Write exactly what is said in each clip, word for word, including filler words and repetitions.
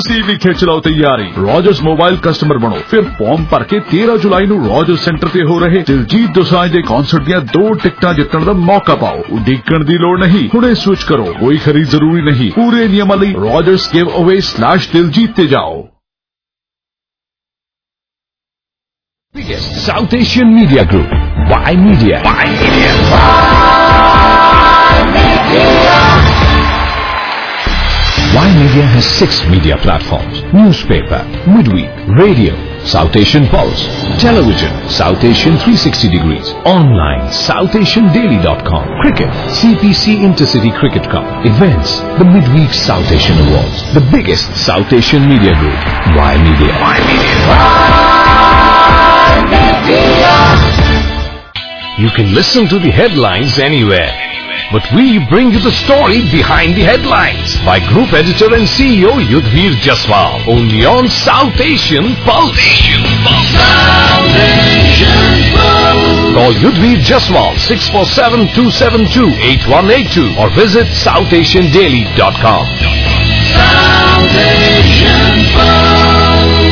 CV खिंच लो तैयारी Rogers mobile customer बनो फिर फॉर्म भर के तेरह जुलाई ਨੂੰ रॉजर्स सेंटर ਤੇ ਹੋ ਰਹੇ ਦਿਲਜੀਤ ਦੋਸਾਂਝ ਦੇ ਕਨਸਰਟ ਦੀਆਂ ਦੋ ਟਿਕਟਾਂ ਜਿੱਤਣ ਦਾ ਮੌਕਾ ਪਾਓ ਉਡੀਕਣ ਦੀ ਲੋੜ ਨਹੀਂ ਹੁਣੇ ਸਵਿਚ ਕਰੋ ਕੋਈ ਖਰੀਦ ਜ਼ਰੂਰੀ ਨਹੀਂ ਪੂਰੇ ਨਿਯਮਾਂ ਲਈ rogers giveaway slash diljit ਤੇ ਜਾਓ Biggest South Asian Media Group Y Media Y Media Y Media has six media platforms: newspaper, midweek, radio, South Asian Pulse, television, South Asian three sixty degrees, online, south asian daily dot com, cricket, C P C Intercity Cricket Cup, events, the midweek South Asian Awards, the biggest South Asian media group, Y Media. Y Media. Y Media. You can listen to the headlines anywhere. But we bring you the story behind the headlines by Group Editor and C E O Yudhvir Jaswal. Only on South Asian Pulse. South Asian Pulse. Call Yudhvir Jaswal six four seven, two seven two, eight one eight two or visit south asian daily dot com. South Asian Pulse.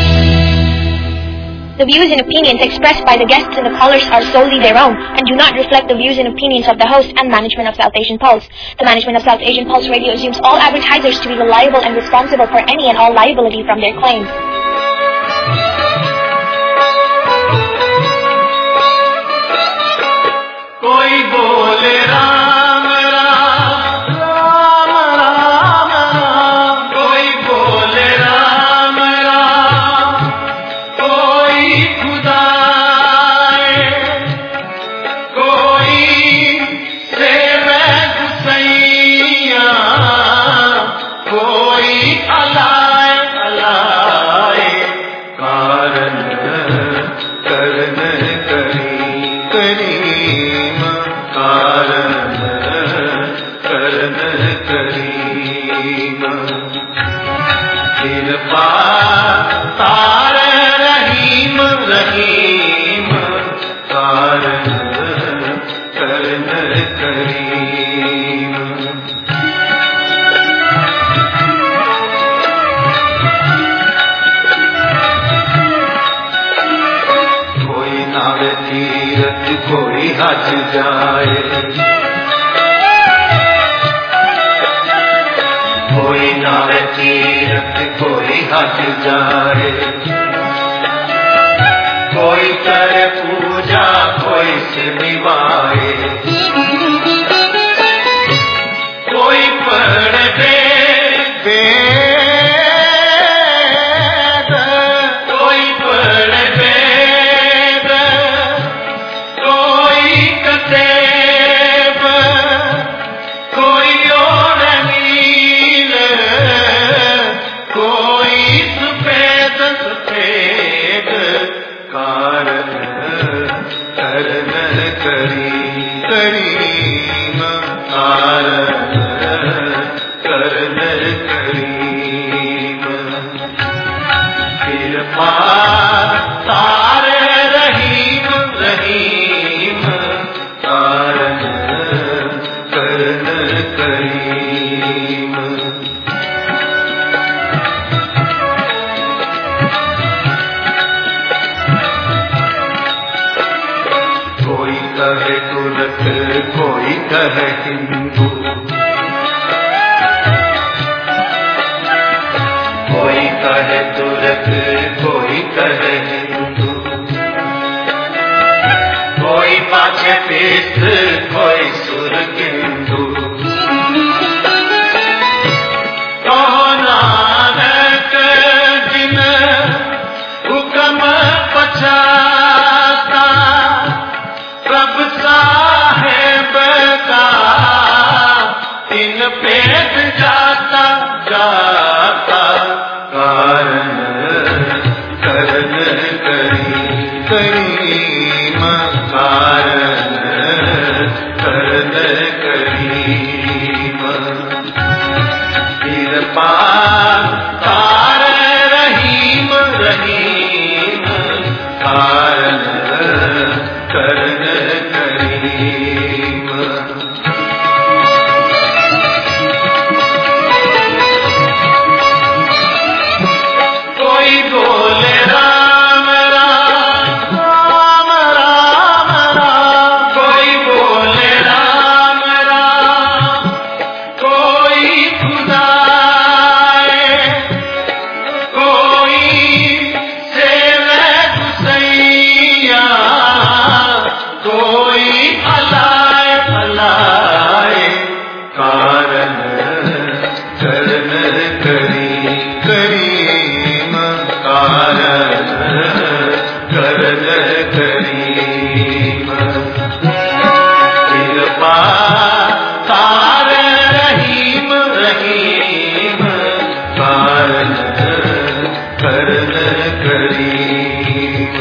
The views and opinions expressed by the guests and the callers are solely their own and do not reflect the views and opinions of the host and management of South Asian Pulse. The management of South Asian Pulse Radio assumes all advertisers to be liable and responsible for any and all liability from their claims. Koi bole Ram Ram Ram Ram Ram Koi bole Ram Ram Koi Khuda Koi Seve Gusaiya Koi Alay Alay Karan Karan Kari Kari कोई हज जाए कोई नावे तीरथ कोई हज जाए कोई करे पूजा कोई से निभाए कोई पढ़ दे कोई कहे हिंदू कोई कहे तुरक कोई कहे हिंदू कोई पाछे पीठ कोई सुर किंदू तो नानक जिन हुक्म पछाता प्रभ साहेब का तीन पेट जाता जाता कारण करण करी करीम कारण करण करीम कृपा तार रहीम रहीम कारण करण करीम करन करीम।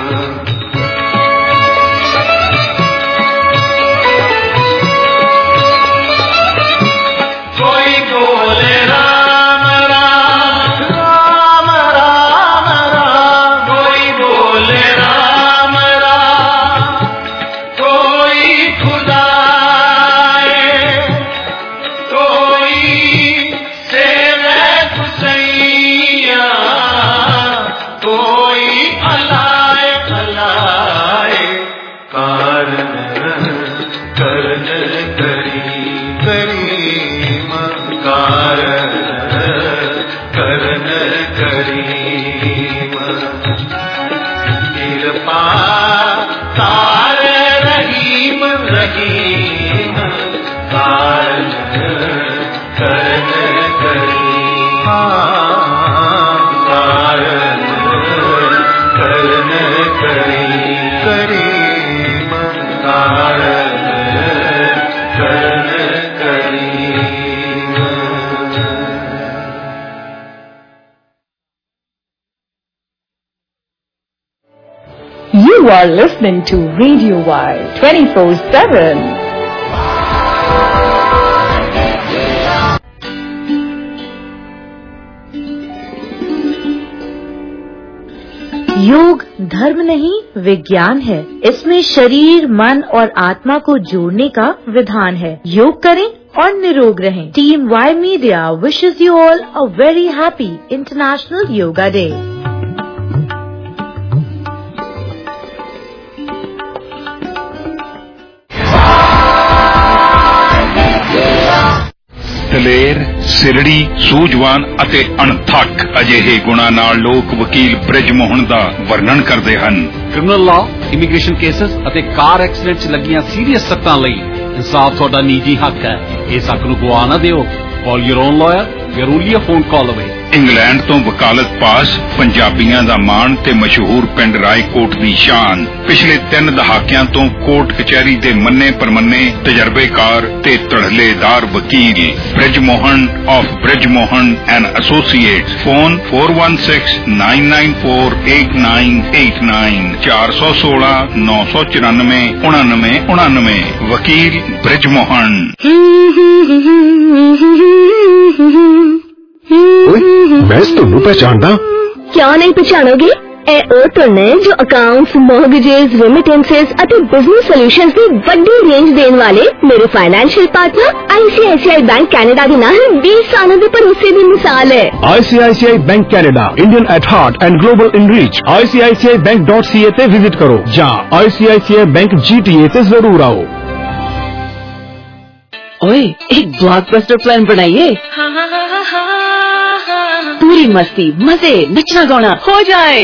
कोई बोले राम राम राम राम राम, कोई बोले राम राम, कोई खुदा You are listening to Radio Y twenty-four seven. योग धर्म नहीं विज्ञान है। इसमें शरीर मन और आत्मा को जोड़ने का विधान है। योग करें और निरोग रहें। Team Y media wishes you all a very happy international yoga day. ਦਲੇਰ ਸਿਰੜੀ ਸੂਝਵਾਨ ਅਤੇ ਅਣਥੱਕ ਅਜਿਹੇ ਗੁਣਾਂ ਨਾਲ ਲੋਕ ਵਕੀਲ ਬ੍ਰਿਜ ਮੋਹਨ ਦਾ ਵਰਣਨ ਕਰਦੇ ਹਨ। ਕ੍ਰਿਮੀਨਲ ਲਾਅ, ਇਮੀਗ੍ਰੇਸ਼ਨ ਕੇਸਸ ਅਤੇ ਕਾਰ ਐਕਸੀਡੈਂਟ 'ਚ ਲੱਗੀਆਂ ਸੀਰੀਅਸ ਸੱਟਾਂ ਲਈ ਇਨਸਾਫ ਤੁਹਾਡਾ ਨਿੱਜੀ ਹੱਕ ਹੈ। ਇਸ ਹੱਕ ਨੂੰ ਗਵਾ ਨਾ ਦਿਓ। Call your own lawyer. We are only a phone call away. England ਤੋਂ ਵਕਾਲਤ ਪਾਸ ਪੰਜਾਬੀਆਂ ਦਾ ਮਾਣ ਤੇ ਮਸ਼ਹੂਰ ਪਿੰਡ ਰਾਏਕੋਟ ਦੀ ਸ਼ਾਨ। ਪਿਛਲੇ ਤਿੰਨ ਦਹਾਕਿਆਂ ਤੋਂ ਕੋਰਟ ਕਚਹਿਰੀ ਦੇ ਮੰਨੇ ਪਰਮੰਨੇ ਤਜਰਬੇਕਾਰ ਤੇ ਧੜਲੇਦਾਰ ਵਕੀਲ Brij Mohan of Brij Mohan and associates. Phone four one six nine nine four eight nine eight nine ਚਾਰ ਸੌ ਸੋਲਾਂ ਨੌ ਸੌ ਚੁਰਾਨਵੇਂ ਉਣਾਨਵੇਂ ਉਣਾਨਵੇਂ। ਵਕੀਲ ਬ੍ਰਿਜ ਮੋਹਨ। मैं ਤੁਹਾਨੂੰ ਪਛਾਣਦਾ। ਕਿਉਂ ਨਹੀਂ ਪਛਾਣੋਗੇ? ਇਹ ਉਹ ਤੋਂ ਨੇ ਜੋ ਅਕਾਊਂਟਸ, ਮੌਰਗੇजेस, ਰੈਮਿਟੈਂਸਸ ਅਤੇ ਬਿਜ਼ਨਸ ਸੋਲੂਸ਼ਨਸ ਦੀ ਵੱਡੀ ਰੇਂਜ ਦੇਣ ਵਾਲੇ ਮੇਰੇ financial partner ICICI bank Canada ਦੀ ਨਾ बीस ਸਾਲਾਂ ਦੇ ਭਰੋਸੇ ਦੀ ਮਿਸਾਲ ਹੈ। ICICI bank Canada, Indian at heart and global in reach. I C I C I bank dot c a ਤੇ ਵਿਜ਼ਿਟ ਕਰੋ ਜਾਂ ਆਈ C I C I Bank G T A ਤੇ ਜ਼ਰੂਰ ਆਓ। ओए, एक ब्लॉकबस्टर प्लान बनाइए। पूरी मस्ती, मजे, नचना गाना हो जाए।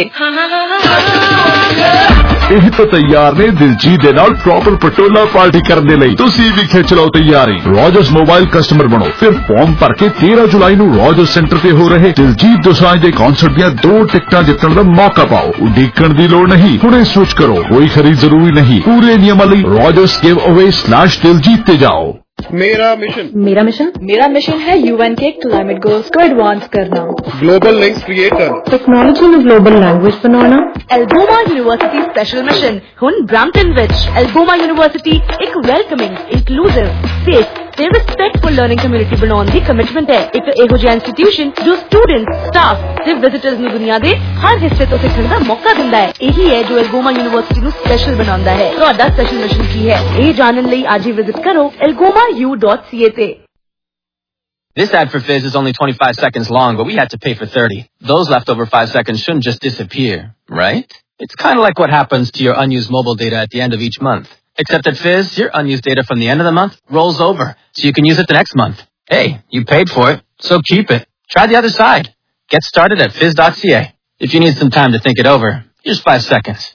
ਇਹ ਤਾਂ ਤਿਆਰ ਨੇ ਦਿਲਜੀਤ ਦੇ ਨਾਲ ਪ੍ਰੋਪਰ ਪਟੋਲਾ ਪਾਰਟੀ ਕਰਨ ਦੇ ਲਈ। ਤੁਸੀਂ ਵੀ ਖਿੱਚ ਲਓ ਤਿਆਰੀ। ਰੋਜਰਸ ਮੋਬਾਈਲ ਕਸਟਮਰ ਬਣੋ। ਫਿਰ ਫਾਰਮ ਭਰ ਕੇ तेरह ਜੁਲਾਈ ਨੂੰ ਰੋਜਰਸ ਸੈਂਟਰ ਤੇ ਹੋ ਰਹੇ ਦਿਲਜੀਤ ਦੋਸਾਂਝ ਦੇ ਕਨਸਰਟ ਦੀਆਂ ਦੋ ਟਿਕਟਾਂ ਜਿੱਤਣ ਦਾ ਮੌਕਾ ਪਾਓ। ਉਡੀਕਣ ਦੀ ਲੋੜ ਨਹੀਂ, ਹੁਣੇ ਸਵਿਚ ਕਰੋ। ਕੋਈ ਖਰੀਦ ਜ਼ਰੂਰੀ ਨਹੀਂ। ਪੂਰੇ ਨਿਯਮਾਂ ਲਈ Rogers giveaway slash Diljit ਤੇ ਜਾਓ। मेरा मिशन मेरा मिशन मेरा मिशन है यूएन के क्लाइमेट गोल्स को एडवांस करना, ग्लोबल लिंक्स क्रिएट करना, टेक्नोलॉजी में ग्लोबल लैंग्वेज बनाना। एल्बोमा यूनिवर्सिटी स्पेशल मिशन हुन ब्रैम्पटन विच एल्बोमा यूनिवर्सिटी एक वेलकमिंग, इंक्लूसिव, सेफ ਤੇ ਰਿਸਪੈਕਟਫੁਲ ਲਰਨਿੰਗ ਕਮਿਊਨਿਟੀ ਬਣਾਉਣ ਦੀ ਕਮਿਟਮੈਂਟ ਹੈ। ਇੱਕ ਇਹੋ ਜਿਹਾ ਇੰਸਟੀਟਿਊਸ਼ਨ ਜੋ ਸਟੂਡੈਂਟਸ, ਸਟਾਫ ਤੇ ਵਿਜ਼ਿਟਰਸ ਨੂੰ ਦੁਨੀਆ ਦੇ ਹਰ ਹਿੱਸੇ ਤੋਂ ਸਿੱਖਣ ਦਾ ਮੌਕਾ ਦਿੰਦਾ ਹੈ। ਇਹੀ ਹੈ ਜੋ ਐਲਗੋਮਾ ਯੂਨੀਵਰਸਿਟੀ ਨੂੰ ਸਪੈਸ਼ਲ ਬਣਾਉਂਦਾ ਹੈ। ਤੁਹਾਡਾ ਸਪੈਸ਼ਲ ਮਿਸ਼ਨ ਕੀ ਹੈ, ਇਹ ਜਾਣਨ ਲਈ ਅੱਜ ਹੀ ਵਿਜ਼ਿਟ ਕਰੋ elgoma u dot c a ਤੇ। This ad for Fizz is only twenty-five seconds long, but we had to pay for thirty. Those leftover five seconds shouldn't just disappear, right? It's kind of like what happens to your unused mobile data at the end of each month. Except at Fizz, your unused data from the end of the month rolls over, so you can use it the next month. Hey, you paid for it, so keep it. Try the other side. Get started at fizz dot c a. If you need some time to think it over, here's five seconds.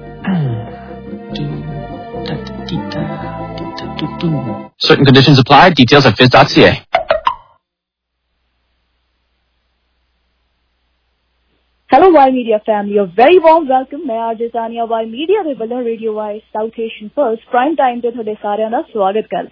Certain conditions apply. Details at fizz dot c a. Hello Y Media family, a very warm welcome. मैं RJ Tania Y Media ਦੇ ਵੱਲੋਂ radio Y South Asian pulse prime time ਤੇ ਤੁਹਾਡੇ ਸਾਰਿਆਂ ਦਾ ਸਵਾਗਤ ਕਰਦੀ ਹਾਂ।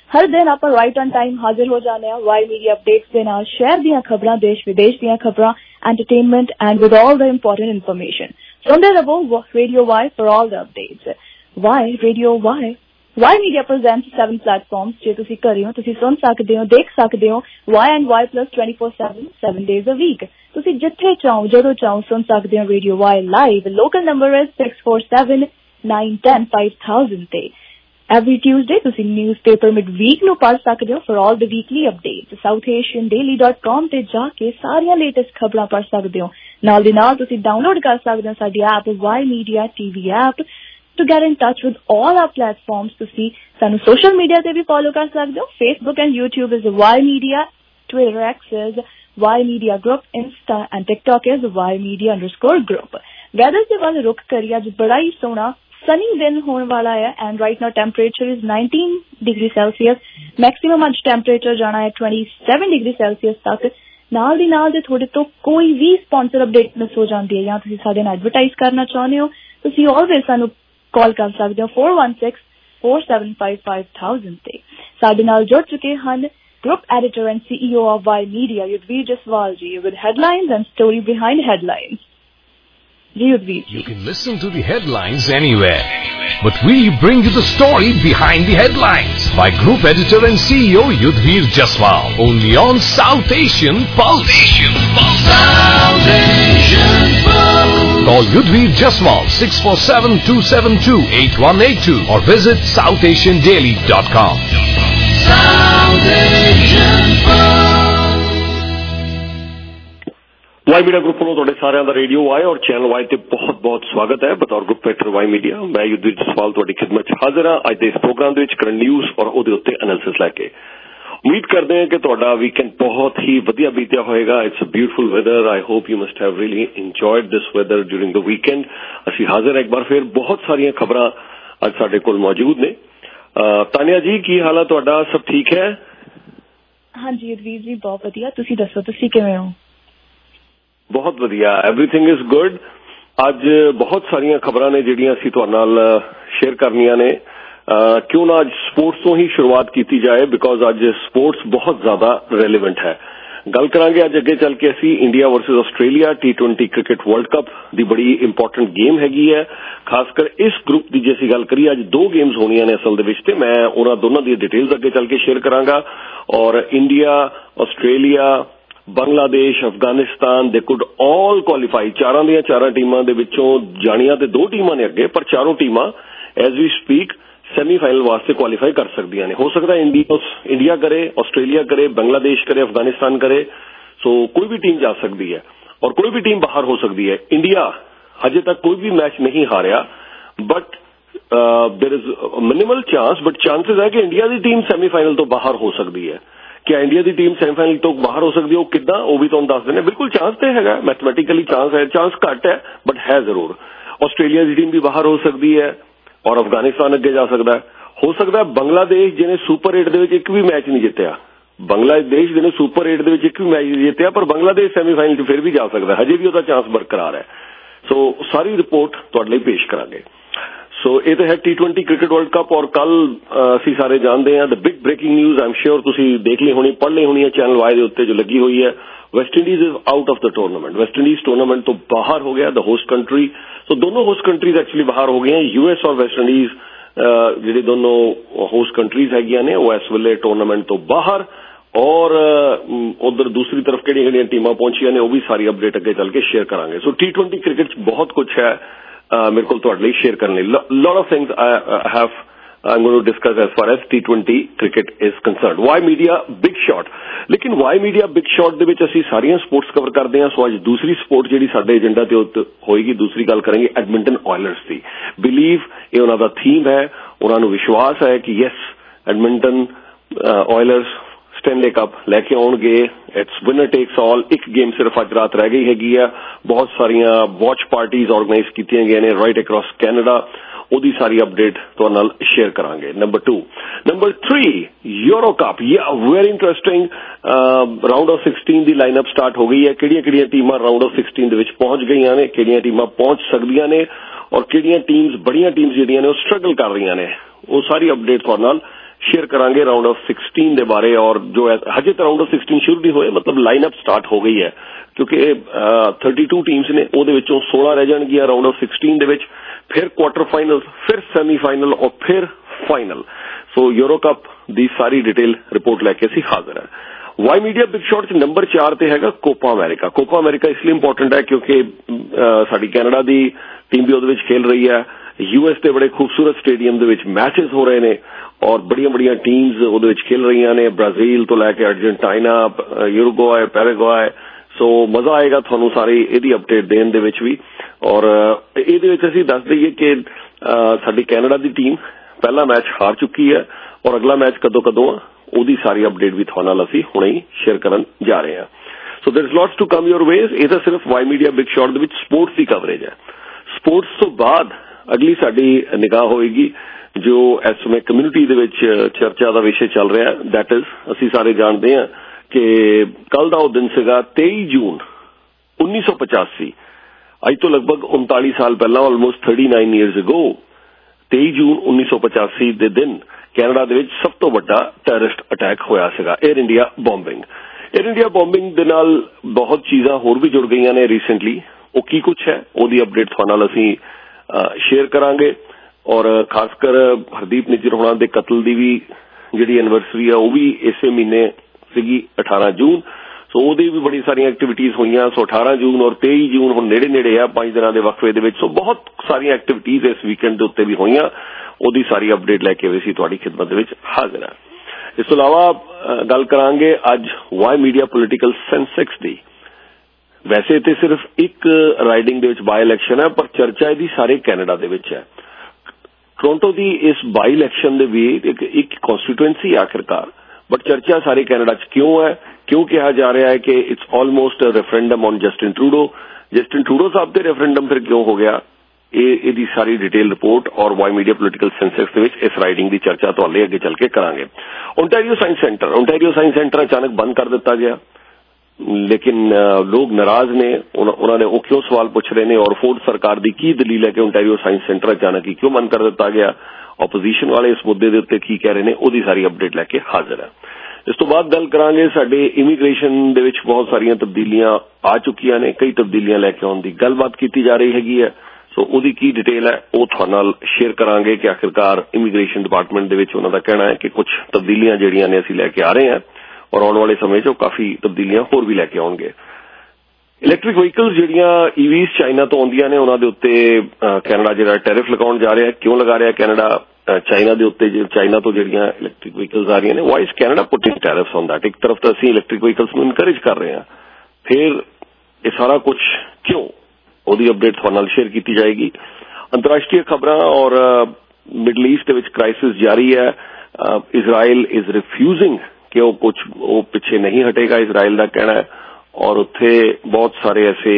हर दिन आप राइट ऑन टाइम हाजिर हो जाने वाई मीडिया अपडेट्स के नाल शहर ਦੀਆਂ ਖਬਰਾਂ देश विदेश ਦੀਆਂ ਖਬਰਾਂ entertainment and with all the important information सुनते रहो radio Y for all the updates Y radio Y Y media presents seven platforms जे तुसी घरे हो तुसी सुन सकते हो देख सकते हो Y and Y plus twenty four seven seven days a week तुसी जिथे चाहो जदों चाहो सुन सकते हो radio Y live local number है six four seven nine ten five thousand ते एवरी ट्यूसडे तुसी न्यूज़पेपर मिड वीक नु पढ़ सकते हो for all the weekly updates South Asian daily dot com ते जाके सारियां लेटेस्ट खबरां पढ़ सकते हो नाल दी नाल तुसी डाउनलोड कर सकते हो साडी app Y media TV app to get in touch with all our platforms to see sanu social media te bhi follow kar sakde ho Facebook and YouTube is Y Media Twitter X is Y Media Group Insta and TikTok is Y Media underscore group weather se wal ruk kariya aj bada hi sona sunny din hone wala hai and right now temperature is nineteen degrees Celsius maximum aj temperature jana hai twenty-seven degrees Celsius tak ਨਾਲ ਦੀ ਨਾਲ ਜੇ ਤੁਹਾਡੇ ਤੋਂ ਕੋਈ ਵੀ sponsor update miss ਹੋ ਜਾਂਦੀ ਹੈ ਜਾਂ ਤੁਸੀਂ ਸਾਡੇ ਨਾਲ ਐਡਵਰਟਾਈਜ਼ ਕਰਨਾ ਚਾਹੁੰਦੇ ਹੋ ਤੁਸੀਂ ਆਲਵੇਜ਼ ਸਾਨੂੰ ਕਾਲ ਕਰ ਸਕਦੇ ਹੋ four one six four seven five five thousand ਤੇ ਸਾਡੇ ਨਾਲ ਜੁੜ ਚੁੱਕੇ ਹਨ group editor and CEO of Y media Yudhvir Jaswal ji with headlines and story behind headlines. Ji Yudhvir You can listen to the headlines anywhere, but we bring you the story behind the headlines by group editor and C E O Yudhvir Jaswal only on South Asian Pulse. South Asian Pulse. Call Yudhvir Jaswal six four seven two seven two eight one eight two or visit south asian daily dot com. South Asian Pulse. Y media group ਨੂੰ ਤੁਹਾਡੇ ਸਾਰਿਆਂ ਦਾ radio Y ਔਰ channel Y ਤੇ ਬਹੁਤ ਬਹੁਤ ਸਵਾਗਤ ਹੈ ਬਤੌਰ ਗਰੁੱਪ ਐਡੀਟਰ ਵਾਈ ਮੀਡੀਆ ਮੈਂ ਯੁਧਵੀਰ ਜਸਵਾਲ ਤੁਹਾਡੀ ਖਿਦਮਤ 'ਚ ਹਾਜ਼ਰ ਹਾਂ ਅੱਜ ਦੇ ਇਸ ਪ੍ਰੋਗਰਾਮ ਦੇ ਵਿੱਚ ਕਰੰਟ ਨਿਊਜ਼ ਔਰ ਉਹਦੇ ਉੱਤੇ ਐਨਾਲਿਸਿਸ ਲੈ ਕੇ ਉਮੀਦ ਕਰਦੇ ਹਾਂ ਕਿ ਤੁਹਾਡਾ ਵੀਕਐਂਡ ਬਹੁਤ ਹੀ ਵਧੀਆ ਬੀਤਿਆ ਹੋਏਗਾ it's a beautiful weather I hope you must have really enjoyed this weather during the weekend ਅਸੀਂ ਹਾਜ਼ਰ ਹਾਂ ਇੱਕ ਵਾਰ ਫਿਰ ਬਹੁਤ ਸਾਰੀਆਂ ਖਬਰਾਂ ਅੱਜ ਸਾਡੇ ਕੋਲ ਮੌਜੂਦ ਨੇ ਤਾਨੀਆ ਜੀ ਕੀ ਹਾਲ ਹੈ ਤੁਹਾਡਾ ਸਭ ਠੀਕ ਹੈ ਹਾਂਜੀ ਯੁਧਵੀਰ ਜੀ ਬਹੁਤ ਵਧੀਆ ਤੁਸੀਂ ਦੱਸੋ ਤੁਸੀਂ ਕਿਵੇਂ ਹੋ ਬਹੁਤ ਵਧੀਆ ਐਵਰੀਥਿੰਗ ਇਜ਼ ਗੁੱਡ ਅੱਜ ਬਹੁਤ ਸਾਰੀਆਂ ਖਬਰਾਂ ਨੇ ਜਿਹੜੀਆਂ ਅਸੀਂ ਤੁਹਾਡੇ ਨਾਲ ਸ਼ੇਅਰ ਕਰਨੀਆਂ ਨੇ ਕਿਉਂ ਨਾ ਅੱਜ ਸਪੋਰਟਸ ਤੋਂ ਹੀ ਸ਼ੁਰੂਆਤ ਕੀਤੀ ਜਾਏ ਬਿਕੋਜ਼ ਅੱਜ ਸਪੋਰਟਸ ਬਹੁਤ ਜ਼ਿਆਦਾ ਰੈਲੇਵੈਂਟ ਹੈ ਗੱਲ ਕਰਾਂਗੇ ਅੱਜ ਅੱਗੇ ਚੱਲ ਕੇ ਅਸੀਂ India versus Australia T twenty cricket world cup ਦੀ ਬੜੀ ਇੰਪੋਰਟੈਂਟ ਗੇਮ ਹੈਗੀ ਹੈ ਖਾਸ ਕਰ ਇਸ ਗਰੁੱਪ ਦੀ ਜੇ ਅਸੀਂ ਗੱਲ ਕਰੀਏ ਅੱਜ ਦੋ ਗੇਮਸ ਹੋਣੀਆਂ ਨੇ ਅਸਲ ਦੇ ਵਿੱਚ ਤੇ ਮੈਂ ਉਹਨਾਂ ਦੋਨਾਂ ਦੀਆਂ ਡਿਟੇਲਸ ਅੱਗੇ ਚੱਲ ਕੇ ਸ਼ੇਅਰ ਕਰਾਂਗਾ ਔਰ ਇੰਡੀਆ ਆਸਟ੍ਰੇਲੀਆ ਬੰਗਲਾਦੇਸ਼ ਅਫਗਾਨਿਸਤਾਨ ਦੇ ਕੁਡ ਆਲ ਕੁਆਲੀਫਾਈ ਚਾਰਾਂ ਦੀਆਂ ਚਾਰਾਂ ਟੀਮਾਂ ਦੇ ਵਿੱਚੋਂ ਜਾਣੀਆਂ ਤੇ ਦੋ ਟੀਮਾਂ ਨੇ ਅੱਗੇ ਪਰ ਚਾਰੋਂ ਟੀਮਾਂ ਐਜ਼ ਵੀ ਸਪੀਕ ਸੈਮੀਫਾਈਨਲ ਵਾਸਤੇ ਕੁਆਲੀਫਾਈ ਕਰ ਸਕਦੀਆਂ ਨੇ ਹੋ ਸਕਦਾ ਇੰਡੀਆ ਇੰਡੀਆ ਕਰੇ ਆਸਟ੍ਰੇਲੀਆ ਕਰੇ ਬੰਗਲਾਦੇਸ਼ ਕਰੇ ਅਫਗਾਨਿਸਤਾਨ ਕਰੇ ਸੋ ਕੋਈ ਵੀ ਟੀਮ ਜਾ ਸਕਦੀ ਹੈ ਔਰ ਕੋਈ ਵੀ ਟੀਮ ਬਾਹਰ ਹੋ ਸਕਦੀ ਹੈ ਇੰਡੀਆ ਹਜੇ ਤੱਕ ਕੋਈ ਵੀ ਮੈਚ ਨਹੀਂ ਹਾਰਿਆ but there is minimal chance but chances ਹੈ ਕਿ ਇੰਡੀਆ ਦੀ ਟੀਮ ਸੈਮੀਫਾਈਨਲ ਤੋਂ ਬਾਹਰ ਹੋ ਸਕਦੀ ਹੈ ਕਿ ਇੰਡੀਆ ਦੀ ਟੀਮ ਸੈਮੀਫਾਈਨਲ ਤੋਂ ਬਾਹਰ ਹੋ ਸਕਦੀ ਹੈ ਉਹ ਕਿੱਦਾਂ ਉਹ ਵੀ ਤੁਹਾਨੂੰ ਦੱਸ ਦਿੰਦੇ ਬਿਲਕੁਲ ਚਾਂਸ ਤੇ ਹੈਗਾ ਮੈਥਮੈਟਿਕਲੀ ਚਾਂਸ ਹੈ ਚਾਂਸ ਘੱਟ ਹੈ ਬਟ ਹੈ ਜ਼ਰੂਰ ਆਸਟ੍ਰੇਲੀਆ ਦੀ ਟੀਮ ਵੀ ਬਾਹਰ ਹੋ ਸਕਦੀ ਹੈ ਔਰ ਅਫਗਾਨਿਸਤਾਨ ਅੱਗੇ ਜਾ ਸਕਦਾ ਹੈ ਹੋ ਸਕਦਾ ਬੰਗਲਾਦੇਸ਼ ਜਿਹਨੇ ਸੁਪਰ ਏਟ ਦੇ ਵਿੱਚ ਇੱਕ ਵੀ ਮੈਚ ਨਹੀਂ ਜਿੱਤਿਆ ਬੰਗਲਾਦੇਸ਼ ਜਿਹਨੇ ਸੁਪਰ ਏਟ ਦੇ ਵਿੱਚ ਇੱਕ ਵੀ ਮੈਚ ਨਹੀਂ ਜਿੱਤਿਆ ਪਰ ਬੰਗਲਾਦੇਸ਼ ਸੈਮੀਫਾਈਨਲ 'ਚ ਫਿਰ ਵੀ ਜਾ ਸਕਦਾ ਹਜੇ ਵੀ ਉਹਦਾ ਚਾਂਸ ਬਰਕਰਾਰ ਹੈ ਸੋ ਸਾਰੀ ਰਿਪੋਰਟ ਤੁਹਾਡੇ ਲਈ ਪੇਸ਼ ਕਰਾਂਗੇ ਸੋ ਇਹ ਤਾਂ ਹੈ T twenty cricket world cup ਔਰ ਕੱਲ ਅਸੀਂ ਸਾਰੇ ਜਾਣਦੇ ਹਾਂ the big breaking news I'm sure ਤੁਸੀਂ ਦੇਖ ਲਈ ਹੋਣੀ ਪੜ੍ਹ ਲਈ ਹੋਣੀ ਹੈ ਚੈਨਲ ਵਾਈ ਦੇ ਉੱਤੇ ਜੋ ਲੱਗੀ ਹੋਈ ਹੈ West Indies is out of the tournament West Indies tournament ਤੋਂ ਬਾਹਰ ਹੋ ਗਿਆ ਦ ਹੋਸਟ ਕੰਟਰੀ ਸੋ ਦੋਨੋਂ ਹੋਸਟ ਕੰਟਰੀਜ਼ ਐਕਚੁਅਲੀ ਬਾਹਰ ਹੋ ਗਈਆਂ ਯੂ ਐਸ ਔਰ ਵੈਸਟ ਇੰਡੀਜ਼ ਜਿਹੜੇ ਦੋਨੋਂ ਹੋਸਟ ਕੰਟਰੀਜ਼ ਹੈਗੀਆਂ ਨੇ ਉਹ ਇਸ ਵੇਲੇ ਟੂਰਨਾਮੈਂਟ ਤੋਂ ਬਾਹਰ ਔਰ ਉਧਰ ਦੂਸਰੀ ਤਰਫ ਕਿਹੜੀਆਂ ਕਿਹੜੀਆਂ ਟੀਮਾਂ ਪਹੁੰਚੀਆਂ ਨੇ ਉਹ ਵੀ ਸਾਰੀ ਅਪਡੇਟ ਅੱਗੇ ਚੱਲ ਕੇ ਸ਼ੇਅਰ ਕਰਾਂਗੇ ਸੋ ਟੀ ਟਵੈਂਟੀ ਕ੍ਰਿਕਟ 'ਚ ਬਹੁਤ ਕੁਛ ਹੈ ਮੇਰੇ ਕੋਲ ਤੁਹਾਡੇ ਲਈ ਸ਼ੇਅਰ ਕਰਨ ਲਈ lot of things I have I'm going to discuss as far as T twenty cricket is concerned. Y Media Big Shot. ਲੇਕਿਨ Y Media Big Shot ਦੇ ਵਿੱਚ ਅਸੀਂ ਸਾਰੀਆਂ ਸਪੋਰਟਸ ਕਵਰ ਕਰਦੇ ਹਾਂ ਸੋ ਅੱਜ ਦੂਸਰੀ ਸਪੋਰਟ ਜਿਹੜੀ ਸਾਡੇ ਏਜੰਡਾ ਤੇ ਹੋਏਗੀ ਦੂਸਰੀ ਗੱਲ ਕਰਾਂਗੇ ਐਡਮਿੰਟਨ ਆਇਲਰਸ ਦੀ ਬਿਲੀਵ ਇਹ ਉਹਨਾਂ ਦਾ ਥੀਮ ਹੈ ਉਹਨਾਂ ਨੂੰ ਵਿਸ਼ਵਾਸ ਹੈ ਕਿ yes Edmonton Oilers Stanley cup ਲੈ ਕੇ ਆਉਣਗੇ ਇਟਸ ਵਿਨਰ ਟੇਕਸ ਆਲ ਇੱਕ ਗੇਮ ਸਿਰਫ ਅੱਜ ਰਾਤ ਰਹਿ ਗਈ ਹੈਗੀ ਆ ਬਹੁਤ ਸਾਰੀਆਂ ਵਾਚ ਪਾਰਟੀਜ਼ ਆਰਗੇਨਾਈਜ਼ ਕੀਤੀਆਂ ਗਈਆਂ ਨੇ ਰਾਈਟ ਅਕ੍ਰੋਸ ਕੈਨੇਡਾ ਉਹਦੀ ਸਾਰੀ ਅਪਡੇਟ ਤੁਹਾਡੇ ਨਾਲ ਸ਼ੇਅਰ ਕਰਾਂਗੇ number two number three euro cup ਯਾ very interesting round of sixteen ਦੀ ਲਾਈਨਅਪ ਸਟਾਰਟ ਹੋ ਗਈ ਹੈ ਕਿਹੜੀਆਂ ਕਿਹੜੀਆਂ ਟੀਮਾਂ ਰਾਊਂਡ ਆਫ ਸਿਕਸਟੀਨ ਦੇ ਵਿੱਚ ਪਹੁੰਚ ਗਈਆਂ ਨੇ ਕਿਹੜੀਆਂ ਟੀਮਾਂ ਪਹੁੰਚ ਸਕਦੀਆਂ ਨੇ ਔਰ ਕਿਹੜੀਆਂ ਟੀਮਸ ਬੜੀਆਂ ਟੀਮਸ ਜਿਹੜੀਆਂ ਨੇ ਉਹ ਸਟਰਗਲ ਕਰ ਰਹੀਆਂ ਨੇ ਉਹ ਸਾਰੀ ਅਪਡੇਟ ਤੁਹਾਡੇ ਨਾਲ शेयर करांगे राउंड ऑफ सिक्सटीन के बारे। और जो हजे तो राउंड ऑफ सिक्सटीन शुरू नहीं होए, मतलब लाइनअप स्टार्ट हो गई है क्योंकि थर्टी टू टीम्स ने, ਉਹਦੇ ਵਿੱਚੋਂ सोलह रह जाएंगियां राउंड ऑफ सिक्सटीन ਦੇ ਵਿੱਚ, फिर क्वार्टर फाइनल, फिर सैमीफाइनल और फिर फाइनल। सो यूरो कप ਦੀ ਸਾਰੀ डिटेल रिपोर्ट लैके ਅਸੀਂ हाजिर है। वाई मीडिया बिग शॉट च नंबर चार ਤੇ ਹੈਗਾ ਕੋਪਾ ਅਮਰੀਕਾ। ਕੋਪਾ ਅਮਰੀਕਾ ਇਸ ਲਈ ਇੰਪੋਰਟੈਂਟ ਹੈ ਕਿਉਂਕਿ ਸਾਡੀ ਕੈਨੇਡਾ ਦੀ ਟੀਮ ਵੀ ਉਹਦੇ ਵਿੱਚ ਖੇਲ ਰਹੀ ਹੈ। यूएस के बड़े खूबसूरत स्टेडियम ਦੇ ਵਿੱਚ मैचेस हो रहे हैं और बड़िया बड़िया टीम्स ਉਹਦੇ ਵਿੱਚ खेल रही ने, ब्राजील तो लैके अर्जेंटीना, यूरुग्वाए, पैराग्वाए। सो मजा आएगा थानू सारी ਇਹਦੀ अपडेट देने ਦੇ ਵਿੱਚ भी। और ਇਹਦੇ ਵਿੱਚ ਅਸੀਂ ਦੱਸ ਦਈਏ कि ਸਾਡੀ ਕੈਨੇਡਾ ਦੀ ਟੀਮ पहला मैच हार चुकी है और अगला मैच कदों कदों आ ਉਹਦੀ सारी अपडेट भी थाने नाल ਅਸੀਂ ਹੁਣੇ ही शेयर करन जा रहे हैं। So there is lots to come your ways. ਇਹ ਤਾਂ सिर्फ वाई मीडिया बिग शॉट ਦੇ ਵਿੱਚ स्पोर्ट्स की कवरेज है। स्पोर्ट्स तो बाद अगली साडी निगाह होएगी जो इस समय कम्यूनिटी दे विच चर्चा का विषय चल रहा है, दैट इज असी सारे जानते हैं कि कल का वो दिन सीगा तेईस जून उन्नीस सौ पचासी, अज तो लगभग उनतालीस साल पहला, almost thirty nine years ago तेईस जून उन्नीस सौ पचासी के दिन कैनेडा दे विच सब तो बड़ा टैररिस्ट अटैक होया सीगा, Air India bombing. Air India bombing दे नाल बहुत चीज़ां होर भी जुड़ गई ने रिसेंटली। वो की कुछ है ਉਹਦੀ अपडेट थाने नाल असीं शेयर करांगे। और खासकर हरदीप निज्जर होना दे कतल दी भी जिहड़ी एनिवर्सरी है वो भी इसे महीने सीगी अठारह जून। सो ਉਹਦੀ भी बड़ी सारी एक्टिविटीज़ होईयां। सो अठारह जून और तेईस जून हुण नेड़े नेड़े आ, पांच दिनां दे वक्फे दे विच। सो बहुत सारी एक्टिविटीज़ इस वीकेंड दे उत्ते भी होईयां, ਉਹਦੀ सारी अपडेट लैके भी असीं तुहाडी खिदमत दे विच हाज़िर हां। इस तों इलावा गल करांगे अज वाई मीडिया पोलिटिकल सेंसेक्स दी। वैसे तो सिर्फ एक राइडिंग दे विच बाई इलैक्शन है, पर चर्चा इहदी सारे कैनेडा दे विच है। टोरंटो दी इस बाई इलैक्शन दे भी एक, एक कॉन्स्टिट्यूएंसी आखिरकार, बट चर्चा सारे कैनेडा च क्यों है, क्यों कहा जा रहा है कि it's almost a referendum on Justin Trudeau. Justin Trudeau साहब ते रेफरेंडम फिर क्यों हो गया, ये सारी डिटेल रिपोर्ट और वाई मीडिया पोलिटिकल सेंसेक्स दे विच इस राइडिंग की चर्चा तो अल्ले अगे चल के करांगे। Ontario Science Centre Ontario Science Centre अचानक बंद कर दिता गया, लेकिन लोग नाराज ने, उन्होंने वो क्यों सवाल पूछ रहे हैं और फोर्ड सरकार की की दलील है कि ओंटारियो साइंस सेंटर अचानक ही क्यों बंद कर दिता गया, ओपोजिशन वाले इस मुद्दे के उत्ते की कह रहे हैं, वो सारी अपडेट लैके हाजिर है। इस तो बाद गल करांगे साडे इमीग्रेशन दे विच बहुत सारियां तब्दीलियां आ चुकियां ने, कई तब्दीलियां लैके आउण दी गलबात की जा रही हैगी है। सो ਉਹਦੀ की डिटेल है वो तुहाडे नाल शेयर करांगे कि आखिरकार इमीग्रेशन डिपार्टमेंट दे विच उन्हां दा कहना है कि कुछ तब्दीलियां जिहड़ियां ने असीं लैके आ रहे हैं और आने वाले समय च काफी तब्दीलियां होर भी लैके आउणगे। इलैक्ट्रिक व्हीकल्स जिहड़ियां ईवीज चाइना तो आउंदियां ने उन्हां दे उत्ते कैनेडा जिहड़ा टैरिफ लगाउण जा रहा है, क्यों लगा रहा है कैनेडा चाइना दे उत्ते, चाइना तो जिहड़ियां इलैक्ट्रिक व्हीकल्स आ रही ने, why is Canada putting tariffs on that. एक तरफ तो असीं इलैक्ट्रिक व्हीकल्स नूं इनकरेज कर रहे हैं, फिर ये सारा कुछ क्यों, ਉਹਦੀ अपडेट तुहाडे नाल शेयर की जाएगी। अंतरराष्ट्रीय खबरां और मिडल ईस्ट दे विच क्राइसिस जारी है। इजराइल इज रिफ्यूजिंग कि वो कुछ वो पीछे नहीं हटेगा, इजराइल का कहना है। और उत्थे बहुत सारे ऐसे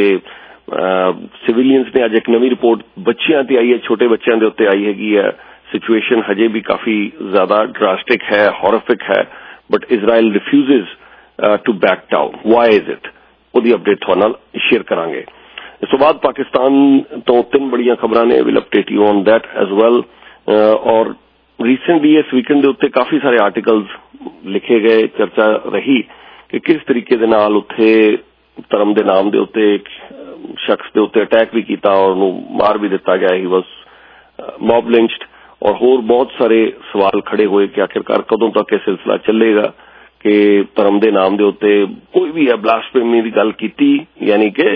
सिविलियंस ने, अज एक नवी रिपोर्ट बच्चियां ते आई है, छोटे बच्चों के उत्ते आई हैगी है। सिचुएशन हजे भी काफी ज्यादा ड्रास्टिक है, हॉरिफिक है, but Israel refuses to back down. Why is it, ਉਹਦੀ अपडेट तुहाडे नाल शेयर करांगे। इस तो बाद पाकिस्तान तो तीन बड़िया खबरां ने, will update you on that as well. और रिसेंटली इस वीकेंड के उत्ते काफी सारे आर्टिकल्स लिखे गए, चर्चा रही कि किस तरीके दे नाल उत्थे धर्म के नाम के उत्ते एक शख्स के उत्ते अटैक भी किया और उन्हें मार भी दिता गया, ही वॉज मॉब लिंच्ड। और होर बहुत सारे सवाल खड़े हुए कि आखिरकार कदों तक यह सिलसिला चलेगा कि धर्म के नाम के उत्ते कोई भी है ब्लास्फेमी की गल की, यानी कि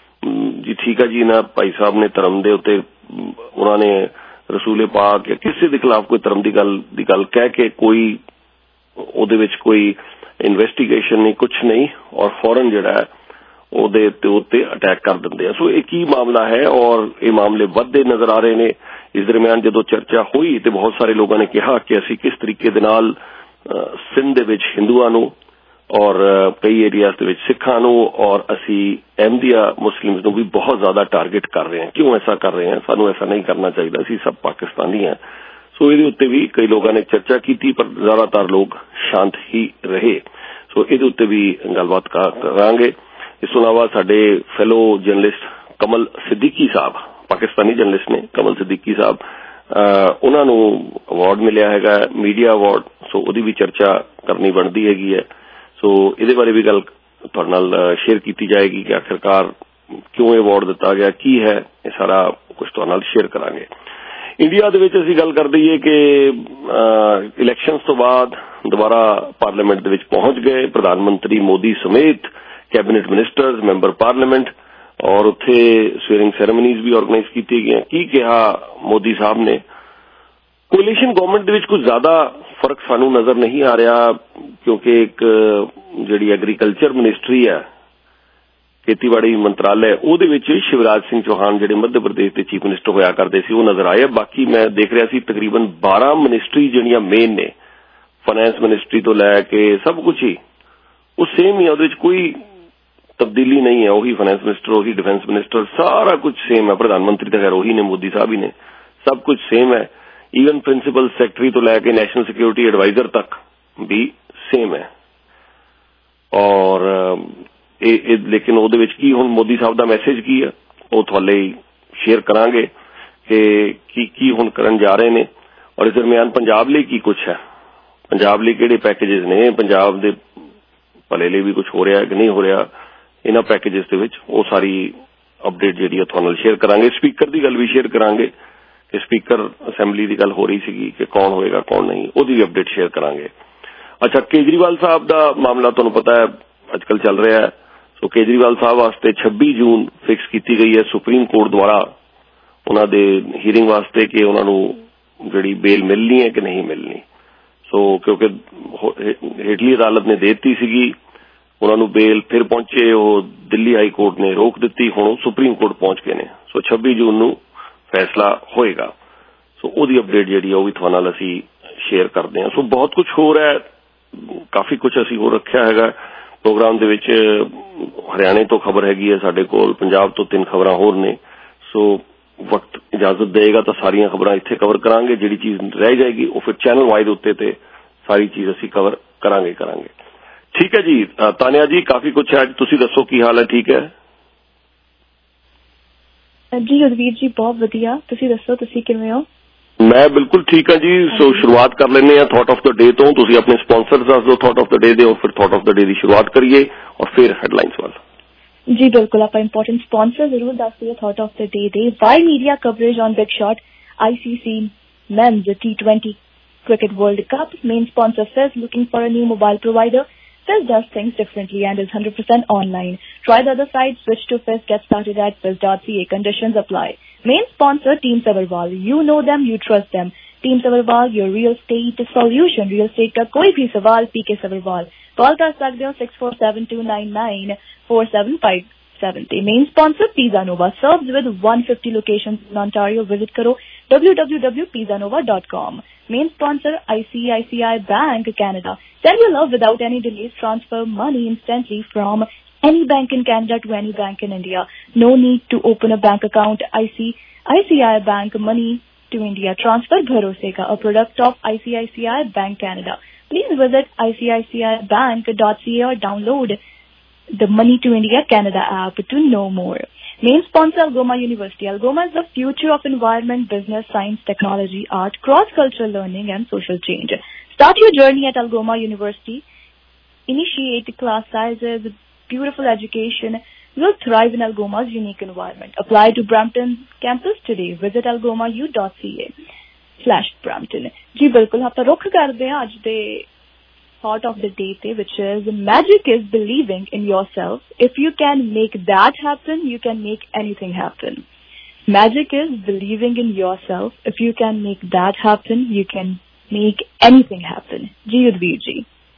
जी ठीक है जी ना भाई साहब ने धर्म के उत्ते उन्होंने रसूले पाक या किसी के खिलाफ कोई धर्म की गल की गल कह के कोई ਉਹਦੇ ਵਿੱਚ कोई इन्वेस्टिगेशन नहीं, कुछ नहीं, और फौरन जिहड़ा है ਉਹਦੇ ਤੇ ਉੱਤੇ अटैक कर दिंदे। सो एक ही मामला है और ये मामले वधदे नजर आ रहे हैं। इस दरम्यान जो चर्चा हुई तो बहुत सारे लोगों ने कहा कि असीं किस तरीके दे नाल सिंध दे विच हिंदुआं नूं और कई एरियाज दे विच सिखां नूं और असी अहमदिया मुस्लिम्स नूं भी बहुत ज्यादा टारगेट कर रहे हैं। क्यों ऐसा कर रहे हैं, सानूं ऐसा नहीं करना चाहिए, असी सब पाकिस्तानी हैं। सो इहदे उत्ते भी कई लोगों ने चर्चा की थी, पर ज्यादातर लोग शांत ही रहे। सो इहदे उत्ते भी गलबात करांगे। इस तों इलावा साडे फेलो जर्नलिस्ट कमल सिद्दीकी साहब, पाकिस्तानी जर्नलिस्ट ने, कमल सिद्दीकी साहब ਉਹਨਾਂ ਨੂੰ ਅਵਾਰਡ ਮਿਲਿਆ ਹੈਗਾ ਮੀਡੀਆ ਅਵਾਰਡ, ਸੋ ਉਹਦੀ ਵੀ ਚਰਚਾ ਕਰਨੀ ਬਣਦੀ ਹੈਗੀ ਹੈ। ਸੋ ਇਹਦੇ ਬਾਰੇ ਵੀ ਗੱਲ ਤੁਹਾਡੇ ਨਾਲ ਸ਼ੇਅਰ ਕੀਤੀ ਜਾਏਗੀ ਕਿ ਆਖਿਰਕਾਰ ਕਿਉਂ ਇਹ ਅਵਾਰਡ ਦਿੱਤਾ ਗਿਆ, ਕੀ ਹੈ, ਇਹ ਸਾਰਾ ਕੁਝ ਤੁਹਾਡੇ ਨਾਲ ਸ਼ੇਅਰ ਕਰਾਂਗੇ। ਇੰਡੀਆ ਦੇ ਵਿੱਚ ਅਸੀਂ ਗੱਲ ਕਰ ਦਈਏ ਕਿ ਇਲੈਕਸ਼ਨਸ ਤੋਂ ਬਾਅਦ ਦੁਬਾਰਾ ਪਾਰਲੀਮੈਂਟ ਦੇ ਵਿੱਚ ਪਹੁੰਚ ਗਏ ਪ੍ਰਧਾਨ ਮੰਤਰੀ ਮੋਦੀ ਸਮੇਤ ਕੈਬਨਿਟ ਮਿਨਿਸਟਰਸ, ਮੈਂਬਰ ਪਾਰਲੀਮੈਂਟ, ਔਰ ਉੱਥੇ ਸਵੇਰਿੰਗ ਸੈਰੇਮਨੀਜ਼ ਵੀ ਆਰਗੇਨਾਈਜ਼ ਕੀਤੀ ਗਈਆਂ। ਕੀ ਕਿਹਾ ਮੋਦੀ ਸਾਹਿਬ ਨੇ? ਕੋਲੀਸ਼ਨ ਗਵਰਨਮੈਂਟ ਦੇ ਵਿੱਚ ਕੁਝ ਜ਼ਿਆਦਾ ਫਰਕ ਸਾਨੂੰ ਨਜ਼ਰ ਨਹੀਂ ਆ ਰਿਹਾ, ਕਿਉਂਕਿ ਇੱਕ ਜਿਹੜੀ ਐਗਰੀਕਲਚਰ ਮਿਨਿਸਟਰੀ ਹੈ, ਖੇਤੀਬਾੜੀ ਮੰਤਰਾਲੇ, ਉਹਦੇ ਵਿੱਚ ਸ਼ਿਵਰਾਜ ਸਿੰਘ ਚੌਹਾਨ ਜਿਹੜੇ ਮੱਧ ਪ੍ਰਦੇਸ਼ ਦੇ ਚੀਫ ਮਿਨਿਸਟਰ ਹੋਇਆ ਕਰਦੇ ਸੀ, ਉਹ ਨਜ਼ਰ ਆਏ। ਬਾਕੀ ਮੈਂ ਦੇਖ ਰਿਹਾ ਸੀ ਤਕਰੀਬਨ ਬਾਰਾਂ ਮਿਨਿਸਟਰੀ ਜਿਹੜੀਆਂ ਮੇਨ ਨੇ, ਫਾਈਨੈਂਸ ਮਿਨਿਸਟਰੀ ਤੋਂ ਲੈ ਕੇ ਸਭ ਕੁਝ ਹੀ ਉਹ ਸੇਮ ਹੀ ਹੈ, ਉਹਦੇ ਵਿੱਚ ਕੋਈ ਤਬਦੀਲੀ ਨਹੀਂ ਹੈ। ਉਹੀ ਫਾਈਨੈਂਸ ਮਿਨਿਸਟਰ, ਉਹੀ ਡਿਫੈਂਸ ਮਿਨਿਸਟਰ, ਸਾਰਾ ਕੁਝ ਸੇਮ ਹੈ। ਪ੍ਰਧਾਨ ਮੰਤਰੀ ਤਾਂ ਖੈਰ ਉਹੀ ਨੇ, ਮੋਦੀ ਸਾਹਿਬ ਹੀ ਨੇ, ਸਭ ਕੁਝ ਸੇਮ ਹੈ। ਈਵਨ ਪ੍ਰਿੰਸੀਪਲ ਸੈਕਟਰੀ ਤੋਂ ਲੈ ਕੇ ਨੈਸ਼ਨਲ ਸਿਕਿਉਰਿਟੀ ਐਡਵਾਈਜ਼ਰ ਤੱਕ ਵੀ ਸੇਮ ਹੈ। ਔਰ ਇਹ ਲੇਕਿਨ ਉਹਦੇ ਵਿੱਚ ਕੀ ਹੁਣ ਮੋਦੀ ਸਾਹਿਬ ਦਾ ਮੈਸੇਜ ਕੀ ਹੈ ਉਹ ਤੁਹਾਡੇ ਸ਼ੇਅਰ ਕਰਾਂਗੇ ਕਿ ਕੀ ਕੀ ਹੁਣ ਕਰਨ ਜਾ ਰਹੇ ਨੇ, ਔਰ ਇਸ ਦਰਮਿਆਨ ਪੰਜਾਬ ਲਈ ਕੀ ਕੁਝ ਹੈ, ਪੰਜਾਬ ਲਈ ਕਿਹੜੇ ਪੈਕੇਜਸ ਨੇ, ਪੰਜਾਬ ਦੇ ਭਲੇ ਲਈ ਵੀ ਕੁਝ ਹੋ ਰਿਹਾ ਕਿ ਨਹੀਂ ਹੋ ਰਿਹਾ ਇਹਨਾਂ ਪੈਕੇਜਸ ਦੇ ਵਿੱਚ, ਉਹ ਸਾਰੀ ਅਪਡੇਟ ਜਿਹੜੀ ਹੈ ਤੁਹਾਨੂੰ ਨਾਲ ਸ਼ੇਅਰ ਕਰਾਂਗੇ। ਸਪੀਕਰ ਦੀ ਗੱਲ ਵੀ ਸ਼ੇਅਰ ਕਰਾਂਗੇ ਕਿ ਸਪੀਕਰ ਅਸੈਂਬਲੀ ਦੀ ਗੱਲ ਹੋ ਰਹੀ ਸੀਗੀ ਕਿ ਕੌਣ ਹੋਏਗਾ ਕੌਣ ਨਹੀਂ, ਉਹਦੀ ਵੀ ਅਪਡੇਟ ਸ਼ੇਅਰ ਕਰਾਂਗੇ। ਅੱਛਾ, ਕੇਜਰੀਵਾਲ ਸਾਹਿਬ ਦਾ ਮਾਮਲਾ ਤੁਹਾਨੂੰ ਪਤਾ ਹੈ ਅੱਜ ਕੱਲ੍ਹ ਚੱਲ ਰਿਹਾ ਹੈ। ਸੋ ਕੇਜਰੀਵਾਲ ਸਾਹਿਬ ਵਾਸਤੇ ਛੱਬੀ ਜੂਨ ਫਿਕਸ ਕੀਤੀ ਗਈ ਹੈ ਸੁਪਰੀਮ ਕੋਰਟ ਦੁਆਰਾ ਉਹਨਾਂ ਦੇ ਹੀਅਰਿੰਗ ਵਾਸਤੇ ਕਿ ਉਹਨਾਂ ਨੂੰ ਜਿਹੜੀ ਬੇਲ ਮਿਲਣੀ ਹੈ ਕਿ ਨਹੀਂ ਮਿਲਣੀ। ਸੋ ਕਿਉਂਕਿ ਹੇਠਲੀ ਅਦਾਲਤ ਨੇ ਦੇ ਦਿੱਤੀ ਸੀਗੀ ਉਹਨਾਂ ਨੂੰ ਬੇਲ, ਫਿਰ ਪਹੁੰਚੇ ਉਹ ਦਿੱਲੀ ਹਾਈ ਕੋਰਟ ਨੇ ਰੋਕ ਦਿੱਤੀ, ਹੁਣ ਉਹ ਸੁਪਰੀਮ ਕੋਰਟ ਪਹੁੰਚ ਗਏ ਨੇ। ਸੋ ਛੱਬੀ ਜੂਨ ਨੂੰ ਫੈਸਲਾ ਹੋਏਗਾ। ਸੋ ਉਹਦੀ ਅਪਡੇਟ ਜਿਹੜੀ ਹੈ ਉਹ ਵੀ ਤੁਹਾਡੇ ਨਾਲ ਅਸੀਂ ਸ਼ੇਅਰ ਕਰਦੇ ਹਾਂ। ਸੋ ਬਹੁਤ ਕੁਝ ਹੋ ਰਿਹਾ ਹੈ, ਕਾਫੀ ਕੁਝ ਅਸੀਂ ਹੋ ਰੱਖਿਆ ਹੈਗਾ ਪ੍ਰੋਗਰਾਮ ਦੇ ਵਿੱਚ। ਹਰਿਆਣੇ ਤੋਂ ਖਬਰ ਹੈਗੀ ਹੈ ਸਾਡੇ ਕੋਲ, ਪੰਜਾਬ ਤੋਂ ਤਿੰਨ ਖਬਰਾਂ ਹੋਰ ਨੇ। ਸੋ ਵਕਤ ਇਜਾਜ਼ਤ ਦੇਗਾ ਤਾਂ ਸਾਰੀਆਂ ਖਬਰਾਂ ਇੱਥੇ ਕਵਰ ਕਰਾਂਗੇ, ਜਿਹੜੀ ਚੀਜ਼ ਰਹਿ ਜਾਏਗੀ ਉਹ ਫਿਰ ਚੈਨਲ ਵਾਈਡ ਉੱਤੇ ਤੇ ਸਾਰੀ ਚੀਜ਼ ਅਸੀਂ ਕਵਰ ਕਰਾਂਗੇ ਕਰਾਂਗੇ ਠੀਕ ਹੈ ਜੀ। ਤਾਨਿਆ ਜੀ, ਕਾਫੀ ਕੁਝ ਹੈ, ਤੁਸੀਂ ਦੱਸੋ ਕੀ ਹਾਲ ਹੈ? ਠੀਕ ਹੈ ਜੀ ਰਣਵੀਰ ਜੀ, ਬਹੁਤ ਵਧੀਆ, ਤੁਸੀਂ ਦੱਸੋ ਤੁਸੀਂ ਕਿਵੇਂ ਹੋ? ਮੈਂ ਬਿਲਕੁਲ ਠੀਕ ਹਾਂ ਜੀ। ਸੋ ਸ਼ੁਰੂਆਤ ਕਰ ਲੈਂਦੇ ਹਾਂ ਥਾਟ ਆਫ ਦ ਡੇ ਤੋਂ। ਤੁਸੀਂ ਆਪਣੇ ਸਪਾਂਸਰਸ ਦੱਸ ਦਿਓ ਥਾਟ ਆਫ ਦ ਡੇ ਦੇ, ਔਰ ਫਿਰ ਥਾਟ ਆਫ ਦ ਡੇ ਦੀ ਸ਼ੁਰੂਆਤ ਕਰੀਏ ਔਰ ਫਿਰ ਹੈਡਲਾਈਨਸ ਵੱਲ। ਜੀ ਬਿਲकुल, ਆਪਾਂ ਇੰਪੋਰਟੈਂਟ ਸਪਾਂਸਰ ਜ਼ਰੂਰ ਦੱਸ ਦਈਏ ਥਾਟ ਆਫ ਦ ਡੇ ਦੇ। Y media coverage on big shot ICC men's T twenty cricket world cup, main sponsor Fizz looking for a new mobile provider. Fizz does things differently and is one hundred percent online. Try the other side, switch to Fizz, get started at fizz dot c a. Conditions apply. Main sponsor Team Savarwal, you know them, you trust them. Team Savarwal, your real estate solution. Real estate का कोई भी सवाल P K Savarwal. Call कर सकते हो six four seven two nine nine four seven five seven. Main sponsor Pizza Nova, serves with one hundred fifty locations in Ontario. Visit करो w w w dot pizza nova dot com. Main sponsor I C I C I Bank Canada. Send your love without any delays. Transfer money instantly from any bank in Canada to any bank in India. No need to open a bank account. I C I C I Bank Money to India. Transfer bharose ka, a product of I C I C I Bank Canada. Please visit I C I C I bank dot c a or download the Money to India Canada app to know more. Main sponsor Algoma University. Algoma is the future of environment, business, science, technology, art, cross-cultural learning and social change. Start your journey at Algoma University. Initiate class sizes, beautiful education. You'll thrive in Algoma's unique environment. Apply to Brampton campus today. Visit algoma u dot c a slash Brampton. जी बिल्कुल, आप रुख करते हैं आज दे thought of the day te, which is magic is believing in yourself. If you can make that happen, you can make anything happen. Magic is believing in yourself. If you can make that happen, you can make anything happen. Ji Udveer ji.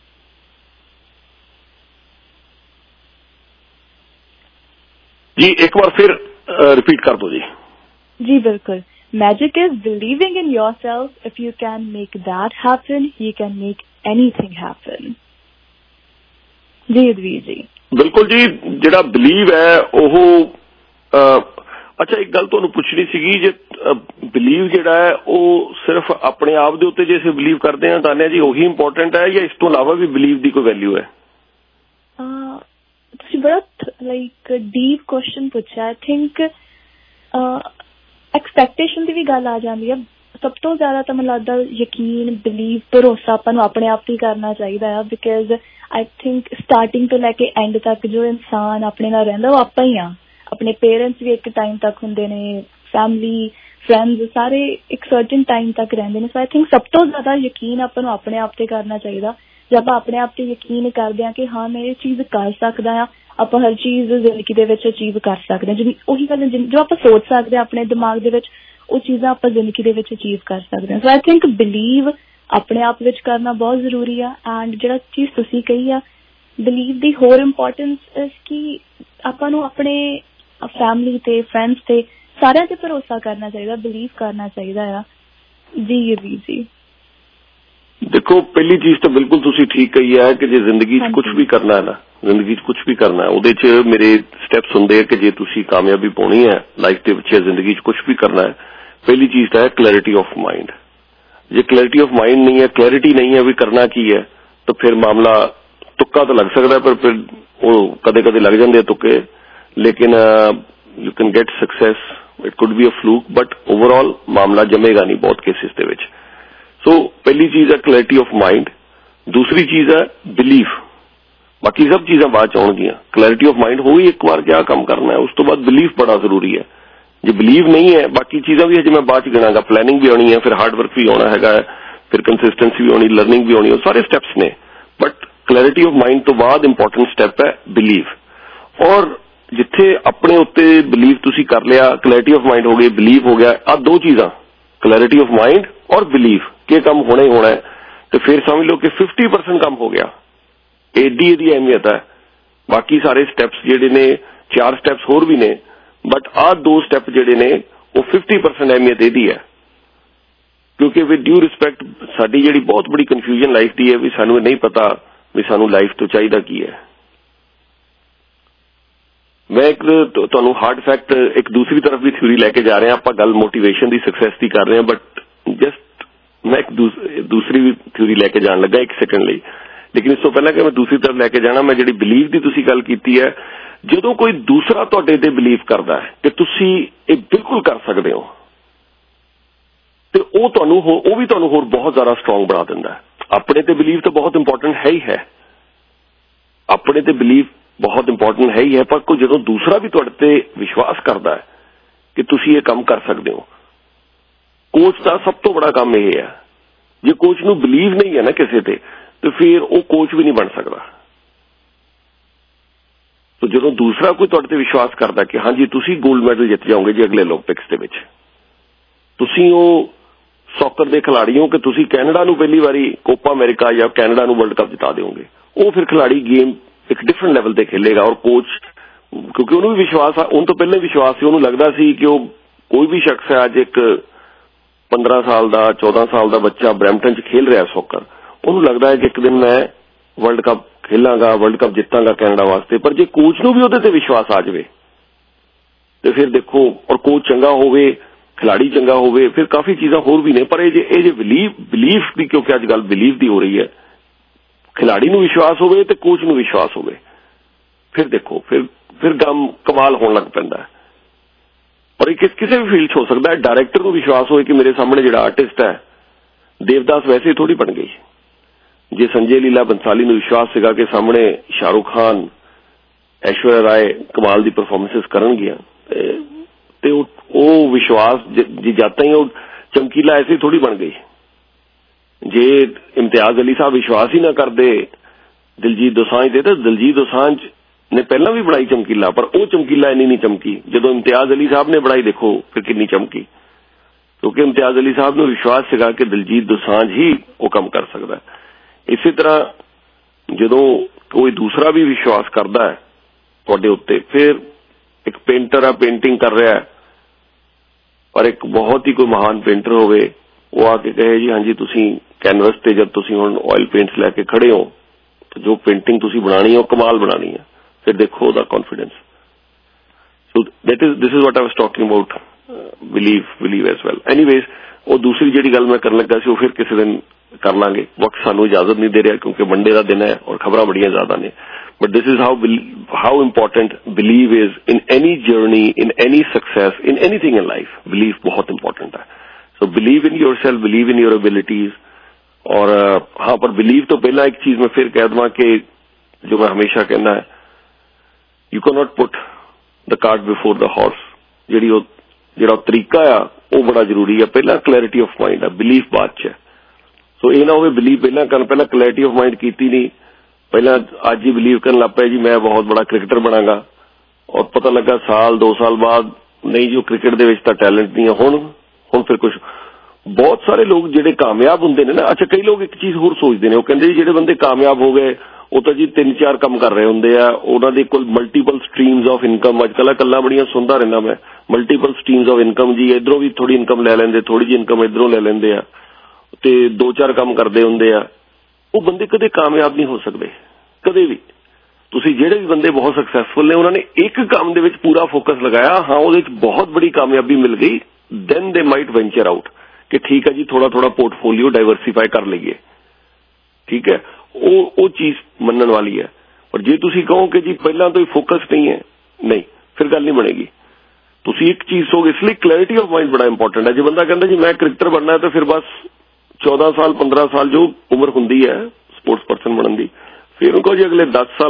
जी एक बार फिर repeat कर दो जी। जी बिल्कुल, magic is believing in yourself. If you can make that happen, you can make anything happen. Ji udveer जी बिल्कुल जी, ਜਿਹੜਾ believe ਹੈ ਉਹ ਅੱਛਾ ਇੱਕ ਗੱਲ ਤੁਹਾਨੂੰ ਪੁੱਛਣੀ ਸੀਗੀ, ਜੇ ਬਲੀਵ ਜਿਹੜਾ ਹੈ ਉਹ ਸਿਰਫ ਆਪਣੇ ਆਪ ਦੇ ਉੱਤੇ ਜੇ ਅਸੀਂ ਬਲੀਵ ਕਰਦੇ ਹਾਂ ਤਾਨਿਆ ਜੀ ਉਹੀ ਇੰਪੋਰਟੈਂਟ ਹੈ, ਜਾਂ ਇਸ ਤੋਂ ਇਲਾਵਾ ਵੀ ਬਲੀਵ ਦੀ ਕੋਈ ਵੈਲਿਊ ਹੈ? ਤੁਸੀਂ ਬੜਾ ਲਾਈਕ ਡੀਪ ਕੁਐਸਚਨ ਪੁੱਛਿਆ। ਆਈ ਥਿੰਕ ਐਕਸਪੈਕਟੇਸ਼ਨ ਦੀ ਵੀ ਗੱਲ ਆ ਜਾਂਦੀ ਹੈ। ਸਭ ਤੋਂ ਜ਼ਿਆਦਾ ਤਾਂ ਮੈਨੂੰ ਲੱਗਦਾ ਯਕੀਨ, ਬਿਲੀਵ, ਭਰੋਸਾ ਆਪਾਂ ਨੂੰ ਆਪਣੇ ਆਪ 'ਤੇ ਹੀ ਕਰਨਾ ਚਾਹੀਦਾ ਆ। ਬਿਕਾਜ਼ ਆਈ ਥਿੰਕ ਸਟਾਰਟਿੰਗ ਤੋਂ ਲੈ ਕੇ ਐਂਡ ਤੱਕ ਜੋ ਇਨਸਾਨ ਆਪਣੇ ਨਾਲ ਰਹਿੰਦਾ ਉਹ ਆਪਾਂ ਹੀ ਆ। ਆਪਣੇ ਪੇਰੈਂਟਸ ਵੀ ਇੱਕ ਟਾਈਮ ਤੱਕ ਹੁੰਦੇ ਨੇ, ਫੈਮਿਲੀ, ਫਰੈਂਡਸ ਸਾਰੇ ਇੱਕ ਸਰਟਨ ਟਾਈਮ ਤੱਕ ਰਹਿੰਦੇ ਨੇ। ਸੋ ਆਈ ਥਿੰਕ ਸਭ ਤੋਂ ਜ਼ਿਆਦਾ ਯਕੀਨ ਆਪਾਂ ਨੂੰ ਆਪਣੇ ਆਪ 'ਤੇ ਕਰਨਾ ਚਾਹੀਦਾ। ਜੇ ਆਪਾਂ ਆਪਣੇ ਆਪ 'ਤੇ ਯਕੀਨ ਕਰਦੇ ਹਾਂ ਕਿ ਹਾਂ ਮੈਂ ਇਹ ਚੀਜ਼ ਕਰ ਸਕਦਾ ਹਾਂ, ਆਪਾਂ ਹਰ ਚੀਜ਼ ਜ਼ਿੰਦਗੀ ਦੇ ਵਿੱਚ ਅਚੀਵ ਕਰ ਸਕਦੇ ਹਾਂ। ਜਿਵੇਂ ਉਹੀ ਗੱਲ ਜੋ ਆਪਾਂ ਸੋਚ ਸਕਦੇ ਹਾਂ ਆਪਣੇ ਦਿਮਾਗ ਦੇ ਵਿੱਚ, ਉਹ ਚੀਜ਼ਾਂ ਆਪਾਂ ਜ਼ਿੰਦਗੀ ਦੇ ਵਿੱਚ ਅਚੀਵ ਕਰ ਸਕਦੇ ਹਾਂ। ਸੋ ਆਈ ਥਿੰਕ ਬਿਲੀਵ ਆਪਣੇ ਆਪ ਵਿੱਚ ਕਰਨਾ ਬਹੁਤ ਜ਼ਰੂਰੀ ਆ। ਐਂਡ ਜਿਹੜਾ ਚੀਜ਼ ਤੁਸੀਂ ਕਹੀ ਆ ਬਿਲੀਵ ਦੀ ਹੋਰ ਇੰਪੋਰਟੈਂਸ ਇਸ ਕਿ ਆਪਾਂ ਨੂੰ ਆਪਣੇ ਫੈਮਿਲੀ ਤੇ, ਫਰੈਂਡਸ ਤੇ, ਸਾਰਿਆਂ ਤੇ ਭਰੋਸਾ ਕਰਨਾ ਚਾਹੀਦਾ, ਬਿਲੀਵ ਕਰਨਾ ਚਾਹੀਦਾ ਆ। ਜੀ ਜੀ ਜੀ ਦੇਖੋ, ਪਹਿਲੀ ਚੀਜ਼ ਤਾਂ ਬਿਲਕੁਲ ਤੁਸੀਂ ਠੀਕ ਕਹੀ ਹੈ ਕਿ ਜੇ ਜ਼ਿੰਦਗੀ 'ਚ ਕੁਝ ਵੀ ਕਰਨਾ ਹੈ ਨਾ, ਜ਼ਿੰਦਗੀ 'ਚ ਕੁਝ ਵੀ ਕਰਨਾ ਹੈ ਉਹਦੇ 'ਚ ਮੇਰੇ ਸਟੈਪਸ ਹੁੰਦੇ ਆ ਕਿ ਜੇ ਤੁਸੀਂ ਕਾਮਯਾਬੀ ਪਾਉਣੀ ਹੈ ਲਾਈਫ ਦੇ ਵਿੱਚ, ਜ਼ਿੰਦਗੀ 'ਚ ਕੁਝ ਵੀ ਕਰਨਾ ਹੈ, ਪਹਿਲੀ ਚੀਜ਼ ਤਾਂ ਹੈ ਕਲੈਰਿਟੀ ਆਫ ਮਾਈਂਡ। ਜੇ ਕਲੈਰਿਟੀ ਆਫ ਮਾਈਂਡ ਨਹੀਂ ਹੈ, ਕਲੈਰਿਟੀ ਨਹੀਂ ਹੈ ਵੀ ਕਰਨਾ ਕੀ ਹੈ, ਤਾਂ ਫਿਰ ਮਾਮਲਾ ਤੁੱਕਾ ਤਾਂ ਲੱਗ ਸਕਦਾ, ਪਰ ਫਿਰ ਉਹ ਕਦੇ ਕਦੇ ਲੱਗ ਜਾਂਦੇ ਆ ਤੁੱਕੇ, ਲੇਕਿਨ you can get success, it could be a fluke, but overall ਮਾਮਲਾ ਜਮੇਗਾ ਨਹੀਂ ਬਹੁਤ ਕੇਸਿਸ ਦੇ ਵਿੱਚ। ਸੋ ਪਹਿਲੀ ਚੀਜ਼ ਹੈ ਕਲੈਰਿਟੀ ਆਫ ਮਾਈਂਡ। ਦੂਸਰੀ ਚੀਜ਼ ਹੈ ਬਿਲੀਫ। ਬਾਕੀ ਸਭ ਚੀਜ਼ਾਂ ਬਾਅਦ ਚ ਆਉਣਗੀਆਂ। ਕਲੈਰਿਟੀ ਆਫ ਮਾਈਂਡ ਹੋਈ ਇੱਕ ਵਾਰ ਕਿਆ ਕੰਮ ਕਰਨਾ ਹੈ, ਉਸ ਤੋਂ ਬਾਅਦ ਬਿਲੀਫ ਬੜਾ ਜ਼ਰੂਰੀ ਹੈ। ਜੇ ਬਿਲੀਵ ਨਹੀਂ ਹੈ, ਬਾਕੀ ਚੀਜ਼ਾਂ ਵੀ ਹਜੇ ਮੈਂ ਬਾਅਦ ਚ ਗਿਣਾਂਗਾ। ਪਲੈਨਿੰਗ ਵੀ ਆਉਣੀ ਹੈ, ਫਿਰ ਹਾਰਡ ਵਰਕ ਵੀ ਆਉਣਾ ਹੈਗਾ, ਫਿਰ ਕੰਸਿਸਟੈਂਸੀ ਵੀ ਆਉਣੀ, ਲਰਨਿੰਗ ਵੀ ਆਉਣੀ, ਉਹ ਸਾਰੇ ਸਟੈਪਸ ਨੇ। ਬਟ ਕਲੈਰਿਟੀ ਆਫ ਮਾਈਂਡ ਤੋਂ ਬਾਅਦ ਇੰਪੋਰਟੈਂਟ ਸਟੈਪ ਹੈ ਬਿਲੀਵ। ਔਰ ਜਿੱਥੇ ਆਪਣੇ ਉੱਤੇ ਬਿਲੀਵ ਤੁਸੀਂ ਕਰ ਲਿਆ, ਕਲੈਰਿਟੀ ਆਫ ਮਾਈਂਡ ਹੋ ਗਈ, ਬਿਲੀਵ ਹੋ ਗਿਆ, ਆਹ ਦੋ ਚੀਜ਼ਾਂ ਕਲੈਰਿਟੀ ਆਫ ਮਾਈਂਡ ਔਰ ਬਿਲੀਵ ਕਿ ਕੰਮ ਹੋਣਾ ਹੀ ਹੋਣਾ ਹੈ, ਤੇ ਫਿਰ ਸਮਝ ਲਓ ਕਿ ਫਿਫਟੀ ਪਰਸੈਂਟ ਕੰਮ ਹੋ ਗਿਆ। ਏਡੀ ਇਹਦੀ ਅਹਿਮੀਅਤ ਹੈ। ਬਾਕੀ ਸਾਰੇ ਸਟੈਪਸ ਜਿਹੜੇ ਨੇ, ਚਾਰ ਸਟੈਪਸ ਹੋਰ ਵੀ ਨੇ, ਬਟ ਆਹ ਦੋ ਸਟੈਪ ਜਿਹੜੇ ਨੇ ਉਹ ਫਿਫਟੀ ਪਰਸੈਂਟ ਅਹਿਮੀਅਤ ਇਹਦੀ ਹੈ। ਕਿਉਂਕਿ ਵਿਦ ਡਿਊ ਰਿਸਪੈਕਟ ਸਾਡੀ ਜਿਹੜੀ ਬਹੁਤ ਬੜੀ ਕਨਫਿਊਜ਼ਨ ਲਾਈਫ ਦੀ ਹੈ ਵੀ ਸਾਨੂੰ ਨਹੀਂ ਪਤਾ ਵੀ ਸਾਨੂੰ ਲਾਈਫ ਤੋਂ ਚਾਹੀਦਾ ਕੀ ਹੈ। ਮੈਂ ਇੱਕ ਤੁਹਾਨੂੰ ਹਾਰਡ ਫੈਕਟ ਇੱਕ ਦੂਸਰੀ ਤਰਫ ਵੀ ਥਿਊਰੀ ਲੈ ਕੇ ਜਾ ਰਹੇ ਹਾਂ। ਆਪਾਂ ਗੱਲ ਮੋਟੀਵੇਸ਼ਨ ਦੀ, ਸਕਸੈਸ ਦੀ ਕਰ ਰਹੇ ਹਾਂ, ਬਟ ਜਸਟ ਮੈਂ ਇੱਕ ਦੂਸਰੀ ਵੀ ਥਿਊਰੀ ਲੈ ਕੇ ਜਾਣ ਲੱਗਾ ਇੱਕ ਸੈਕਿੰਡ ਲਈ। ਲੇਕਿਨ ਇਸ ਤੋਂ ਪਹਿਲਾਂ ਕਿ ਮੈਂ ਦੂਸਰੀ ਤਰਫ ਲੈ ਕੇ ਜਾਣਾ, ਮੈਂ ਜਿਹੜੀ ਬਿਲੀਵ ਦੀ ਤੁਸੀਂ ਗੱਲ ਕੀਤੀ ਹੈ, ਜਦੋਂ ਕੋਈ ਦੂਸਰਾ ਤੁਹਾਡੇ ਤੇ ਬਿਲੀਵ ਕਰਦਾ ਹੈ ਕਿ ਤੁਸੀਂ ਇਹ ਬਿਲਕੁਲ ਕਰ ਸਕਦੇ ਹੋ, ਤੇ ਉਹ ਤੁਹਾਨੂੰ ਉਹ ਵੀ ਤੁਹਾਨੂੰ ਹੋਰ ਬਹੁਤ ਜ਼ਿਆਦਾ ਸਟਰੋਂਗ ਬਣਾ ਦਿੰਦਾ ਹੈ। ਆਪਣੇ ਤੇ ਬਿਲੀਵ ਤਾਂ ਬਹੁਤ ਇੰਪੋਰਟੈਂਟ ਹੈ ਹੀ ਹੈ, ਆਪਣੇ ਤੇ ਬਿਲੀਵ ਬਹੁਤ ਇੰਪੋਰਟੈਂਟ ਹੈ ਹੀ ਹੈ, ਪਰ ਕੋਈ ਜਦੋਂ ਦੂਸਰਾ ਵੀ ਤੁਹਾਡੇ ਤੇ ਵਿਸ਼ਵਾਸ ਕਰਦਾ ਹੈ ਕਿ ਤੁਸੀਂ ਇਹ ਕੰਮ ਕਰ ਸਕਦੇ ਹੋ। ਕੋਚ ਦਾ ਸਭ ਤੋਂ ਬੜਾ ਕੰਮ ਇਹ ਹੈ, ਜੇ ਕੋਚ ਨੂੰ ਬਿਲੀਵ ਨਹੀਂ ਹੈ ਨਾ ਕਿਸੇ ਤੇ, ਤੇ ਫਿਰ ਉਹ ਕੋਚ ਵੀ ਨਹੀਂ ਬਣ ਸਕਦਾ। ਤੋ ਜਦੋਂ ਦੂਸਰਾ ਕੋਈ ਤੁਹਾਡੇ ਤੇ ਵਿਸ਼ਵਾਸ ਕਰਦਾ ਕਿ ਹਾਂਜੀ ਤੁਸੀਂ 골ਡ ਮੈਡਲ ਜਿੱਤ ਜਾਓਗੇ ਜੀ ਅਗਲੇ ਓਲੰਪਿਕਸ ਦੇ ਵਿੱਚ, ਤੁਸੀਂ ਉਹ ਸੌਕਰ ਦੇ ਖਿਲਾੜੀ ਹੋ ਕਿ ਤੁਸੀਂ ਕੈਨੇਡਾ ਨੂੰ ਪਹਿਲੀ ਵਾਰੀ ਕੋਪਾ ਅਮਰੀਕਾ ਜਾਂ ਕੈਨੇਡਾ ਨੂੰ ਵਰਲਡ ਕੱਪ ਜਿਤਾ ਦਿਓਗੇ, ਉਹ ਫਿਰ ਖਿਲਾੜੀ ਗੇਮ ਇੱਕ ਡਿਫਰੈਂਟ ਲੈਵਲ ਤੇ ਖੇਲੇਗਾ। ਔਰ ਕੋਚ, ਕਿਉਂਕਿ ਉਹਨੂੰ ਵੀ ਵਿਸ਼ਵਾਸ ਆ, ਉਹਨੂੰ ਤੋਂ ਪਹਿਲਾਂ ਵਿਸ਼ਵਾਸ ਸੀ, ਉਹਨੂੰ ਲੱਗਦਾ ਸੀ ਕਿ ਉਹ ਕੋਈ ਵੀ ਸ਼ਖਸ ਹੈ, ਅੱਜ ਇੱਕ ਪੰਦਰਾਂ ਸਾਲ ਦਾ, ਚੌਦਾਂ ਸਾਲ ਦਾ ਬੱਚਾ ਬਰੈਂਪਟਨ ਚ ਖੇਲ ਰਿਹਾ ਸੌਕਰ, ਉਹਨੂੰ ਲੱਗਦਾ ਹੈ ਕਿ ਇੱਕ ਦਿਨ ਮੈਂ ਵਰਲਡ ਕੱਪ ਖੇਲਾਂਗਾ, ਵਰਲਡ ਕੱਪ ਜਿੱਤਾਂਗਾ ਕੈਨੇਡਾ ਵਾਸਤੇ। ਪਰ ਜੇ ਕੋਚ ਨੂੰ ਵੀ ਉਹਦੇ ਤੇ ਵਿਸ਼ਵਾਸ ਆ ਜਾਵੇ ਤੇ ਫਿਰ ਦੇਖੋ, ਔਰ ਕੋਚ ਚੰਗਾ ਹੋਵੇ, ਖਿਲਾੜੀ ਚੰਗਾ ਹੋਵੇ, ਫਿਰ ਕਾਫੀ ਚੀਜ਼ਾਂ ਹੋਰ ਵੀ ਨੇ। ਪਰ ਇਹ ਜੇ ਇਹ ਜੇ ਬਿਲੀਵ ਬਿਲੀਫ ਦੀ, ਕਿਉਂਕਿ ਅੱਜ ਗੱਲ ਬਿਲੀਵ ਦੀ ਹੋ ਰਹੀ ਹੈ, ਖਿਲਾੜੀ ਨੂੰ ਵਿਸ਼ਵਾਸ ਹੋਵੇ ਤੇ ਕੋਚ ਨੂੰ ਵਿਸ਼ਵਾਸ ਹੋਵੇ, ਫਿਰ ਦੇਖੋ ਫਿਰ ਫਿਰ ਕੰਮ ਕਮਾਲ ਹੋਣ ਲੱਗ ਪੈਂਦਾ ਹੈ। ਔਰ ਇਹ ਕਿਸੇ ਵੀ ਫੀਲਡ 'ਚ ਹੋ ਸਕਦਾ ਹੈ। ਡਾਇਰੈਕਟਰ ਨੂੰ ਵਿਸ਼ਵਾਸ ਹੋਵੇ ਕਿ ਮੇਰੇ ਸਾਹਮਣੇ ਜਿਹੜਾ ਆਰਟਿਸਟ ਹੈ, ਦੇਵਦਾਸ ਵੈਸੇ ਹੀ ਥੋੜੀ ਬਣ ਗਈ। ਜੇ ਸੰਜੇ ਲੀਲਾ ਬੰਸਾਲੀ ਨੂੰ ਵਿਸ਼ਵਾਸ ਸੀਗਾ ਕਿ ਸਾਹਮਣੇ ਸ਼ਾਹਰੁਖ ਖਾਨ, ਐਸ਼ਵਰਿਆ ਰਾਏ ਕਮਾਲ ਦੀ ਪਰਫਾਰਮੈਂਸਿਸ ਕਰਨਗੀਆਂ, ਤੇ ਉਹ ਵਿਸ਼ਵਾਸ ਜੀ ਜਦ ਤਾਈਂ ਉਹ ਚਮਕੀਲਾ ਐਸੀ ਥੋੜੀ ਬਣ ਗਈ। ਜੇ ਇਮਤਿਆਜ਼ ਅਲੀ ਸਾਹਿਬ ਵਿਸ਼ਵਾਸ ਹੀ ਨਾ ਕਰਦੇ ਦਿਲਜੀਤ ਦੋਸਾਂਝ ਦੇ, ਤਾਂ ਦਿਲਜੀਤ ਦੋਸਾਂਝ ਨੇ ਪਹਿਲਾਂ ਵੀ ਬਣਾਈ ਚਮਕੀਲਾ, ਪਰ ਉਹ ਚਮਕੀਲਾ ਇੰਨੀ ਨਹੀਂ ਚਮਕੀ। ਜਦੋਂ ਇਮਤਿਆਜ਼ ਅਲੀ ਸਾਹਿਬ ਨੇ ਬਣਾਈ, ਦੇਖੋ ਫਿਰ ਕਿੰਨੀ ਚਮਕੀ, ਕਿਉਂਕਿ ਇਮਤਿਆਜ਼ ਅਲੀ ਸਾਹਿਬ ਨੂੰ ਵਿਸ਼ਵਾਸ ਸੀਗਾ ਕਿ ਦਿਲਜੀਤ ਦੋਸਾਂਝ ਹੀ ਉਹ ਕੰਮ ਕਰ ਸਕਦਾ। ਇਸੇ ਤਰ੍ਹਾਂ ਜਦੋਂ ਕੋਈ ਦੂਸਰਾ ਵੀ ਵਿਸ਼ਵਾਸ ਕਰਦਾ ਹੈ ਤੁਹਾਡੇ ਉੱਤੇ, ਫਿਰ ਇੱਕ ਪੇਂਟਰ ਆ, ਪੇਂਟਿੰਗ ਕਰ ਰਿਹਾ, ਪਰ ਇੱਕ ਬਹੁਤ ਹੀ ਕੋਈ ਮਹਾਨ ਪੇਂਟਰ ਹੋਵੇ, ਉਹ ਆ ਕੇ ਕਹੇ ਜੀ ਹਾਂਜੀ ਤੁਸੀਂ ਕੈਨਵਸ ਤੇ ਜਦ ਤੁਸੀਂ ਹੁਣ ਆਇਲ ਪੇਂਟਸ ਲੈ ਕੇ ਖੜੇ ਹੋ, ਜੋ ਪੇਂਟਿੰਗ ਤੁਸੀਂ ਬਣਾਣੀ ਹੈ ਉਹ ਕਮਾਲ ਬਣਾਣੀ ਹੈ, ਫਿਰ ਦੇਖੋ ਉਹਦਾ confidence. So that is this is what I was talking about believe believe as well. Anyways, ਉਹ ਦੂਸਰੀ ਜਿਹੜੀ ਗੱਲ ਮੈਂ ਕਰਨ ਲੱਗਾ ਸੀ ਉਹ ਫਿਰ ਕਿਸੇ ਦਿਨ ਕਰ ਲਾਂਗੇ। ਵਕਤ ਸਾਨੂੰ ਇਜਾਜ਼ਤ ਨਹੀਂ ਦੇ ਰਿਹਾ ਕਿਉਂਕਿ ਮੰਡੇ ਦਾ ਦਿਨ ਹੈ ਔਰ ਖਬਰਾਂ ਬੜੀਆਂ ਜ਼ਿਆਦਾ ਨੇ। But this is how how important believe is in any journey, in any success, in anything in life. Believe ਬਹੁਤ ਇੰਪੋਰਟੈਂਟ ਹੈ। So believe in yourself, believe in your abilities. और हाँ, पर बिलीव तो पहला एक चीज मैं फिर कह दूंगा कि जो मैं हमेशा कहना है, you can not put the cart before the horse. ਜਿਹੜੀ ਉਹ ਜਿਹੜਾ ਤਰੀਕਾ ਆ ਉਹ ਬੜਾ ਜ਼ਰੂਰੀ ਆ। ਪਹਿਲਾਂ ਕਲੈਰਿਟੀ ਆਫ ਮਾइंड ਆ, ਬਿਲੀਫ ਬਾਅਦ ਚ। ਸੋ ਇਹ ਨਾ ਹੋਵੇ ਬਿਲੀਵ ਪਹਿਲਾਂ ਕਰਨ, ਪਹਿਲਾਂ ਕਲੈਰਿਟੀ ਆਫ ਮਾइंड ਕੀਤੀ ਨਹੀਂ, ਪਹਿਲਾਂ ਅੱਜ ਹੀ ਬਿਲੀਵ ਕਰਨ ਲੱਗ ਪਿਆ ਜੀ ਮੈਂ ਬਹੁਤ ਬੜਾ ਕ੍ਰਿਕਟਰ ਬਣਾਂਗਾ, ਔਰ ਪਤਾ ਲੱਗਾ ਸਾਲ ਦੋ ਸਾਲ ਬਾਅਦ ਨਹੀਂ ਜੀ ਉਹ ਕ੍ਰਿਕਟ ਦੇ ਵਿੱਚ ਤਾਂ ਟੈਲੈਂਟ ਨਹੀਂ ਆ। ਹੁਣ ਹੁਣ ਫਿਰ ਕੁਝ ਬਹੁਤ ਸਾਰੇ ਲੋਕ ਜਿਹੜੇ ਕਾਮਯਾਬ ਹੁੰਦੇ ਨੇ ਨਾ, ਅੱਛਾ ਕਈ ਲੋਕ ਇੱਕ ਚੀਜ਼ ਹੋਰ ਸੋਚਦੇ ਨੇ, ਉਹ ਕਹਿੰਦੇ ਜੀ ਜਿਹੜੇ ਬੰਦੇ ਕਾਮਯਾਬ ਹੋ ਗਏ ਉਹ ਤਾਂ ਜੀ ਤਿੰਨ ਚਾਰ ਕੰਮ ਕਰ ਰਹੇ ਹੁੰਦੇ ਆ, ਉਹਨਾਂ ਦੇ ਕੋਲ ਮਲਟੀਪਲ ਸਟਰੀਮਸ ਆਫ ਇਨਕਮ। ਅੱਜ ਕੱਲ੍ਹ ਗੱਲਾਂ ਬੜੀਆਂ ਸੁਣਦਾ ਰਹਿੰਦਾ ਮੈਂ, ਮਲਟੀਪਲ ਸਟਰੀਮਸ ਆਫ ਇਨਕਮ ਜੀ, ਇੱਧਰੋਂ ਵੀ ਥੋੜੀ ਇਨਕਮ ਲੈ ਲੈਂਦੇ, ਥੋੜੀ ਜਿਹੀ ਇਨਕਮ ਇੱਧਰੋਂ ਲੈ ਲੈਂਦੇ ਆ ਤੇ ਦੋ ਚਾਰ ਕੰਮ ਕਰਦੇ ਹੁੰਦੇ ਆ। ਉਹ ਬੰਦੇ ਕਦੇ ਕਾਮਯਾਬ ਨਹੀਂ ਹੋ ਸਕਦੇ, ਕਦੇ ਵੀ। ਤੁਸੀਂ ਜਿਹੜੇ ਵੀ ਬੰਦੇ ਬਹੁਤ ਸਕਸੈਸਫੁਲ ਨੇ ਉਹਨਾਂ ਨੇ ਇੱਕ ਕੰਮ ਦੇ ਵਿੱਚ ਪੂਰਾ ਫੋਕਸ ਲਗਾਇਆ, ਹਾਂ ਉਹਦੇ ਵਿੱਚ ਬਹੁਤ ਬੜੀ ਕਾਮਯਾਬੀ ਮਿਲ ਗਈ, ਦੈਨ ਦੇ ਮਾਈਟ ਵੈਂਚਰ ਆਊਟ ਕਿ ਠੀਕ ਹੈ ਜੀ ਥੋੜਾ ਥੋੜਾ ਪੋਰਟਫੋਲੀਓ ਡਾਇਵਰਸੀਫਾਈ ਕਰ ਲਈਏ, ਠੀਕ ਹੈ। ਉਹ ਉਹ ਚੀਜ਼ ਮੰਨਣ ਵਾਲੀ ਹੈ। ਪਰ ਜੇ ਤੁਸੀਂ ਕਹੋ ਕਿ ਜੀ ਪਹਿਲਾਂ ਤੋਂ ਹੀ ਫੋਕਸ ਨਹੀਂ ਹੈ, ਨਹੀਂ, ਫਿਰ ਗੱਲ ਨਹੀਂ ਬਣੇਗੀ। ਤੁਸੀਂ ਇੱਕ ਚੀਜ਼ ਸੋਗੇ, ਇਸ ਲਈ ਕਲੈਰਿਟੀ ਆਫ ਮਾइंड ਬੜਾ ਇੰਪੋਰਟੈਂਟ ਹੈ। ਜੇ ਬੰਦਾ ਕਹਿੰਦਾ ਜੀ ਮੈਂ ਕ੍ਰਿਕਟਰ ਬਣਨਾ ਹੈ ਤਾਂ ਫਿਰ ਬਸ ਚੌਦਾਂ ਸਾਲ ਪੰਦਰਾਂ ਸਾਲ ਜੋ ਉਮਰ ਹੁੰਦੀ ਹੈ ਸਪੋਰਟਸ ਪਰਸਨ ਬਣਨ ਦੀ, ਫਿਰ ਉਹ ਕਹੋ ਜੀ ਅਗਲੇ ਦਸ ਸਾਲ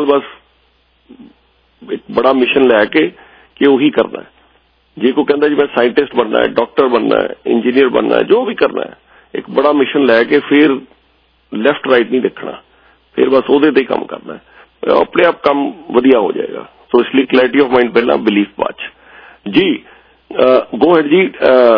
ਬਸ ਇੱਕ ਬੜਾ ਮਿਸ਼ਨ ਲੈ ਕੇ ਕਿ ਉਹੀ ਕਰਨਾ ਹੈ। ਜੇ ਕੋਈ ਕਹਿੰਦਾ ਜੀ ਮੈਂ ਸਾਇੰਟਿਸਟ ਬਣਨਾ ਹੈ, ਡਾਕਟਰ ਬਣਨਾ ਹੈ, ਇੰਜੀਨੀਅਰ ਬਣਨਾ ਹੈ, ਜੋ ਵੀ ਕਰਨਾ ਹੈ, ਇੱਕ ਬੜਾ ਮਿਸ਼ਨ ਲੈ ਕੇ ਫਿਰ ਲੈਫਟ ਰਾਈਟ ਨਹੀਂ ਦੇਖਣਾ, ਫਿਰ ਬਸ ਉਹਦੇ ਤੇ ਹੀ ਕੰਮ ਕਰਨਾ ਹੈ, ਆਪਣੇ ਆਪ ਕੰਮ ਵਧੀਆ ਹੋ ਜਾਏਗਾ। ਸੋ ਇਸ ਲਈ ਕਲੈਰਿਟੀ ਆਫ ਮਾइंड ਪਹਿਲਾਂ, ਬਿਲੀਫ ਬਾਅਦ ਚ। ਜੀ ਗੋ ਹੈਡ ਜੀ।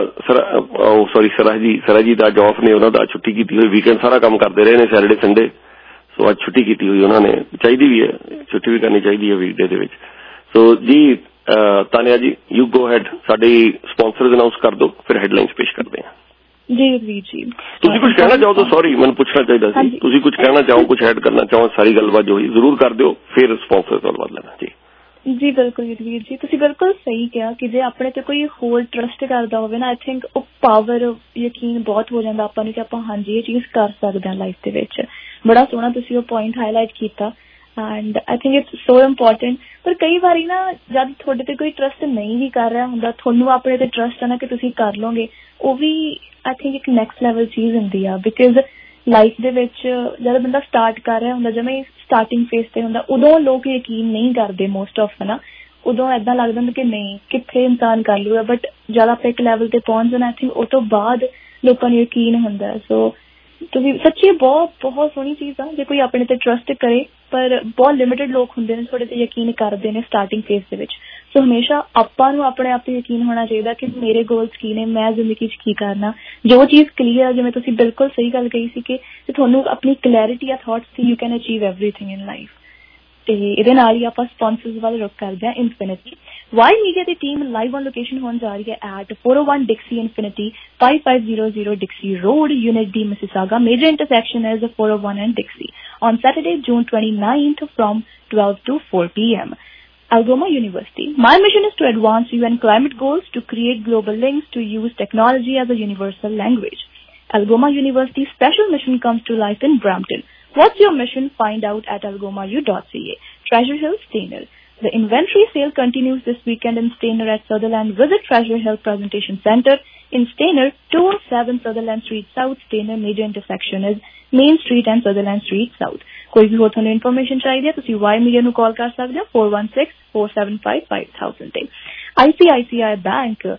ਸੌਰੀ ਸਰਾ ਜੀ, ਸਰਾ ਜੀ ਦਾ ਅੱਜ ਆਫ ਨੇ, ਉਹਨਾਂ ਦਾ ਛੁੱਟੀ ਕੀਤੀ ਹੋਈ, ਵੀਕਐਂਡ ਸਾਰਾ ਕੰਮ ਕਰਦੇ ਰਹੇ ਨੇ, ਸੈਟਰਡੇ ਸੰਡੇ। ਸੋ ਅੱਜ ਛੁੱਟੀ ਕੀਤੀ ਹੋਈ ਉਹਨਾਂ ਨੇ, ਚਾਹੀਦੀ ਵੀ ਹੈ, ਛੁੱਟੀ ਵੀ ਕਰਨੀ ਚਾਹੀਦੀ ਹੈ ਵੀਕਡੇ ਦੇ ਵਿੱਚ। ਸੋ ਜੀ Tanya ji, you go ahead, ਸਾਡੇ ਸਪਾਂਸਰਸ ਅਨਾਉਂਸ ਕਰ ਦਿਓ, ਫਿਰ ਹੈਡਲਾਈਨਸ ਪੇਸ਼ ਕਰਦੇ ਹਾਂ। ਜੀ ਵੀਰ ਜੀ, ਤੁਸੀਂ ਕੁਝ ਕਹਿਣਾ ਚਾਹੋ ਤਾਂ, ਸੌਰੀ ਮੈਨੂੰ ਪੁੱਛਣਾ ਚਾਹੀਦਾ ਸੀ, ਤੁਸੀਂ ਕੁਝ ਕਹਿਣਾ ਚਾਹੋ, ਕੁਝ ਐਡ ਕਰਨਾ ਚਾਹੋ, ਸਾਰੀ ਗੱਲਬਾਤ ਜੋ ਹੋਈ ਜ਼ਰੂਰ ਕਰ ਦਿਓ, ਫਿਰ ਸਪਾਂਸਰ ਗੱਲਬਾਤ ਲੈਣਾ ਜੀ। ਜੀ ਬਿਲਕੁਲ ਵੀਰ ਜੀ, ਤੁਸੀਂ ਬਿਲਕੁਲ ਸਹੀ ਕਿਹਾ ਕਿ ਜੇ ਆਪਣੇ ਤੇ ਕੋਈ ਹੋਰ ਟਰਸਟ ਕਰਦਾ ਹੋਵੇ ਨਾ, ਆਈ ਥਿੰਕ ਉਹ ਪਾਵਰ, ਯਕੀਨ ਬਹੁਤ ਹੋ ਜਾਂਦਾ ਆਪਾਂ ਨੂੰ ਕਿ ਆਪਾਂ ਹਾਂਜੀ ਇਹ ਚੀਜ਼ ਕਰ ਸਕਦੇ ਹਾਂ ਲਾਈਫ ਦੇ ਵਿੱਚ। ਬੜਾ ਸੋਹਣਾ ਤੁਸੀਂ ਉਹ ਪੁਆਇੰਟ ਹਾਈਲਾਈਟ ਕੀਤਾ and I think it's so important. ਪਰ ਕਈ ਵਾਰੀ ਨਾ ਜਦ ਤੁਹਾਡੇ ਤੇ ਕੋਈ ਟਰਸਟ ਨਹੀਂ ਵੀ ਕਰ ਰਿਹਾ ਹੁੰਦਾ, ਤੁਹਾਨੂੰ ਆਪਣੇ ਤੇ ਟਰਸਟ ਹੈ ਨਾ ਕਿ ਤੁਸੀਂ ਕਰ ਲਓਗੇ, ਉਹ ਵੀ ਆਈ ਥਿੰਕ ਇੱਕ ਨੈਕਸਟ ਲੈਵਲ ਚੀਜ਼ ਹੁੰਦੀ ਆ। ਬਿਕਾਜ਼ ਲਾਈਫ ਦੇ ਵਿੱਚ ਜਦ ਬੰਦਾ ਸਟਾਰਟ ਕਰ ਰਿਹਾ ਹੁੰਦਾ, ਜਿਵੇਂ ਸਟਾਰਟਿੰਗ ਫੇਸ ਤੇ ਹੁੰਦਾ, ਉਦੋਂ ਲੋਕ ਯਕੀਨ ਨਹੀਂ ਕਰਦੇ ਮੋਸਟ ਆਫ, ਹੈ ਨਾ। ਉਦੋਂ ਏਦਾਂ ਲੱਗਦਾ ਹੁੰਦਾ ਕਿ ਨਹੀਂ ਕਿੱਥੇ ਇਨਸਾਨ ਕਰ ਲੂਗਾ, ਬਟ ਜਦ ਆਪਾਂ ਇੱਕ ਲੈਵਲ ਤੇ ਪਹੁੰਚ ਜਾਣਾ, ਆਈ ਥਿੰਕ ਉਹ ਤੋਂ ਬਾਅਦ ਲੋਕਾਂ ਨੂੰ ਯਕੀਨ ਹੁੰਦਾ। ਸੋ ਤੁਸੀਂ ਸੱਚੀ ਬਹੁਤ ਬਹੁਤ ਸੋਹਣੀ ਚੀਜ਼ ਆ ਜੇ ਕੋਈ ਆਪਣੇ ਤੇ ਟਰਸਟ ਕਰੇ, ਪਰ ਬਹੁਤ ਲਿਮਿਟਡ ਲੋਕ ਹੁੰਦੇ ਨੇ ਤੁਹਾਡੇ ਤੇ ਯਕੀਨ ਕਰਦੇ ਨੇ ਸਟਾਰਟਿੰਗ ਫੇਸ ਦੇ ਵਿੱਚ। ਸੋ ਹਮੇਸ਼ਾ ਆਪਾਂ ਨੂੰ ਆਪਣੇ ਆਪ ਤੇ ਯਕੀਨ ਹੋਣਾ ਚਾਹੀਦਾ ਕਿ ਮੇਰੇ ਗੋਲਸ ਕੀ ਨੇ, ਮੈਂ ਜ਼ਿੰਦਗੀ 'ਚ ਕੀ ਕਰਨਾ। ਜੋ ਚੀਜ਼ ਕਲੀਅਰ ਆ, ਜਿਵੇਂ ਤੁਸੀਂ ਬਿਲਕੁਲ ਸਹੀ ਗੱਲ ਕਹੀ ਸੀ ਕਿ ਤੁਹਾਨੂੰ ਆਪਣੀ ਕਲੈਰਿਟੀ ਆ ਥਾਟਸ ਦੀ, you can achieve everything in life. ਤੇ ਇਹਦੇ ਨਾਲ ਹੀ ਆਪਾਂ ਸਪਾਂਸਰਸ ਵੱਲ ਰੁਕ ਕਰਦੇ ਹਾਂ। ਇਨਫਿਨਿਟੀ ਵਾਈ ਮੀਡੀਆ ਦੀ ਟੀਮ ਲਾਈਵ ਔਨ ਲੋਕੇਸ਼ਨ ਹੋਣ ਜਾ ਰਹੀ ਹੈ at four oh one Dixie Infinity, fifty-five hundred Dixie Road, Unit D, Mississauga. Major intersection is four oh one and Dixie on Saturday, June twenty-ninth from twelve to four p.m. Algoma University. My mission is to advance U N climate goals, to create global links, to use technology as a universal language. Algoma University's special mission comes to life in Brampton. What's your mission? Find out at algoma u dot c a. Treasure Hill, Stainer. The inventory sale continues this weekend in Stainer at Sutherland. Visit Treasure Hill Presentation Center in Stainer, two oh seven Sutherland Street South. Stainer major intersection is Main Street and Sutherland Street South. ਕੋਈ ਵੀ ਹੋਰ ਤੁਹਾਨੂੰ information ਚਾਹੀਦੀ ਹੈ ਤੁਸੀਂ Y media ਨੂੰ ਕਾਲ ਕਰ ਸਕਦੇ ਹੋ four one six, four seven five, five thousand ਤੇ। I C I C I bank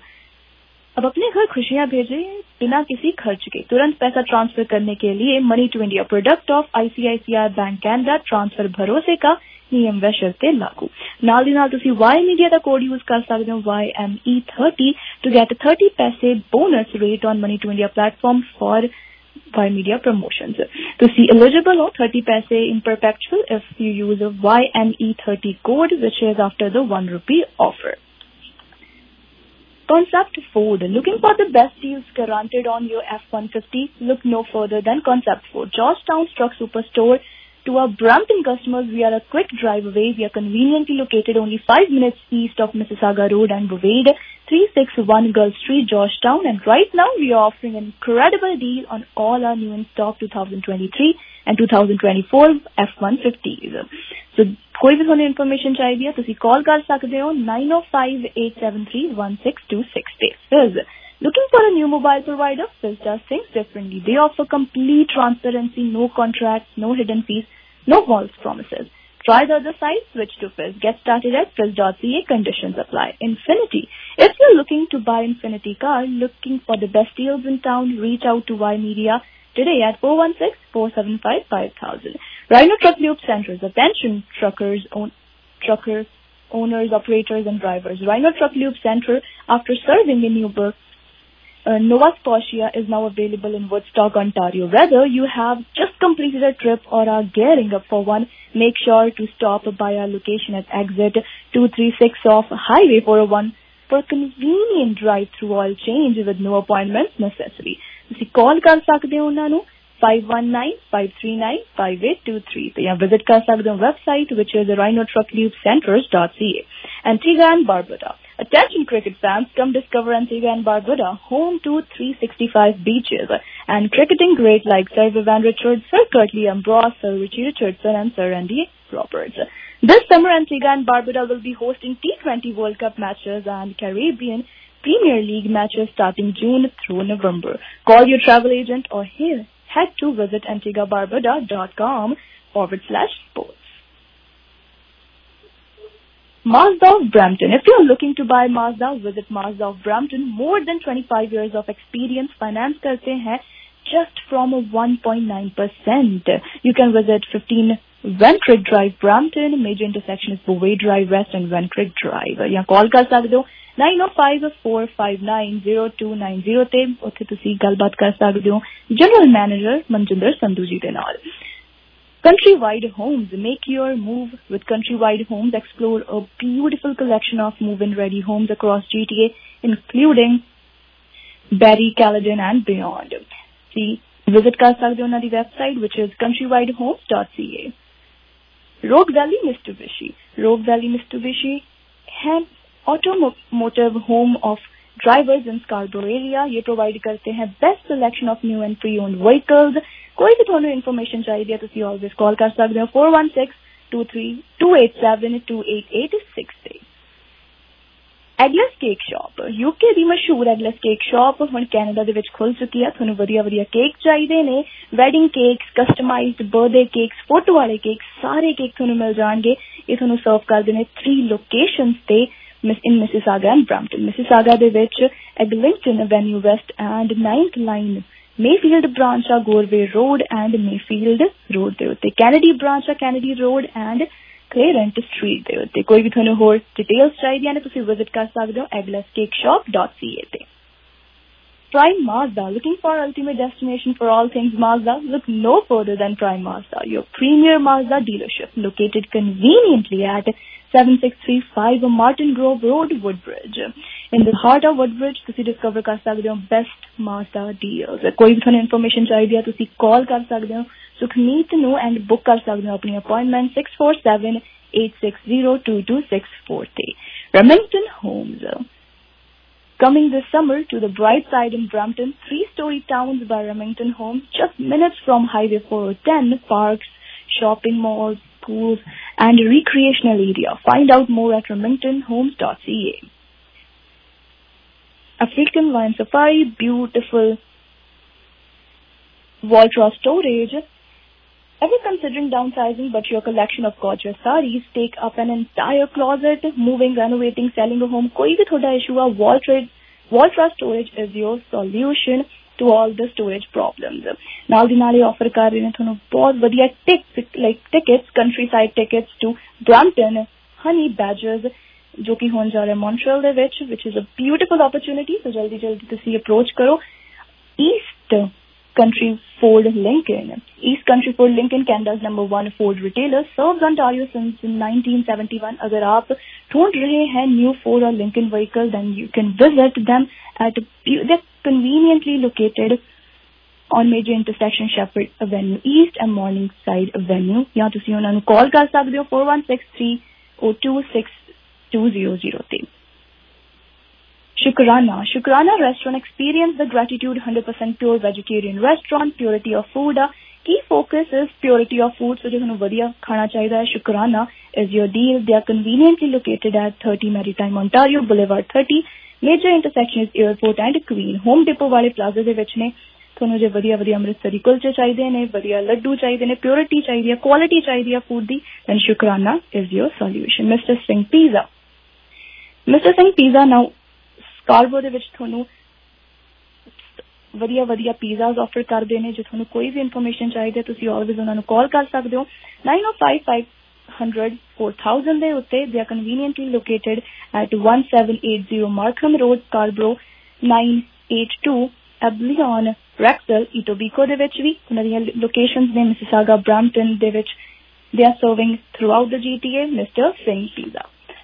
अब अपने घर खुशियां भेजे बिना किसी खर्च के। तुरंत पैसा ट्रांसफर करने के लिए money to India product of I C I C I bank Canada. Transfer भरोसे का, नियम व शर्तें लागू। नाल दी नाल तुसी वाई मीडिया का कोड यूज कर सकते हो Y M E thirty two get thirty पैसे bonus rate on money to India platform for Y media promotions. तुसी एलिजिबल हो thirty पैसे in perpetual if you use a Y M E thirty code which is after the one rupee offer. Concept Ford. Looking for the best deals guaranteed on your F one fifty? Look no further than Concept Ford, Georgetown's truck superstore. To our Brampton customers, we are a quick drive away. We are conveniently located only five minutes east of Mississauga Road and Bovade, three sixty-one Gulf Street, Georgetown. And right now, we are offering an incredible deal on all our new in stock twenty twenty-three and twenty twenty-four F one fifties. So, कोई भी थोड़ी information चाहिए तो call कर सकते हो nine oh five, eight seven three, one six two six ਤੇ। Looking for a new mobile provider? Fizz does things differently. They offer complete transparency, no contracts, no hidden fees, no false promises. Try the other side, switch to Fizz. Get started at fizz dot c a. Conditions apply. Infinity. If you're looking to buy Infinity car, looking for the best deals in town, reach out to Y Media today at four one six, four seven five, five thousand. Rhino Truck Loop Centers. Attention truckers, own, truckers, owners, operators and drivers. Rhino Truck Loop Center, after serving in Newburgh, Uh, Nova Scotia, is now available in Woodstock, Ontario. Whether you have just completed a trip or are gearing up for one, make sure to stop by our location at exit two thirty-six of Highway four oh one for a convenient drive-through oil change with no appointments necessary. ਤੁਸੀਂ ਕਾਲ ਕਰ ਸਕਦੇ ਹੋ ਉਹਨਾਂ ਨੂੰ five one nine, five three nine, five eight two three ਤੇ ਜਾਂ visit ਕਰ ਸਕਦੇ ਹੋ website which is rhino truck loop centers dot c a. Antigua and Barbuda. Attention cricket fans, come discover Antigua and Barbuda, home to three sixty-five beaches and cricketing great like Sir Vivian Richards, Sir Curtly Ambrose, Sir Richie Richardson and Sir Andy Roberts. This summer, Antigua and Barbuda will be hosting T twenty World Cup matches and Caribbean Premier League matches starting June through November. Call your travel agent or here, head to visit antigua barbuda dot com forward slash sports. Mazda of Brampton. If you're looking to buy Mazda, visit Mazda of Brampton. More than twenty-five years of experience. Finance karte hain just from one point nine percent. You can visit fifteen Venkrick Drive, Brampton. Major intersection is Boway Drive West and Venkrick Drive. Ya call kar sakde ho nine oh five, four five nine, zero two nine zero te. Utte tusi galbaat kar sakde ho General Manager Manjinder Sandhu ji de naal. Countrywide Homes. Make your move with Countrywide Homes. Explore a beautiful collection of move-in ready homes across G T A, including Barrie, Caledon and beyond. See, visit kar sakde ho na di website which is countrywide homes dot c a. Rogue Valley Mitsubishi. Rogue Valley Mitsubishi है automotive home of drivers in Scarborough area. ये provide करते हैं best selection of new and pre-owned vehicles. कोई भी ਤੁਹਾਨੂੰ information ਚਾਹੀਦੀ ਹੈ ਤੁਸੀਂ always call ਕਰ ਸਕਦੇ ਹੋ four one six, two three, two eight seven, two eight eight six ਤੇ. Eggless Cake Shop. U K ਦੀ ਮਸ਼ਹੂਰ Eggless Cake Shop ਹੁਣ ਕੈਨੇਡਾ ਦੇ ਵਿੱਚ ਖੁੱਲ ਚੁੱਕੀ ਹੈ. ਤੁਹਾਨੂੰ ਵਧੀਆ ਵਧੀਆ ਕੇਕ ਚਾਹੀਦੇ ਨੇ, wedding cakes, customized birthday cakes, photo ਵਾਲੇ ਕੇਕ, ਸਾਰੇ ਕੇਕ ਤੁਹਾਨੂੰ ਮਿਲ ਜਾਣਗੇ. ਇਹ ਤੁਹਾਨੂੰ ਸਰਵ ਕਰਦੇ ਨੇ three locations ਤੇ in Mississauga and Brampton. Mississauga ਦੇ ਵਿੱਚ Eglinton Avenue West and ninth line Mayfield branch ਆ Gorway Road and Mayfield Road ਦੇ ਉੱਤੇ. Kennedy branch ਆ Kennedy Road and Clarence Street ਦੇ ਉੱਤੇ. ਕੋਈ ਵੀ ਤੁਹਾਨੂੰ ਹੋਰ ਡਿਟੇਲਸ ਚਾਹੀਦੀਆਂ ਨੇ ਤੁਸੀਂ ਵਿਜ਼ਿਟ ਕਰ ਸਕਦੇ ਹੋ eggless cake shop dot c a ਤੇ. Prime Mazda. Looking for ultimate destination for all things Mazda? Look no further than Prime Mazda, your premier Mazda dealership, located conveniently at seven six three five Martin Grove Road, Woodbridge. In the heart of Woodbridge, ਤੁਸੀਂ discover ਕਰ ਸਕਦੇ ਹੋ best Mazda deals. ਕੋਈ ਵੀ ਤੁਹਾਨੂੰ information ਚਾਹੀਦੀ ਹੈ ਤੁਸੀਂ call ਕਰ ਸਕਦੇ ਹੋ ਸੁਖਨੀਤ ਨੂੰ and book ਕਰ ਸਕਦੇ ਹੋ ਆਪਣੀ appointment six four seven, eight six zero, two two six four ਤੇ. Remington Homes. Coming this summer to the bright side in Brampton, three-story towns by Remington Homes, just minutes from Highway four ten, parks, shopping malls, pools, and recreational area. Find out more at remington homes dot c a. African Wine Safari, beautiful Waltra storage. Ever considering downsizing but your collection of gorgeous sarees take up an entire closet? Moving, renovating, selling a home, koi bhi thoda issue hai, Waltra, Waltra storage is your solution to all the storage problems. Naal di naal offer kar rahe ne thonu bahut vadiya tick like tickets, countryside tickets to Brampton Honey Badgers jo ki hon ja raha Montreal de vich, which is a beautiful opportunity. So jaldi jaldi tusi approach karo. East Country Ford Lincoln. East Country Ford Lincoln, Canada's number one Ford retailer, serves Ontario since nineteen seventy-one. अगर आप ढूंढ रहे हैं new Ford or Lincoln vehicle, then you can visit them at they're conveniently located on major intersection Shepherd Avenue East and Morningside Avenue. यहाँ तुसी उन्हां नूं call कर सकदे हो four one six, three oh two, six two zero zero ते. Shukrana. Shukrana Restaurant. Experience the gratitude one hundred percent pure vegetarian restaurant. Purity of food. Key focus is purity of food. So, जो वधिया खाना चाहिए है, Shukrana is your deal. They are conveniently located at thirty Maritime Ontario Boulevard thirty, major intersection airport and Queen Home Depot ਵਾਲੇ plaza ਦੇ ਵਿੱਚ ਨੇ। ਤੁਹਾਨੂੰ ਜੇ ਵਧੀਆ ਵਧੀਆ ਅੰਮ੍ਰਿਤਸਰੀ ਕੁਲਚੇ ਚਾਹੀਦੇ ਨੇ, ਵਧੀਆ ਲੱਡੂ ਚਾਹੀਦੇ ਨੇ, ਪਿਓਰਿਟੀ ਚਾਹੀਦੀ ਹੈ, ਕੁਆਲਿਟੀ ਚਾਹੀਦੀ ਹੈ ਫੂਡ ਦੀ, then Shukrana is your solution. Mister Singh pizza. Mister Singh pizza now Scarborough ਦੇ ਵਿੱਚ ਤੁਹਾਨੂੰ ਵਧੀਆ ਵਧੀਆ ਪੀਜ਼ਾਜ਼ ਆਫਰ ਕਰਦੇ ਨੇ। ਜੇ ਤੁਹਾਨੂੰ ਕੋਈ ਵੀ ਇਨਫੋਰਮੇਸ਼ਨ ਚਾਹੀਦੀ ਹੈ ਤੁਸੀਂ ਆਲਵੇਜ਼ ਉਹਨਾਂ ਨੂੰ ਕਾਲ ਕਰ ਸਕਦੇ ਹੋ nine O five five hundred four thousand ਦੇ ਉੱਤੇ। they are conveniently located at one seven eight zero Markham Road, Scarborough, nine eight two Ablion, Wrexham, Etobicoke ਦੇ ਵਿੱਚ ਵੀ ਉਹਨਾਂ ਦੀਆਂ ਲੋਕੇਸ਼ਨਸ ਨੇ। ਮਿਸਿਸਾਗਾ, ਬ੍ਰੈਂਪਟਨ ਦੇ ਵਿੱਚ they are serving throughout the G T A। Mister Singh pizza.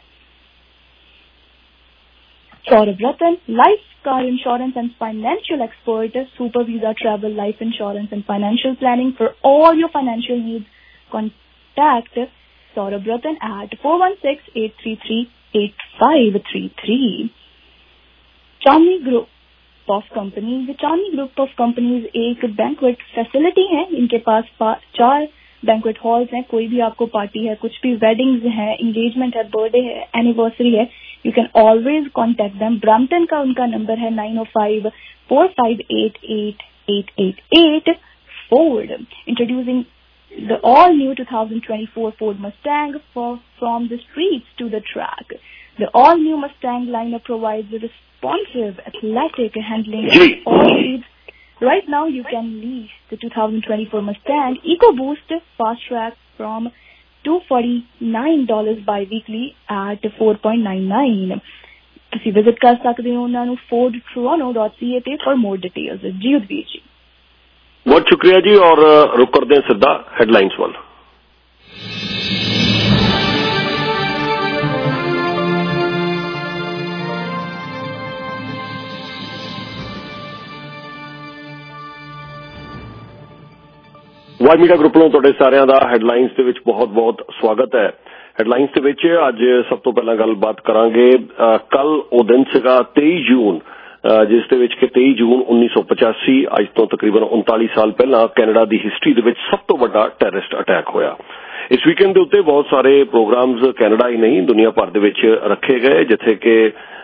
Saurabh Ratan, life, car insurance and financial expert, Super Visa Travel, life insurance and financial planning for all your financial needs. Contact Saurabh Ratan at four one six eight three three eight five three three. Chandni Group of Companies, Chandni Group of Companies एक banquet facility है। इनके पास चार banquet halls हैं। कोई भी आपको party है, कुछ भी वेडिंग्स है, एंगेजमेंट है, बर्थडे है, एनिवर्सरी है, you can always contact them. Brampton का उनका नंबर है nine O five four five eight eight eight eight eight. Ford, introducing the all-new twenty twenty-four Ford Mustang for, from the streets to the track. The all-new Mustang lineup provides a responsive, athletic handling at all speeds. Right now, you can lease the twenty twenty-four Mustang EcoBoost Fast Track from two hundred forty-nine dollars bi-weekly at four point nine nine. ਤੁਸੀਂ visit ਕਰ ਸਕਦੇ ਹੋ ਉਹਨਾਂ ਨੂੰ ford toronto dot c a ਤੇ for more details। ਜੀ ਉਦਵੀਰ ਜੀ बहुत शुक्रिया जी। और रुक करते हैं सिद्धा हेडलाइंस वाल। ਵਾਈ ਮੀਡੀਆ ਗਰੁੱਪ ਨੂੰ ਤੁਹਾਡੇ ਸਾਰਿਆਂ ਦਾ ਹੈਡਲਾਈਨਸ ਦੇ ਵਿੱਚ ਬਹੁਤ-ਬਹੁਤ ਸਵਾਗਤ ਹੈ। ਹੈਡਲਾਈਨਸ ਦੇ ਵਿੱਚ ਅੱਜ ਸਭ ਤੋਂ ਪਹਿਲਾਂ ਗੱਲਬਾਤ ਕਰਾਂਗੇ। ਕੱਲ ਉਹ ਦਿਨ ਸੀਗਾ ਤੇਈ ਜੂਨ, ਜਿਸ ਦੇ ਵਿੱਚ ਕਿ ਤੇਈ ਜੂਨ ਉੱਨੀ ਸੌ ਪਚਾਸੀ, ਅੱਜ ਤੋਂ ਤਕਰੀਬਨ ਉਨਤਾਲੀ ਸਾਲ ਪਹਿਲਾਂ ਕੈਨੇਡਾ ਦੀ ਹਿਸਟਰੀ ਦੇ ਵਿੱਚ ਸਭ ਤੋਂ ਵੱਡਾ ਟੈਰਰਿਸਟ ਅਟੈਕ ਹੋਇਆ। ਇਸ ਵੀਕਐਂਡ ਦੇ ਉੱਤੇ ਬਹੁਤ ਸਾਰੇ ਪ੍ਰੋਗਰਾਮਸ ਕੈਨੇਡਾ ਹੀ ਨਹੀਂ ਦੁਨੀਆ ਭਰ ਦੇ ਵਿੱਚ ਰੱਖੇ ਗਏ, ਜਿੱਥੇ ਕਿ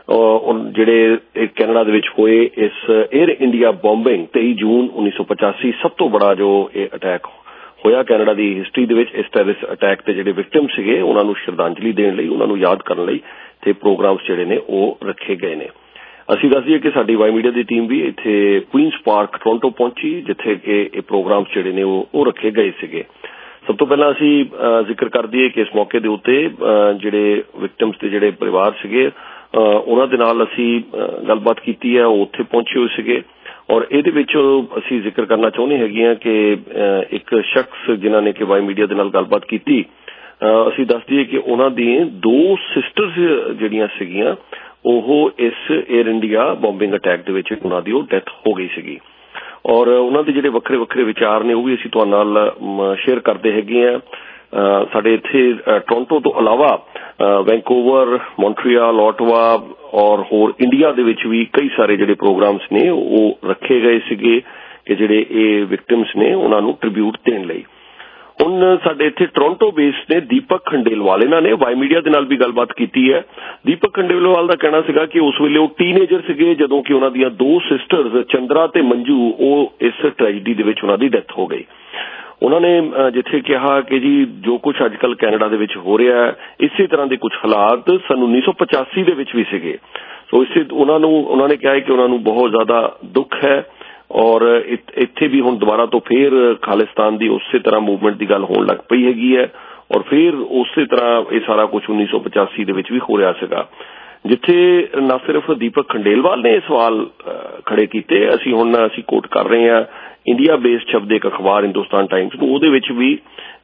ਜਿਹੜੇ ਕੈਨੇਡਾ ਦੇ ਵਿੱਚ ਹੋਏ ਇਸ 에ਅਰ ਇੰਡੀਆ ਬੰਬਿੰਗ ਤੇਈ ਜੂਨ ਉੱਨੀ ਸੌ ਪਚਾਸੀ ਸਭ ਤੋਂ ਬੜਾ ਜੋ ਇਹ ਅਟੈਕ ਹੋਇਆ ਕੈਨੇਡਾ ਦੀ ਹਿਸਟਰੀ ਦੇ ਵਿੱਚ। ਇਸ ਟੈਰਰਿਸਟ ਅਟੈਕ ਦੇ ਜਿਹੜੇ ਵਿਕਟਿਮ ਸੀਗੇ ਉਹਨਾਂ ਨੂੰ ਸ਼ਰਧਾਂਜਲੀ ਦੇਣ ਲਈ, ਉਹਨਾਂ ਨੂੰ ਯਾਦ ਕਰਨ ਲਈ ਤੇ ਪ੍ਰੋਗਰਾਮਸ ਜਿਹੜੇ ਨੇ ਉਹ ਰੱਖੇ ਗਏ ਨੇ। ਅਸੀਂ ਦੱਸ ਦਈਏ ਕਿ ਸਾਡੀ ਵਾਈ ਮੀਡੀਆ ਦੀ ਟੀਮ ਵੀ ਇੱਥੇ ਕੁਈਨਸ ਪਾਰਕ ਟੋਰਾਂਟੋ ਪਹੁੰਚੀ, ਜਿੱਥੇ ਕਿ ਇਹ ਪ੍ਰੋਗਰਾਮਸ ਜਿਹੜੇ ਨੇ ਉਹ ਰੱਖੇ ਗਏ ਸੀਗੇ। ਸਭ ਤੋਂ ਪਹਿਲਾਂ ਅਸੀਂ ਜ਼ਿਕਰ ਕਰ ਦਈਏ ਕਿ ਇਸ ਮੌਕੇ ਦੇ ਉੱਤੇ ਜਿਹੜੇ ਵਿਕਟਿਮਸ ਦੇ ਜਿਹੜੇ ਪਰਿਵਾਰ ਸੀਗੇ ਉਹਨਾਂ ਦੇ ਨਾਲ ਅਸੀਂ ਗੱਲਬਾਤ ਕੀਤੀ ਹੈ। ਉਹ ਉੱਥੇ ਪਹੁੰਚੇ ਹੋਏ ਸੀਗੇ ਔਰ ਇਹਦੇ ਵਿੱਚ ਅਸੀਂ ਜ਼ਿਕਰ ਕਰਨਾ ਚਾਹੁੰਦੇ ਹੈਗੇ ਹਾਂ ਕਿ ਇੱਕ ਸ਼ਖਸ ਜਿਨ੍ਹਾਂ ਨੇ ਕਿ ਵਾਈ ਮੀਡੀਆ ਦੇ ਨਾਲ ਗੱਲਬਾਤ ਕੀਤੀ, ਅਸੀਂ ਦੱਸ ਦਈਏ ਕਿ ਉਹਨਾਂ ਦੀਆਂ ਦੋ ਸਿਸਟਰਸ ਜਿਹੜੀਆਂ ਸੀਗੀਆਂ ਉਹ ਇਸ 에ਅਰ ਇੰਡੀਆ ਬੰਬਿੰਗ ਅਟੈਕ ਦੇ ਵਿੱਚ ਉਹਨਾਂ ਦੀ ਉਹ ਡੈਥ ਹੋ ਗਈ ਸੀਗੀ। ਔਰ ਉਹਨਾਂ ਦੇ ਜਿਹੜੇ ਵੱਖਰੇ ਵੱਖਰੇ ਵਿਚਾਰ ਨੇ ਉਹ ਵੀ ਅਸੀਂ ਤੁਹਾਡੇ ਨਾਲ ਸ਼ੇਅਰ ਕਰਦੇ ਹੈਗੇ ਆ। ਸਾਡੇ ਇੱਥੇ ਟੋਰਾਂਟੋ ਤੋਂ ਇਲਾਵਾ ਵੈਂਕੂਵਰ, ਮੌਂਟਰੀਅਲ, ਓਟਾਵਾ ਔਰ ਹੋਰ ਇੰਡੀਆ ਦੇ ਵਿੱਚ ਵੀ ਕਈ ਸਾਰੇ ਜਿਹੜੇ ਪ੍ਰੋਗਰਾਮਸ ਨੇ ਉਹ ਰੱਖੇ ਗਏ ਸੀਗੇ ਕਿ ਜਿਹੜੇ ਇਹ ਵਿਕਟਿਮਸ ਨੇ ਉਹਨਾਂ ਨੂੰ ਟ੍ਰਿਬਿਊਟ ਦੇਣ ਲਈ। ਹੁਣ ਸਾਡੇ ਇੱਥੇ ਟੋਰਾਂਟੋ ਬੇਸਡ ਨੇ ਦੀਪਕ ਖੰਡੇਲਵਾਲ, ਇਹਨਾਂ ਨੇ ਵਾਈ ਮੀਡੀਆ ਦੇ ਨਾਲ ਵੀ ਗੱਲਬਾਤ ਕੀਤੀ ਹੈ। ਦੀਪਕ ਖੰਡੇਲਵਾਲ ਦਾ ਕਹਿਣਾ ਸੀਗਾ ਕਿ ਉਸ ਵੇਲੇ ਉਹ ਟੀਨੇਜਰ ਸੀਗੇ ਜਦੋਂ ਕਿ ਉਹਨਾਂ ਦੀਆਂ ਦੋ ਸਿਸਟਰਸ ਚੰਦਰਾ ਤੇ ਮੰਜੂ ਉਹ ਇਸ ਟ੍ਰੈਜਡੀ ਦੇ ਵਿੱਚ ਉਹਨਾਂ ਦੀ ਡੈਥ ਹੋ ਗਈ। ਉਹਨਾਂ ਨੇ ਜਿੱਥੇ ਕਿਹਾ ਕਿ ਜੀ ਜੋ ਕੁਝ ਅੱਜ ਕੱਲ੍ਹ ਕੈਨੇਡਾ ਦੇ ਵਿੱਚ ਹੋ ਰਿਹਾ ਹੈ ਇਸੇ ਤਰ੍ਹਾਂ ਦੇ ਕੁਝ ਹਾਲਾਤ ਸਨ ਉੱਨੀ ਸੌ ਪਚਾਸੀ ਦੇ ਵਿੱਚ ਵੀ ਸੀਗੇ। ਸੋ ਇਸੇ ਉਹਨਾਂ ਨੂੰ ਉਹਨਾਂ ਨੇ ਕਿਹਾ ਕਿ ਉਹਨਾਂ ਨੂੰ ਬਹੁਤ ਜ਼ਿਆਦਾ ਦੁੱਖ ਹੈ ਔਰ ਇੱਥੇ ਵੀ ਹੁਣ ਦੁਬਾਰਾ ਤੋਂ ਫੇਰ ਖਾਲਿਸਤਾਨ ਦੀ ਉਸੇ ਤਰ੍ਹਾਂ ਮੂਵਮੈਂਟ ਦੀ ਗੱਲ ਹੋਣ ਲੱਗ ਪਈ ਹੈਗੀ ਹੈ ਔਰ ਫਿਰ ਉਸੇ ਤਰ੍ਹਾਂ ਇਹ ਸਾਰਾ ਕੁਝ ਉੱਨੀ ਸੌ ਪਚਾਸੀ ਦੇ ਵਿੱਚ ਵੀ ਹੋ ਰਿਹਾ ਸੀਗਾ। ਜਿੱਥੇ ਨਾ ਸਿਰਫ ਦੀਪਕ ਖੰਡੇਲਵਾਲ ਨੇ ਇਹ ਸਵਾਲ ਖੜੇ ਕੀਤੇ, ਅਸੀਂ ਹੁਣ ਅਸੀਂ ਕੋਟ ਕਰ ਰਹੇ ਹਾਂ ਇੰਡੀਆ ਬੇਸਡ ਸ਼ਬਦ ਇੱਕ ਅਖਬਾਰ ਹਿੰਦੁਸਤਾਨ ਟਾਈਮਸ ਨੂੰ, ਉਹਦੇ ਵਿੱਚ ਵੀ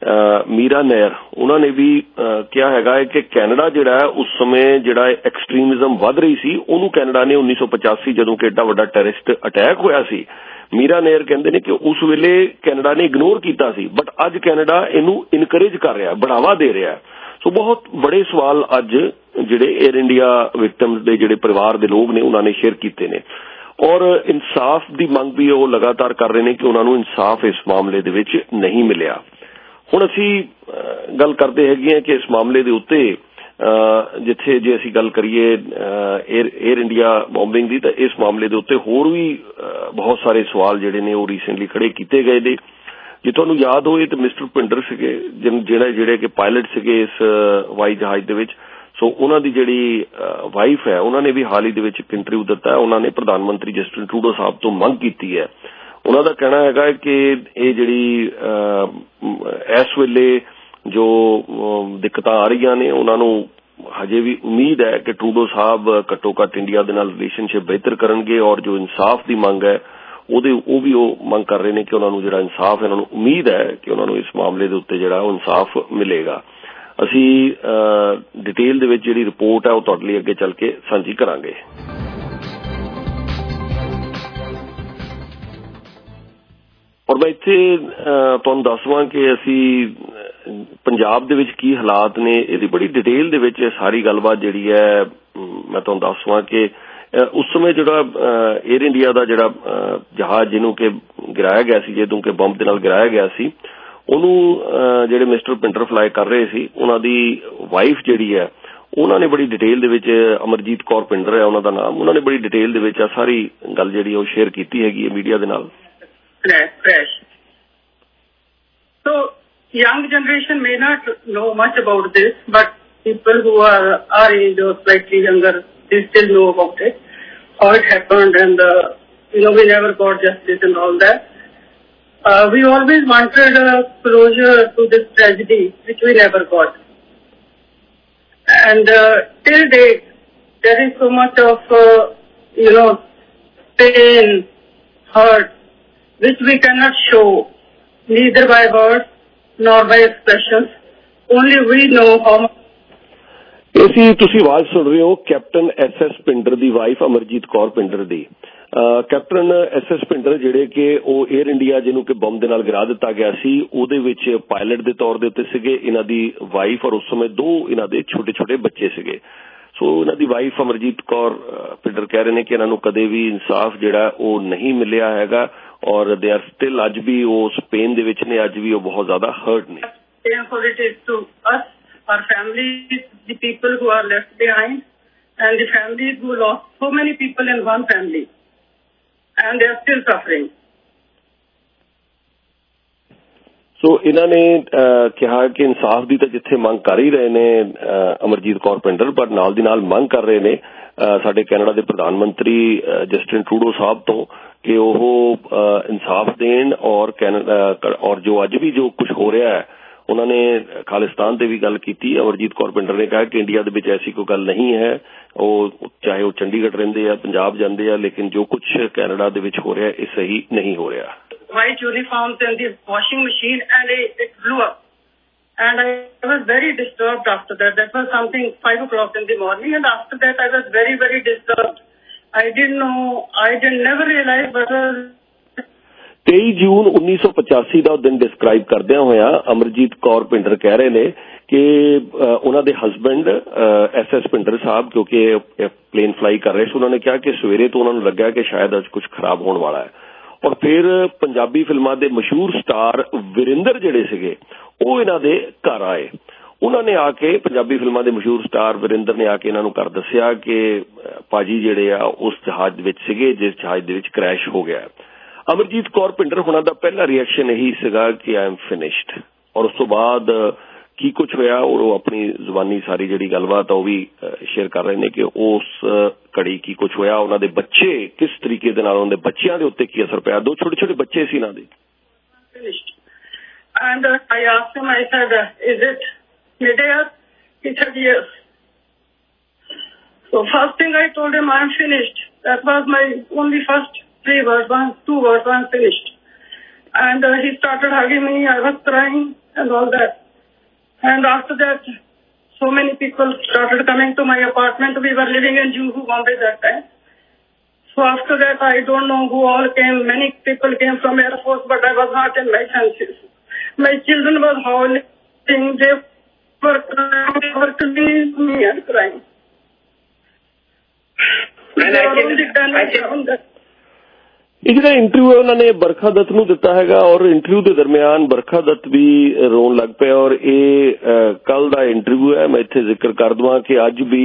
ਮੀਰਾ ਨੈਰ ਉਹਨਾਂ ਨੇ ਵੀ ਕਿਹਾ ਹੈਗਾ ਹੈ ਕਿ ਕੈਨੇਡਾ ਜਿਹੜਾ ਹੈ ਉਸ ਸਮੇਂ ਜਿਹੜਾ ਐਕਸਟ੍ਰੀਮਿਜ਼ਮ ਵੱਧ ਰਹੀ ਸੀ ਉਹਨੂੰ ਕੈਨੇਡਾ ਨੇ ਉੱਨੀ ਸੌ ਪਚਾਸੀ ਜਦੋਂ ਕਿ ਏਡਾ ਵੱਡਾ ਟੈਰਰਿਸਟ ਅਟੈਕ ਹੋਇਆ ਸੀ, ਮੀਰਾ ਨੇਰ ਕਹਿੰਦੇ ਨੇ ਕਿ ਉਸ ਵੇਲੇ ਕੈਨੇਡਾ ਨੇ ਇਗਨੋਰ ਕੀਤਾ ਸੀ ਬਟ ਅੱਜ ਕੈਨੇਡਾ ਇਹਨੂੰ ਇਨਕਰੇਜ ਕਰ ਰਿਹਾ, ਬੜਾਵਾ ਦੇ ਰਿਹਾ। ਸੋ ਬਹੁਤ ਬੜੇ ਸਵਾਲ ਅੱਜ ਜਿਹੜੇ 에ਅਰ ਇੰਡੀਆ ਵਿਕਟਿਮਸ ਦੇ ਜਿਹੜੇ ਪਰਿਵਾਰ ਦੇ ਲੋਕ ਨੇ ਉਹਨਾਂ ਨੇ ਸ਼ੇਅਰ ਕੀਤੇ ਨੇ ਔਰ ਇਨਸਾਫ ਦੀ ਮੰਗ ਵੀ ਉਹ ਲਗਾਤਾਰ ਕਰ ਰਹੇ ਨੇ ਕਿ ਉਹਨਾਂ ਨੂੰ ਇਨਸਾਫ ਇਸ ਮਾਮਲੇ ਦੇ ਵਿੱਚ ਨਹੀਂ ਮਿਲਿਆ। ਹੁਣ ਅਸੀਂ ਗੱਲ ਕਰਦੇ ਹੈਗੇ ਹਾਂ ਕਿ ਇਸ ਮਾਮਲੇ ਦੇ ਉੱਤੇ ਜਿੱਥੇ ਜੇ ਅਸੀਂ ਗੱਲ ਕਰੀਏ ਏਅਰ ਏਅਰ ਇੰਡੀਆ ਬੰਬਿੰਗ ਦੀ ਤਾਂ ਇਸ ਮਾਮਲੇ ਦੇ ਉੱਤੇ ਹੋਰ ਵੀ ਬਹੁਤ ਸਾਰੇ ਸਵਾਲ ਜਿਹੜੇ ਨੇ ਉਹ ਰੀਸੈਂਟਲੀ ਖੜੇ ਕੀਤੇ ਗਏ ਨੇ। ਜੇ ਤੁਹਾਨੂੰ ਯਾਦ ਹੋਏ ਤਾਂ ਮਿਸਟਰ ਭਿੰਡਰ ਸੀਗੇ ਜਿਹੜੇ ਜਿਹੜੇ ਕਿ ਪਾਇਲਟ ਸੀਗੇ ਇਸ ਹਵਾਈ ਜਹਾਜ਼ ਦੇ ਵਿੱਚ, ਸੋ ਉਹਨਾਂ ਦੀ ਜਿਹੜੀ ਵਾਈਫ ਹੈ ਉਹਨਾਂ ਨੇ ਵੀ ਹਾਲ ਹੀ ਦੇ ਵਿੱਚ ਇੱਕ ਇੰਟਰਵਿਊ ਦਿੱਤਾ। ਉਹਨਾਂ ਨੇ ਪ੍ਰਧਾਨ ਮੰਤਰੀ ਜਸਟਿਨ ਟਰੂਡੋ ਸਾਹਿਬ ਤੋਂ ਮੰਗ ਕੀਤੀ ਹੈ। ਉਹਨਾਂ ਦਾ ਕਹਿਣਾ ਹੈਗਾ ਕਿ ਇਹ ਜਿਹੜੀ ਇਸ ਵੇਲੇ ਜੋ ਦਿੱਕਤਾਂ ਆ ਰਹੀਆਂ ਨੇ ਉਹਨਾਂ ਨੂੰ ਹਜੇ ਵੀ ਉਮੀਦ ਹੈ ਕਿ ਟਰੂਡੋ ਸਾਹਿਬ ਘੱਟੋ ਘੱਟ ਇੰਡੀਆ ਦੇ ਨਾਲ ਰਿਲੇਸ਼ਨਸ਼ਿਪ ਬਿਹਤਰ ਕਰਨਗੇ, ਔਰ ਜੋ ਇਨਸਾਫ ਦੀ ਮੰਗ ਹੈ ਉਹਦੇ ਉਹ ਵੀ ਉਹ ਮੰਗ ਕਰ ਰਹੇ ਨੇ ਕਿ ਉਹਨਾਂ ਨੂੰ ਜਿਹੜਾ ਇਨਸਾਫ ਹੈ, ਉਹਨਾਂ ਨੂੰ ਉਮੀਦ ਹੈ ਕਿ ਉਹਨਾਂ ਨੂੰ ਇਸ ਮਾਮਲੇ ਦੇ ਉੱਤੇ ਜਿਹੜਾ ਉਹ ਇਨਸਾਫ ਮਿਲੇਗਾ। ਅਸੀਂ ਡਿਟੇਲ ਦੇ ਵਿੱਚ ਜਿਹੜੀ ਰਿਪੋਰਟ ਹੈ ਉਹ ਤੁਹਾਡੇ ਲਈ ਅੱਗੇ ਚੱਲ ਕੇ ਸਾਂਝੀ ਕਰਾਂਗੇ। ਔਰ ਮੈਂ ਇੱਥੇ ਤੁਹਾਨੂੰ ਦੱਸਵਾਂ ਕਿ ਅਸੀਂ ਪੰਜਾਬ ਦੇ ਵਿੱਚ ਕੀ ਹਾਲਾਤ ਨੇ ਇਹਦੀ ਬੜੀ ਡਿਟੇਲ ਦੇ ਵਿੱਚ ਸਾਰੀ ਗੱਲਬਾਤ ਜਿਹੜੀ ਹੈ ਮੈਂ ਤੁਹਾਨੂੰ ਦੱਸਵਾਂ ਕਿ ਉਸ ਸਮੇਂ ਜਿਹੜਾ ਏਅਰ ਇੰਡੀਆ ਦਾ ਜਿਹੜਾ ਜਹਾਜ਼ ਜਿਹਨੂੰ ਕਿ ਗਿਰਾਇਆ ਗਿਆ ਸੀ, ਜਿਹਨੂੰ ਕਿ ਬੰਬ ਦੇ ਨਾਲ ਗਿਰਾਇਆ ਗਿਆ ਸੀ, ਉਹਨੂੰ ਜਿਹੜੇ ਮਿਸਟਰ ਭਿੰਡਰ ਫਲਾਈ ਕਰ ਰਹੇ ਸੀ ਉਹਨਾਂ ਦੀ ਵਾਈਫ ਜਿਹੜੀ ਹੈ ਉਹਨਾਂ ਨੇ ਬੜੀ ਡਿਟੇਲ ਦੇ ਵਿੱਚ, ਅਮਰਜੀਤ ਕੌਰ ਭਿੰਡਰ ਹੈ ਉਹਨਾਂ ਦਾ ਨਾਮ, ਉਹਨਾਂ ਨੇ ਬੜੀ ਡਿਟੇਲ ਦੇ ਵਿੱਚ ਆ ਸਾਰੀ ਗੱਲ ਜਿਹੜੀ ਉਹ ਸ਼ੇਅਰ ਕੀਤੀ ਹੈਗੀ ਹੈ ਮੀਡੀਆ ਦੇ ਨਾਲ। Crash. So young generation may not know much about this, but people who are our age or slightly younger, they still know about it, how it happened, and uh, you know we never got justice and all that. Uh, we always wanted a closure to this tragedy, which we never got. And uh, till date, there is so much of uh, you know pain, hurt, which we cannot show, neither by words nor by expressions. Only we know how much. ਇਸੀ ਤੁਸੀਂ ਆਵਾਜ਼ ਸੁਣ ਰਹੇ ਹੋ captain S S Bhinder ਦੀ wife Amarjit Kaur Bhinder ਦੀ। Captain S S Bhinder ਜਿਹੜੇ ਕਿ ਉਹ ਏਅਰ ਇੰਡੀਆ ਜਿਹਨੂੰ ਕਿ ਬੰਬ ਦੇ ਨਾਲ ਗਿਰਾ ਦਿੱਤਾ ਗਿਆ ਸੀ ਉਹਦੇ ਵਿੱਚ ਪਾਇਲਟ ਦੇ ਤੌਰ ਦੇ ਉੱਤੇ ਸੀਗੇ। ਇਹਨਾਂ ਦੀ ਵਾਈਫ ਔਰ ਉਸ ਸਮੇਂ ਦੋ ਇਹਨਾਂ ਦੇ ਛੋਟੇ ਛੋਟੇ ਬੱਚੇ ਸੀਗੇ। ਸੋ ਇਹਨਾਂ ਦੀ ਵਾਈਫ ਅਮਰਜੀਤ ਕੌਰ ਭਿੰਡਰ ਕਹਿ ਰਹੇ ਨੇ ਕਿ ਇਹਨਾਂ ਨੂੰ ਕਦੇ ਵੀ ਇਨਸਾਫ ਜਿਹੜਾ ਉਹ ਨਹੀਂ ਮਿਲਿਆ ਹੈਗਾ ਔਰ ਦੇ ਆਰ ਸਟਿਲ ਅੱਜ ਵੀ ਉਸ ਪੇਨ ਦੇ ਵਿੱਚ ਨੇ, ਅੱਜ ਵੀ ਉਹ ਬਹੁਤ ਜ਼ਿਆਦਾ ਹਰਟ ਨੇ। Painful it is to us, our families, the people who are left behind, and the families who lost so many people in one family, and they are still suffering. ਸੋ ਇਹਨਾਂ ਨੇ ਕਿਹਾ ਕਿ ਇਨਸਾਫ ਦੀ ਤਾਂ ਜਿੱਥੇ ਮੰਗ ਕਰ ਹੀ ਰਹੇ ਨੇ ਅਮਰਜੀਤ ਕੌਰ ਭਿੰਡਰ, ਪਰ ਨਾਲ ਦੀ ਨਾਲ ਮੰਗ ਕਰ ਰਹੇ ਨੇ ਸਾਡੇ ਕੈਨੇਡਾ ਦੇ ਪ੍ਰਧਾਨ ਮੰਤਰੀ ਜਸਟਿਨ ਟਰੂਡੋ ਸਾਹਿਬ ਤੋਂ ਕਿ ਉਹ ਇਨਸਾਫ ਦੇਣ ਔਰ ਔਰ ਜੋ ਅੱਜ ਵੀ ਜੋ ਕੁਝ ਹੋ ਰਿਹਾ ਹੈ ਉਹਨਾਂ ਨੇ ਖਾਲਿਸਤਾਨ ਤੇ ਵੀ ਗੱਲ ਕੀਤੀ। ਅਮਰਜੀਤ ਕੌਰ ਭਿੰਡਰ ਨੇ ਕਿਹਾ ਕਿ ਇੰਡੀਆ ਦੇ ਵਿੱਚ ਐਸੀ ਕੋਈ ਗੱਲ ਨਹੀਂ ਹੈ, ਉਹ ਚਾਹੇ ਉਹ ਚੰਡੀਗੜ੍ਹ ਰਹਿੰਦੇ ਆ, ਪੰਜਾਬ ਜਾਂਦੇ ਆ, ਲੇਕਿਨ ਜੋ ਕੁਝ ਕੈਨੇਡਾ ਦੇ ਵਿੱਚ ਹੋ ਰਿਹਾ ਇਹ ਸਹੀ ਨਹੀਂ ਹੋ ਰਿਹਾ। White uniforms in the washing machine and it, it blew up. And I was very disturbed after that. That was something five o'clock in the morning, and after that I was very, very disturbed. I didn't know, I didn't never realize what was. ਤੇਈ ਜੂਨ ਉੱਨੀ ਸੌ ਪਚਾਸੀ ਦਾ ਉਹ ਦਿਨ describe ਕਰਦਿਆਂ ਹੋਇਆ ਅਮਰਜੀਤ ਕੌਰ ਭਿੰਡਰ ਕਹਿ ਰਹੇ ਨੇ ਕਿ ਉਹਨਾਂ ਦੇ husband S S Bhinder Sahib ਕਿਉਂਕਿ ਪਲੇਨ ਫਲਾਈ ਕਰ ਰਹੇ ਸੀ, ਉਹਨਾਂ ਨੇ ਕਿਹਾ ਕਿ ਸਵੇਰੇ ਤੋਂ ਉਹਨਾਂ ਨੂੰ ਲੱਗਾ ਕਿ ਸ਼ਾਇਦ ਅੱਜ ਕੁਝ ਖਰਾਬ ਹੋਣ ਵਾਲਾ ਹੈ। ਔਰ ਫਿਰ ਪੰਜਾਬੀ ਫਿਲਮਾਂ ਦੇ ਮਸ਼ਹੂਰ ਸਟਾਰ ਵਿਰਿੰਦਰ ਜਿਹੜੇ ਸੀਗੇ ਉਹ ਇਹਨਾਂ ਦੇ ਘਰ ਆਏ। ਉਹਨਾਂ ਨੇ ਆ ਕੇ ਪੰਜਾਬੀ ਫਿਲਮਾਂ ਦੇ ਮਸ਼ਹੂਰ ਸਟਾਰ ਵਿਰਿੰਦਰ ਨੇ ਆ ਕੇ ਇਹਨਾਂ ਨੂੰ ਘਰ ਦੱਸਿਆ ਕਿ ਭਾਜੀ ਜਿਹੜੇ ਆ ਉਸ ਜਹਾਜ਼ ਦੇ ਵਿੱਚ ਸੀਗੇ ਜਿਸ ਜਹਾਜ਼ ਦੇ ਵਿੱਚ ਕ੍ਰੈਸ਼ ਹੋ ਗਿਆ। ਅਮਰਜੀਤ ਕੌਰ ਭਿੰਡਰ ਹੁਣਾਂ ਦਾ ਪਹਿਲਾ ਰਿਐਕਸ਼ਨ ਇਹੀ ਸੀਗਾ ਕਿ ਆਈ ਐਮ ਫਿਨਿਸ਼ਡ, ਔਰ ਉਸ ਤੋਂ ਬਾਅਦ ਕੀ ਕੁਝ ਹੋਇਆ ਉਹ ਆਪਣੀ ਜ਼ੁਬਾਨੀ ਸਾਰੀ ਜਿਹੜੀ ਗੱਲਬਾਤ ਆ ਉਹ ਵੀ ਸ਼ੇਅਰ ਕਰ ਰਹੇ ਨੇ ਕਿ ਉਸ ਘੜੀ ਕੀ ਕੁਝ ਹੋਇਆ, ਉਹਨਾਂ ਦੇ ਬੱਚੇ ਕਿਸ ਤਰੀਕੇ ਦੇ ਨਾਲ, ਉਹਨਾਂ ਦੇ ਬੱਚਿਆਂ ਦੇ ਉੱਤੇ ਕੀ ਅਸਰ ਪਿਆ। ਦੋ ਛੋਟੇ ਛੋਟੇ ਬੱਚੇ ਸੀ ਇਹਨਾਂ ਦੇ। And uh, I asked him, I said, uh, is it mid-air? He said, yes. So first thing I told him, I'm finished. That was my only first three words, one, two words, I'm finished. And uh, he started hugging me, I was crying and all that. And after that, so many people started coming to my apartment. We were living in Juhu, Bombay that time. So after that, I don't know who all came. Many people came from Air Force, but I was not in my senses. My children were howling. They were crying. They were killing me and crying. And I can, I can, ਇਹ ਜਿਹੜਾ interview ਹੈ ਉਹਨਾਂ ਨੇ ਬਰਖਾ ਦੱਤ ਨੂੰ ਦਿੱਤਾ ਹੈਗਾ ਔਰ interview ਦੇ ਦਰਮਿਆਨ ਬਰਖਾ ਦੱਤ ਵੀ ਰੋਣ ਲੱਗ ਪਿਆ ਔਰ ਇਹ ਕੱਲ ਦਾ ਇੰਟਰਵਿਊ ਹੈ। ਮੈਂ ਇੱਥੇ ਜ਼ਿਕਰ ਕਰ ਦਵਾਂ ਕਿ ਅੱਜ ਵੀ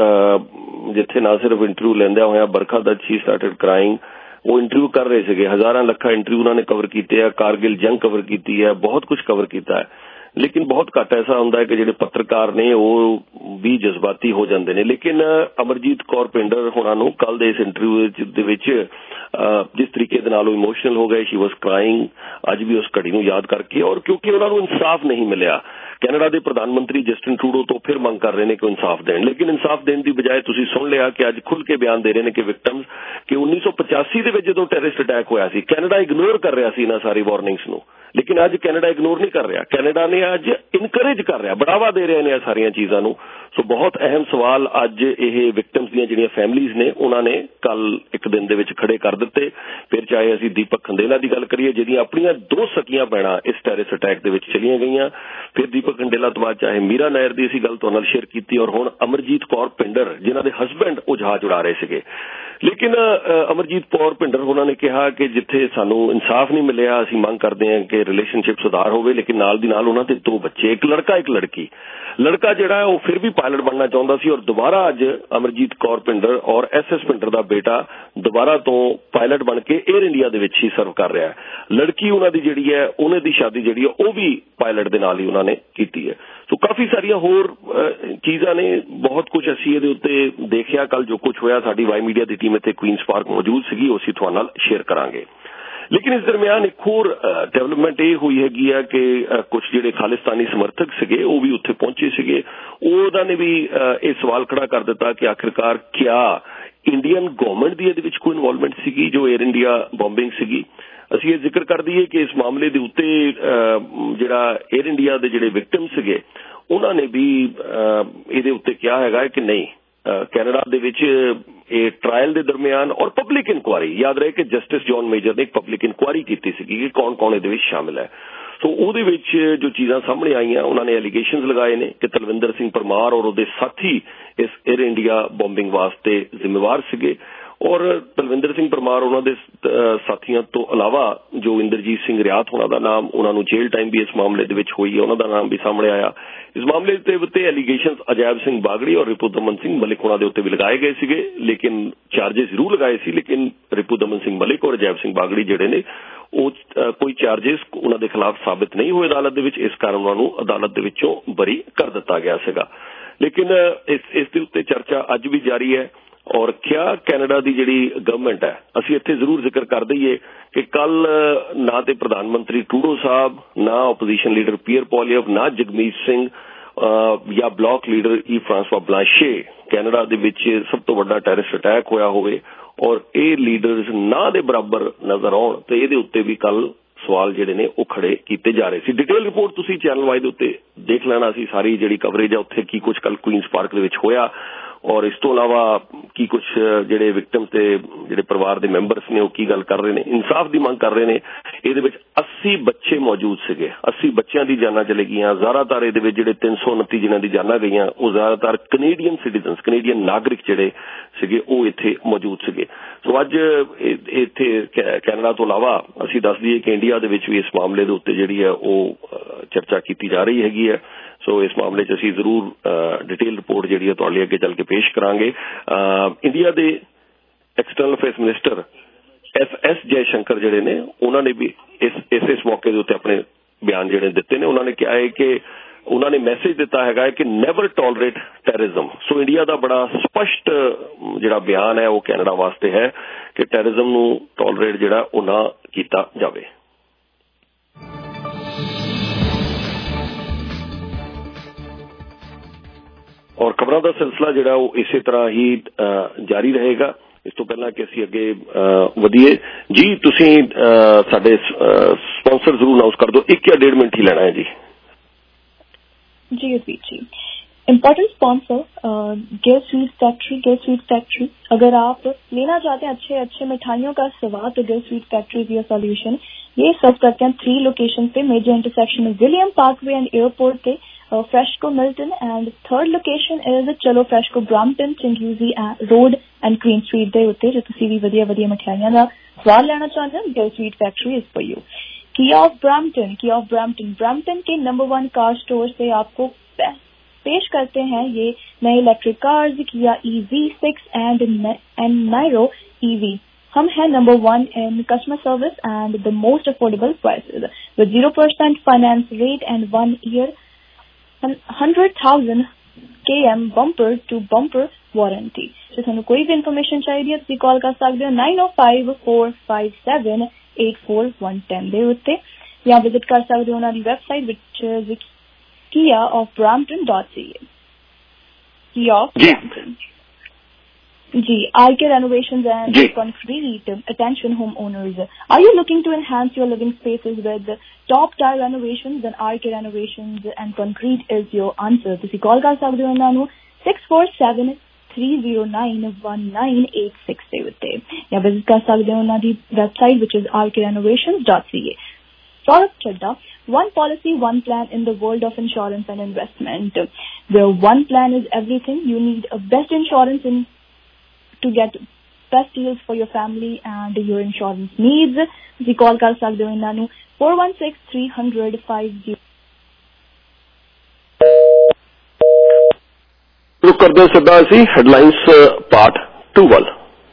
ਜਿੱਥੇ ਨਾ ਸਿਰਫ ਇੰਟਰਵਿਊ ਲੈਂਦਿਆਂ ਹੋਇਆ Barkha Dutt she started crying, ਉਹ ਇੰਟਰਵਿਊ ਕਰ ਰਹੇ ਸੀਗੇ। ਹਜ਼ਾਰਾਂ ਲੱਖਾਂ ਇੰਟਰਵਿਊ ਉਹਨਾਂ ਨੇ ਕਵਰ ਕੀਤੇ ਆ, ਕਾਰਗਿਲ ਜੰਗ ਕਵਰ ਕੀਤੀ ਹੈ, ਬਹੁਤ ਕੁਝ ਕਵਰ ਕੀਤਾ ਹੈ। ਲੇਕਿਨ ਬਹੁਤ ਘੱਟ ਐਸਾ ਹੁੰਦਾ ਹੈ ਕਿ ਜਿਹੜੇ ਪੱਤਰਕਾਰ ਨੇ ਉਹ ਵੀ ਜਜ਼ਬਾਤੀ ਹੋ ਜਾਂਦੇ ਨੇ। ਲੇਕਿਨ ਅਮਰਜੀਤ ਕੌਰ ਭਿੰਡਰ ਹੋਣਾ ਨੂੰ ਕੱਲ ਦੇ ਇਸ ਇੰਟਰਵਿਊ ਦੇ ਵਿੱਚ ਜਿਸ ਤਰੀਕੇ ਦੇ ਨਾਲ ਉਹ ਇਮੋਸ਼ਨਲ ਹੋ ਗਏ, ਸ਼ੀ ਵਾਸ ਕਰਾਈਂਗ, ਅੱਜ ਵੀ ਉਸ ਘੜੀ ਨੂੰ ਯਾਦ ਕਰਕੇ, ਔਰ ਕਿਉਂਕਿ ਉਹਨਾਂ ਨੂੰ ਇਨਸਾਫ ਨਹੀਂ ਮਿਲਿਆ। ਕੈਨੇਡਾ ਦੇ ਪ੍ਰਧਾਨ ਮੰਤਰੀ ਜਸਟਿਨ ਟਰੂਡੋ ਤੋਂ ਫਿਰ ਮੰਗ ਕਰ ਰਹੇ ਨੇ ਕਿ ਇਨਸਾਫ ਦੇਣ, ਲੇਕਿਨ ਇਨਸਾਫ ਦੇਣ ਦੀ ਬਜਾਏ ਤੁਸੀਂ ਸੁਣ ਲਿਆ ਕਿ ਅੱਜ ਖੁੱਲ੍ਹ ਕੇ ਬਿਆਨ ਦੇ ਰਹੇ ਨੇ ਕਿ ਵਿਕਟਮਸ ਕਿ ਉੱਨੀ ਸੌ ਪਚਾਸੀ ਦੇ ਵਿੱਚ ਜਦੋਂ ਟੈਰਰਿਸਟ ਅਟੈਕ ਹੋਇਆ ਸੀ ਕੈਨੇਡਾ ਇਗਨੋਰ ਕਰ ਰਿਹਾ ਸੀ ਇਹਨਾਂ ਸਾਰੀ ਵਾਰਨਿੰਗਸ ਨੂੰ, ਲੇਕਿਨ ਅੱਜ ਕੈਨੇਡਾ ਇਗਨੋਰ ਨਹੀਂ ਕਰ ਰਿਹਾ। ਕੈਨੇਡਾ ਨੇ ਅੱਜ ਇਨਕਰੇਜ ਕਰ ਰਿਹਾ, ਬੜਾਵਾ ਦੇ ਰਹੇ ਨੇ ਇਹ ਸਾਰੀਆਂ ਚੀਜ਼ਾਂ ਨੂੰ। ਸੋ ਬਹੁਤ ਅਹਿਮ ਸਵਾਲ ਅੱਜ ਇਹ ਵਿਕਟਮਸ ਦੀਆਂ ਜਿਹੜੀਆਂ ਫੈਮਲੀਜ਼ ਨੇ ਉਹਨਾਂ ਨੇ ਕੱਲ ਇੱਕ ਦਿਨ ਦੇ ਵਿੱਚ ਖੜੇ ਕਰ ਦਿੱਤੇ। ਫਿਰ ਚਾਹੇ ਅਸੀਂ ਦੀਪਕ ਖੰਡੇਲਾ ਦੀ ਗੱਲ ਕਰੀਏ ਜਿਹਦੀਆਂ ਆਪਣੀਆਂ ਦੋ ਸਕੀਆਂ ਭੈਣਾਂ ਇਸ ਟੈਰਰਿਸਟ ਅਟੈਕ ਦੇ ਵਿੱਚ ਚਲੀਆਂ ਗਈਆਂ, ਫਿਰ ਦੀਪਕ ਖੰਡੇਲਾ ਤੋਂ ਬਾਅਦ ਚਾਹੇ ਮੀਰਾ ਨਾਇਰ ਦੀ ਅਸੀਂ ਗੱਲ ਤੁਹਾਡੇ ਨਾਲ ਸ਼ੇਅਰ ਕੀਤੀ, ਔਰ ਹੁਣ ਅਮਰਜੀਤ ਕੌਰ ਭਿੰਡਰ ਜਿਨ੍ਹਾਂ ਦੇ ਹਸਬੈਂਡ ਉਹ ਜਹਾਜ਼ ਉਡਾ ਰਹੇ ਸੀਗੇ। ਲੇਕਿਨ ਅਮਰਜੀਤ ਕੌਰ ਭਿੰਡਰ ਉਹਨਾਂ ਨੇ ਕਿਹਾ ਕਿ ਜਿੱਥੇ ਸਾਨੂੰ ਇਨਸਾਫ ਨਹੀਂ ਮਿਲਿਆ ਅਸੀਂ ਮੰਗ ਕਰਦੇ ਹਾਂ ਕਿ ਰਿਲੇਸ਼ਨਸ਼ਿਪ ਸੁਧਾਰ ਹੋਵੇ। ਲੇਕਿਨ ਨਾਲ ਦੀ ਨਾਲ ਉਹਨਾਂ ਦੇ ਦੋ ਬੱਚੇ, ਇੱਕ ਲੜਕਾ ਇੱਕ ਲੜਕੀ, ਲੜਕਾ ਜਿਹੜਾ ਉਹ ਫਿਰ ਵੀ ਪਾਇਲਟ ਬਣਨਾ ਚਾਹੁੰਦਾ ਸੀ ਔਰ ਦੁਬਾਰਾ ਅੱਜ ਅਮਰਜੀਤ ਕੌਰ ਭਿੰਡਰ ਔਰ ਐਸ ਐਸ ਭਿੰਡਰ ਦਾ ਬੇਟਾ ਦੁਬਾਰਾ ਤੋਂ ਪਾਇਲਟ ਬਣ ਕੇ 에ਅਰ ਇੰਡੀਆ ਦੇ ਵਿੱਚ ਹੀ ਸਰਵ ਕਰ ਰਿਹਾ ਹੈ। ਲੜਕੀ ਉਹਨਾਂ ਦੀ ਜਿਹੜੀ ਹੈ ਉਹਨਾਂ ਦੀ ਸ਼ਾਦੀ ਜਿਹੜੀ ਹੈ ਉਹ ਵੀ ਪਾਇਲਟ ਦੇ ਨਾਲ ਹੀ ਉਹਨਾਂ ਨੇ ਕੀਤੀ ਹੈ। ਸੋ ਕਾਫੀ ਸਾਰੀਆਂ ਹੋਰ ਚੀਜ਼ਾਂ ਨੇ, ਬਹੁਤ ਕੁਝ ਅਸੀਂ ਇਹਦੇ ਉੱਤੇ ਦੇਖਿਆ। ਕੱਲ ਜੋ ਕੁਝ ਹੋਇਆ ਸਾਡੀ ਵਾਈ ਮੀਡੀਆ ਦੀ ਟੀਮ ਇੱਥੇ ਕੁਈਨਸ ਪਾਰਕ ਮੌਜੂਦ ਸੀਗੀ, ਉਹ ਅਸੀਂ ਤੁਹਾਡੇ ਨਾਲ ਸ਼ੇਅਰ ਕਰਾਂਗੇ। ਲੇਕਿਨ ਇਸ ਦਰਮਿਆਨ ਇੱਕ ਹੋਰ ਡਿਵੈਲਪਮੈਂਟ ਇਹ ਹੋਈ ਹੈਗੀ ਆ ਕਿ ਕੁਝ ਜਿਹੜੇ ਖਾਲਿਸਤਾਨੀ ਸਮਰਥਕ ਸੀਗੇ ਉਹ ਵੀ ਉੱਥੇ ਪਹੁੰਚੇ ਸੀਗੇ। ਉਹਨਾਂ ਨੇ ਵੀ ਇਹ ਸਵਾਲ ਖੜਾ ਕਰ ਦਿੱਤਾ ਕਿ ਆਖਿਰਕਾਰ ਕਿਆ ਇੰਡੀਅਨ ਗਵਰਨਮੈਂਟ ਦੀ ਇਹਦੇ ਵਿੱਚ ਕੋਈ ਇਨਵੋਲਵਮੈਂਟ ਸੀਗੀ ਜੋ 에ਅਰ ਇੰਡੀਆ ਬੰਬਿੰਗ ਸੀਗੀ। ਅਸੀਂ ਇਹ ਜ਼ਿਕਰ ਕਰ ਦਈਏ ਕਿ ਇਸ ਮਾਮਲੇ ਦੇ ਉੱਤੇ ਜਿਹੜਾ 에ਅਰ ਇੰਡੀਆ ਦੇ ਜਿਹੜੇ ਵਿਕਟਮ ਸੀਗੇ ਉਹਨਾਂ ਨੇ ਵੀ ਇਹਦੇ ਉੱਤੇ ਕਿਹਾ ਹੈਗਾ ਕਿ ਨਹੀਂ, ਕੈਨੇਡਾ ਦੇ ਵਿੱਚ ਇਹ ਟ੍ਰਾਇਲ ਦੇ ਦਰਮਿਆਨ ਔਰ ਪਬਲਿਕ ਇਨਕੁਆਇਰੀ, ਯਾਦ ਰਹੇ ਕਿ ਜਸਟਿਸ ਜੌਨ ਮੇਜਰ ਨੇ ਇੱਕ ਪਬਲਿਕ ਇਨਕੁਆਇਰੀ ਕੀਤੀ ਸੀਗੀ ਕਿ ਕੌਣ ਕੌਣ ਇਹਦੇ ਵਿੱਚ ਸ਼ਾਮਿਲ ਹੈ। ਸੋ ਉਹਦੇ ਵਿੱਚ ਜੋ ਚੀਜ਼ਾਂ ਸਾਹਮਣੇ ਆਈਆਂ ਉਹਨਾਂ ਨੇ ਐਲੀਗੇਸ਼ਨਸ ਲਗਾਏ ਨੇ ਕਿ ਤਲਵਿੰਦਰ ਸਿੰਘ ਪਰਮਾਰ ਔਰ ਉਹਦੇ ਸਾਥੀ ਇਸ 에ਅਰ ਇੰਡੀਆ ਬੰਬਿੰਗ ਵਾਸਤੇ ਜ਼ਿੰਮੇਵਾਰ ਸੀਗੇ। ਔਰ ਤਲਵਿੰਦਰ ਸਿੰਘ ਪਰਮਾਰ ਉਹਨਾਂ ਦੇ ਸਾਥੀਆਂ ਤੋਂ ਇਲਾਵਾ ਜੋ ਇੰਦਰਜੀਤ ਸਿੰਘ ਰਿਆਤ ਉਹਨਾਂ ਦਾ ਨਾਮ, ਉਹਨਾਂ ਨੂੰ ਜੇਲ੍ਹ ਟਾਈਮ ਵੀ ਇਸ ਮਾਮਲੇ ਦੇ ਵਿੱਚ ਹੋਈ ਹੈ, ਉਹਨਾਂ ਦਾ ਨਾਮ ਵੀ ਸਾਹਮਣੇ ਆਇਆ। ਇਸ ਮਾਮਲੇ ਦੇ ਉੱਤੇ ਐਲੀਗੇਸ਼ਨਸ ਅਜੈਬ ਸਿੰਘ ਬਾਗੜੀ ਔਰ ਰਿਪੂਦਮਨ ਸਿੰਘ ਮਲਿਕ ਉਹਨਾਂ ਦੇ ਉੱਤੇ ਵੀ ਲਗਾਏ ਗਏ ਸੀਗੇ, ਲੇਕਿਨ ਚਾਰजेस ਜ਼ਰੂਰ ਲਗਾਏ ਸੀ। ਲੇਕਿਨ ਰਿਪੂਦਮਨ ਸਿੰਘ ਮਲਿਕ ਔਰ ਅਜੈਬ ਸਿੰਘ ਬਾਗੜੀ ਜਿਹੜੇ ਨੇ ਉਹ ਕੋਈ ਚਾਰजेस ਉਹਨਾਂ ਦੇ ਖਿਲਾਫ ਸਾਬਿਤ ਨਹੀਂ ਹੋਏ ਅਦਾਲਤ ਦੇ ਵਿੱਚ, ਇਸ ਕਾਰਨ ਉਹਨਾਂ ਨੂੰ ਅਦਾਲਤ ਦੇ ਵਿੱਚੋਂ ਬਰੀ ਕਰ ਦਿੱਤਾ ਗਿਆ ਸੀਗਾ। ਲੇਕਿਨ ਇਸ ਇਸ ਦੇ ਉੱਤੇ ਚਰਚਾ ਅੱਜ ਵੀ ਜਾਰੀ ਹੈ। ਔਰ ਕਿਆ ਕੈਨੇਡਾ ਦੀ ਜਿਹੜੀ ਗਵਰਨਮੈਂਟ ਹੈ, ਅਸੀਂ ਇੱਥੇ ਜ਼ਰੂਰ ਜ਼ਿਕਰ ਕਰ ਦਈਏ ਕਿ ਕੱਲ ਨਾ ਤੇ ਪ੍ਰਧਾਨ ਮੰਤਰੀ ਟਰੂਡੋ ਸਾਹਿਬ, ਨਾ ਓਪੋਜੀਸ਼ਨ ਲੀਡਰ ਪੀਅਰ ਪੋਲੀਅਵ, ਨਾ ਜਗਮੀਤ ਸਿੰਘ ਜਾਂ Bloc leader Yves François Blanchet Canada ਦੇ ਵਿੱਚ ਸਭ ਤੋਂ ਵੱਡਾ ਟੈਰਰਿਸਟ ਅਟੈਕ ਹੋਇਆ ਹੋਵੇ ਔਰ ਇਹ ਲੀਡਰਸ ਨਾ ਦੇ ਬਰਾਬਰ ਨਜ਼ਰ ਆਉਣ ਤੇ ਇਹਦੇ ਉੱਤੇ ਵੀ ਕੱਲ ਸਵਾਲ ਜਿਹੜੇ ਨੇ ਉਹ ਖੜੇ ਕੀਤੇ ਜਾ ਰਹੇ ਸੀ। ਡਿਟੇਲ ਰਿਪੋਰਟ ਤੁਸੀਂ ਚੈਨਲ ਵਾਈ ਦੇ ਉੱਤੇ ਦੇਖ ਲੈਣਾ ਸੀ, ਸਾਰੀ ਜਿਹੜੀ ਕਵਰੇਜ ਹੈ ਉੱਥੇ ਕੀ ਕੁਝ ਕੱਲ ਕੁਈਨਸ ਪਾਰਕ ਦੇ ਵਿੱਚ ਹੋਇਆ ਔਰ ਇਸ ਤੋਂ ਇਲਾਵਾ ਕੀ ਕੁਝ ਜਿਹੜੇ ਵਿਕਟਮ ਤੇ ਜਿਹੜੇ ਪਰਿਵਾਰ ਦੇ ਮੈਂਬਰਸ ਨੇ ਉਹ ਕੀ ਗੱਲ ਕਰ ਰਹੇ ਨੇ, ਇਨਸਾਫ ਦੀ ਮੰਗ ਕਰ ਰਹੇ ਨੇ। ਇਹਦੇ ਵਿੱਚ अस्सी ਬੱਚੇ ਮੌਜੂਦ ਸੀਗੇ, अस्सी ਬੱਚਿਆਂ ਦੀ ਜਾਨਾਂ ਚਲੇ ਗਈਆਂ। ਜ਼ਿਆਦਾਤਰ ਇਹਦੇ ਵਿੱਚ ਜਿਹੜੇ ਤਿੰਨ ਸੌ ਉਨੱਤੀ ਜਿਨ੍ਹਾਂ ਦੀ ਜਾਨਾਂ ਗਈਆਂ ਉਹ ਜ਼ਿਆਦਾਤਰ ਕੈਨੇਡੀਅਨ ਸਿਟੀਜ਼ਨਸ, ਕੈਨੇਡੀਅਨ ਨਾਗਰਿਕ ਜਿਹੜੇ ਸੀਗੇ ਉਹ ਇੱਥੇ ਮੌਜੂਦ ਸੀਗੇ। ਸੋ ਅੱਜ ਇੱਥੇ ਕੈਨੇਡਾ ਤੋਂ ਇਲਾਵਾ ਅਸੀਂ ਦੱਸ ਦਈਏ ਕਿ ਇੰਡੀਆ ਦੇ ਵਿੱਚ ਵੀ ਇਸ ਮਾਮਲੇ ਦੇ ਉੱਤੇ ਜਿਹੜੀ ਹੈ ਉਹ ਚਰਚਾ ਕੀਤੀ ਜਾ ਰਹੀ ਹੈਗੀ ਹੈ। ਸੋ ਇਸ ਮਾਮਲੇ 'ਚ ਅਸੀਂ ਜ਼ਰੂਰ ਡਿਟੇਲ ਰਿਪੋਰਟ ਜਿਹੜੀ ਹੈ ਤੁਹਾਡੇ ਅੱਗੇ ਚੱਲ ਕੇ ਪੇਸ਼ ਕਰਾਂਗੇ। ਇੰਡੀਆ ਦੇ external affairs minister S S Jaishankar ਜਿਹੜੇ ਨੇ ਉਹਨਾਂ ਨੇ ਵੀ ਇਸ ਇਸ ਇਸ ਮੌਕੇ ਦੇ ਉੱਤੇ ਆਪਣੇ ਬਿਆਨ ਜਿਹੜੇ ਦਿੱਤੇ ਨੇ। ਉਹਨਾਂ ਨੇ ਕਿਹਾ ਹੈ ਕਿ ਉਹਨਾਂ ਨੇ ਮੈਸੇਜ ਦਿੱਤਾ ਹੈਗਾ ਕਿ never tolerate terrorism. So India ਦਾ ਬੜਾ ਸਪਸ਼ਟ ਜਿਹੜਾ ਬਿਆਨ ਹੈ ਉਹ ਕੈਨੇਡਾ ਵਾਸਤੇ ਹੈ ਕਿ ਟੈਰਰਿਜ਼ਮ ਨੂੰ ਟੋਲਰੇਟ ਜਿਹੜਾ ਉਹ ਨਾ ਕੀਤਾ ਜਾਵੇ। ਔਰ ਖਬਰਾਂ ਦਾ ਸਿਲਸਿਲਾ ਜਿਹੜਾ ਉਹ ਇਸੇ ਤਰ੍ਹਾਂ ਹੀ ਜਾਰੀ ਰਹੇਗਾ। ਇਸ ਤੋਂ ਪਹਿਲਾਂ ਕਿ ਅਸੀਂ ਅੱਗੇ ਵਧੀਏ ਜੀ, ਤੁਸੀਂ ਸਾਡੇ ਸਪਾਂਸਰ ਜ਼ਰੂਰ ਅਨਾਉਂਸ ਕਰ ਦਿਓ, ਇੱਕ ਜਾਂ ਡੇਢ ਮਿੰਟ ਹੀ ਲੈਣਾ ਹੈ ਜੀ। जी जी जी important sponsor Gir sweet factory. Gir sweet factory, अगर आप लेना चाहते हैं अच्छे अच्छे मिठाइयों का स्वाद तो Gir sweet factory is your solution. ये सर्व करते हैं थ्री लोकेशन पे, मेजर इंटरसेक्शन में विलियम पार्कवे एंड एयरपोर्ट पे, Freshco Milton, and third location is चलो Freshco Brampton, Chinguacousy road and Queen Street दे उत्ते जो तुसीं भी वधिया वधिया मिठाइयां दा स्वाद लेना चाहते हैं, Your Sweet Factory is for you. Kia of Brampton, Kia of Brampton, Brampton के नंबर वन कार स्टोर से आपको पेश करते हैं ये नए electric cars Kia E V six and and Niro E V. हम हैं number one in customer service and the most affordable prices with zero percent finance rate and one year hundred thousand K M bumper to bumper warranty. जो थानू कोई भी information चाहिए तुसीं call कर सकते हो nine O five four five seven eight four one ten दे उत्ते या विजिट कर सकते हो उन्हां दी website which is kia of brampton dot c a. Kia of Brampton. G. R K Renovations and G. Concrete. Attention homeowners. Are you looking to enhance your living spaces with top tier renovations? Then R K Renovations and Concrete is your answer. तुसीं call कर सकते हो इन्हां नूं six four seven three zero nine one nine eight six ਦੇ ਉੱਤੇ ਜਾਂ visit ਕਰ ਸਕਦੇ ਹੋ ਉਹਨਾਂ ਦੀ website which is r k renovations dot c a. Saurabh Chadda, one policy, one plan in the world of insurance and investment. Where one plan is everything, you need a best insurance in to get best deals for your family and your insurance needs. You call kar sakde ho inna nu four one six three hundred five zero. रुक कर दे सिद्धा असी headlines part two वाल.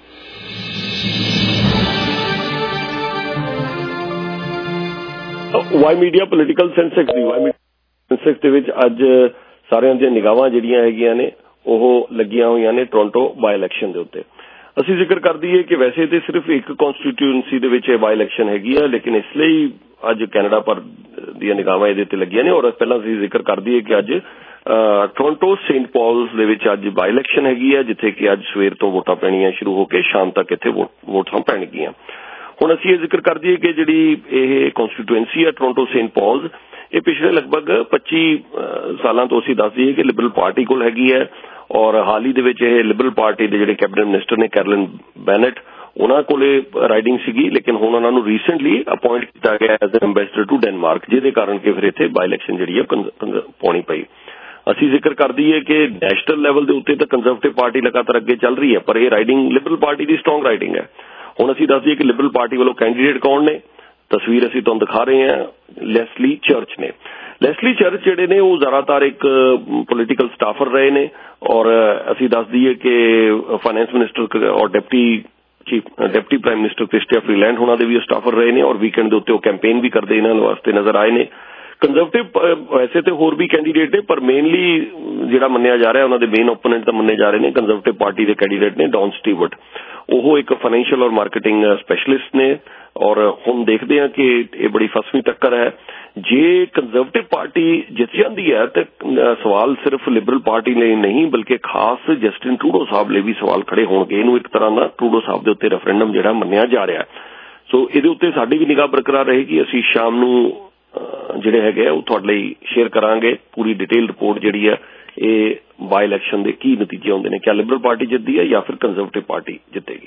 Y media political Sensex दी Y media Sensex ਦੇ ਵਿੱਚ ਅੱਜ ਸਾਰਿਆਂ ਦੀਆਂ ਨਿਗਾਹਾਂ ਜਿਹੜੀਆਂ ਹੈਗੀਆਂ ਨੇ ਉਹ ਲੱਗੀਆਂ ਹੋਈਆਂ ਨੇ ਟੋਰਾਂਟੋ ਬਾਈ ਇਲੈਕਸ਼ਨ ਦੇ ਉੱਤੇ. ਅਸੀਂ ਜ਼ਿਕਰ ਕਰ ਦਈਏ ਕਿ ਵੈਸੇ ਤੇ ਸਿਰਫ ਇੱਕ ਕਨਸਟੀਟਿਊਐਂਸੀ ਦੇ ਵਿੱਚ ਇਹ ਬਾਈ ਇਲੈਕਸ਼ਨ ਹੈਗੀ ਆ ਲੇਕਿਨ ਇਸ ਲਈ ਅੱਜ ਕੈਨੇਡਾ ਭਰ ਦੀਆਂ ਨਿਗਾਹਾਂ ਇਹਦੇ ਤੇ ਲੱਗੀਆਂ ਨੇ ਔਰ ਪਹਿਲਾਂ ਅਸੀਂ ਜ਼ਿਕਰ ਕਰ ਦਈਏ ਕਿ ਅੱਜ ਟੋਰਾਂਟੋ ਸੇਂਟ ਪੌਲਸ ਦੇ ਵਿੱਚ ਅੱਜ ਬਾਈ ਇਲੈਕਸ਼ਨ ਹੈਗੀ ਆ ਜਿੱਥੇ ਕਿ ਅੱਜ ਸਵੇਰ ਤੋਂ ਵੋਟਾਂ ਪੈਣੀਆਂ ਸ਼ੁਰੂ ਹੋ ਕੇ ਸ਼ਾਮ ਤੱਕ ਇੱਥੇ ਵੋਟਾਂ ਪੈਣਗੀਆਂ. ਹੁਣ ਅਸੀਂ ਇਹ ਜ਼ਿਕਰ ਕਰ ਦਈਏ ਕਿ ਜਿਹੜੀ ਇਹ ਕਨਸਟੀਟਿਊਐਂਸੀ ਹੈ ਟੋਰਾਂਟੋ ਸੇਂਟ ਪੌਲਸ ਇਹ ਪਿਛਲੇ ਲਗਭਗ ਪੱਚੀ ਸਾਲਾਂ ਤੋਂ ਅਸੀਂ ਦੱਸ ਦਈਏ ਕਿ ਲਿਬਰਲ ਪਾਰਟੀ ਕੋਲ ਹੈਗੀ ਹੈ ਔਰ ਹਾਲ ਹੀ ਦੇ ਵਿੱਚ ਇਹ ਲਿਬਰਲ ਪਾਰਟੀ ਦੇ ਜਿਹੜੇ ਕੈਬਨਿਟ ਮਿਨਿਸਟਰ ਨੇ ਕੈਰੋਲਿਨ ਬੈਨਟ ਉਹਨਾਂ ਕੋਲੇ ਰਾਈਡਿੰਗ ਸੀਗੀ ਲੇਕਿਨ ਹੁਣ ਉਹਨਾਂ ਨੂੰ ਰੀਸੈਂਟਲੀ ਅਪਾਇੰਟ ਕੀਤਾ ਗਿਆ as an ambassador to Denmark ਜਿਹਦੇ ਕਾਰਨ ਕਿ ਫਿਰ ਇੱਥੇ ਬਾਈ ਇਲੈਕਸ਼ਨ ਜਿਹੜੀ ਹੈ ਪਾਉਣੀ ਪਈ. ਅਸੀਂ ਜ਼ਿਕਰ ਕਰ ਦਈਏ ਕਿ ਨੈਸ਼ਨਲ ਲੈਵਲ ਦੇ ਉੱਤੇ ਤਾਂ ਕੰਜ਼ਰਵੇਟਿਵ ਪਾਰਟੀ ਲਗਾਤਾਰ ਅੱਗੇ ਚੱਲ ਰਹੀ ਹੈ ਪਰ ਇਹ ਰਾਈਡਿੰਗ ਲਿਬਰਲ ਪਾਰਟੀ ਦੀ ਸਟਰੋਂਗ ਰਾਈਡਿੰਗ ਹੈ. ਹੁਣ ਅਸੀਂ ਦੱਸ ਦਈਏ ਕਿ ਲਿਬਰਲ ਪਾਰਟੀ ਵੱਲੋਂ ਕੈਂਡੀਡੇਟ ਕੌਣ ਨੇ ਤਸਵੀਰ ਅਸੀਂ ਤੁਹਾਨੂੰ ਦਿਖਾ ਰਹੇ ਹਾਂ ਲੈਸਲੀ ਚਰਚ ਨੇ. ਲੈਸਲੀ ਚਰਚ ਜਿਹੜੇ ਨੇ ਉਹ ਜ਼ਿਆਦਾਤਰ ਇੱਕ ਪੋਲੀਟੀਕਲ ਸਟਾਫਰ ਰਹੇ ਨੇ ਔਰ ਅਸੀਂ ਦੱਸ ਦਈਏ ਕਿ ਫਾਈਨੈਂਸ ਮਿਨਿਸਟਰ ਔਰ deputy chief deputy prime minister Chrystia Freeland ਉਹਨਾਂ ਦੇ ਵੀ ਸਟਾਫਰ ਰਹੇ ਨੇ ਔਰ ਵੀਕਐਂਡ ਦੇ ਉੱਤੇ ਉਹ ਕੈਂਪੇਨ ਵੀ ਕਰਦੇ ਇਹਨਾਂ ਵਾਸਤੇ ਨਜ਼ਰ ਆਏ ਨੇ. ਕੰਜ਼ਰਵੇਟਿਵ ਵੈਸੇ ਤੇ ਹੋਰ ਵੀ ਕੈਂਡੀਡੇਟ ਨੇ ਪਰ ਮੇਨਲੀ ਜਿਹੜਾ ਮੰਨਿਆ ਜਾ ਰਿਹਾ ਉਹਨਾਂ ਦੇ ਮੇਨ ਓਪੋਨੈਂਟ ਤਾਂ ਮੰਨੇ ਜਾ ਰਹੇ ਨੇ ਕੰਜ਼ਰਵੇਟਿਵ ਪਾਰਟੀ ਦੇ ਕੈਂਡੀਡੇਟ ਨੇ ਡੌਨ ਸਟੀਵਰਟ. ਉਹ ਇੱਕ ਫਾਈਨੈਂਸ਼ੀਅਲ ਔਰ ਮਾਰਕੀਟਿੰਗ ਸਪੈਸ਼ਲਿਸਟ ਨੇ ਔਰ ਹੁਣ ਦੇਖਦੇ ਹਾਂ ਕਿ ਇਹ ਬੜੀ ਫਸਵੀਂ ਟੱਕਰ ਹੈ. ਜੇ ਕੰਜ਼ਰਵੇਟਿਵ ਪਾਰਟੀ ਜਿੱਤ ਜਾਂਦੀ ਹੈ ਤੇ ਸਵਾਲ ਸਿਰਫ ਲਿਬਰਲ ਪਾਰਟੀ ਲਈ ਨਹੀਂ ਬਲਕਿ ਖਾਸ ਜਸਟਿਨ ਟਰੂਡੋ ਸਾਹਿਬ ਲਈ ਵੀ ਸਵਾਲ ਖੜੇ ਹੋਣਗੇ. ਇਹਨੂੰ ਇੱਕ ਤਰ੍ਹਾਂ ਦਾ ਟਰੂਡੋ ਸਾਹਿਬ ਦੇ ਉੱਤੇ ਰੈਫਰੈਂਡਮ ਜਿਹੜਾ ਮੰਨਿਆ ਜਾ ਰਿਹਾ ਸੋ ਇਹਦੇ ਉੱਤੇ ਸਾਡੀ ਵੀ ਨਿਗਾਹ ਬਰਕਰਾਰ ਰਹੇਗੀ. ਅਸੀਂ ਸ਼ਾਮ ਨੂੰ ਜਿਹੜੇ ਹੈਗੇ ਉਹ ਤੁਹਾਡੇ ਲਈ ਸ਼ੇਅਰ ਕਰਾਂਗੇ ਪੂਰੀ ਡਿਟੇਲ ਰਿਪੋਰਟ ਜਿਹੜੀ ਹੈ ਇਹ ਬਾਈ ਇਲੈਕਸ਼ਨ ਦੇ ਕੀ ਨਤੀਜੇ ਆਉਂਦੇ ਨੇ ਕਿਆ ਲਿਬਰਲ ਪਾਰਟੀ ਜਿੱਤਦੀ ਹੈ ਜਾਂ ਫਿਰ ਕੰਜ਼ਰਵੇਟਿਵ ਪਾਰਟੀ ਜਿੱਤੇਗੀ.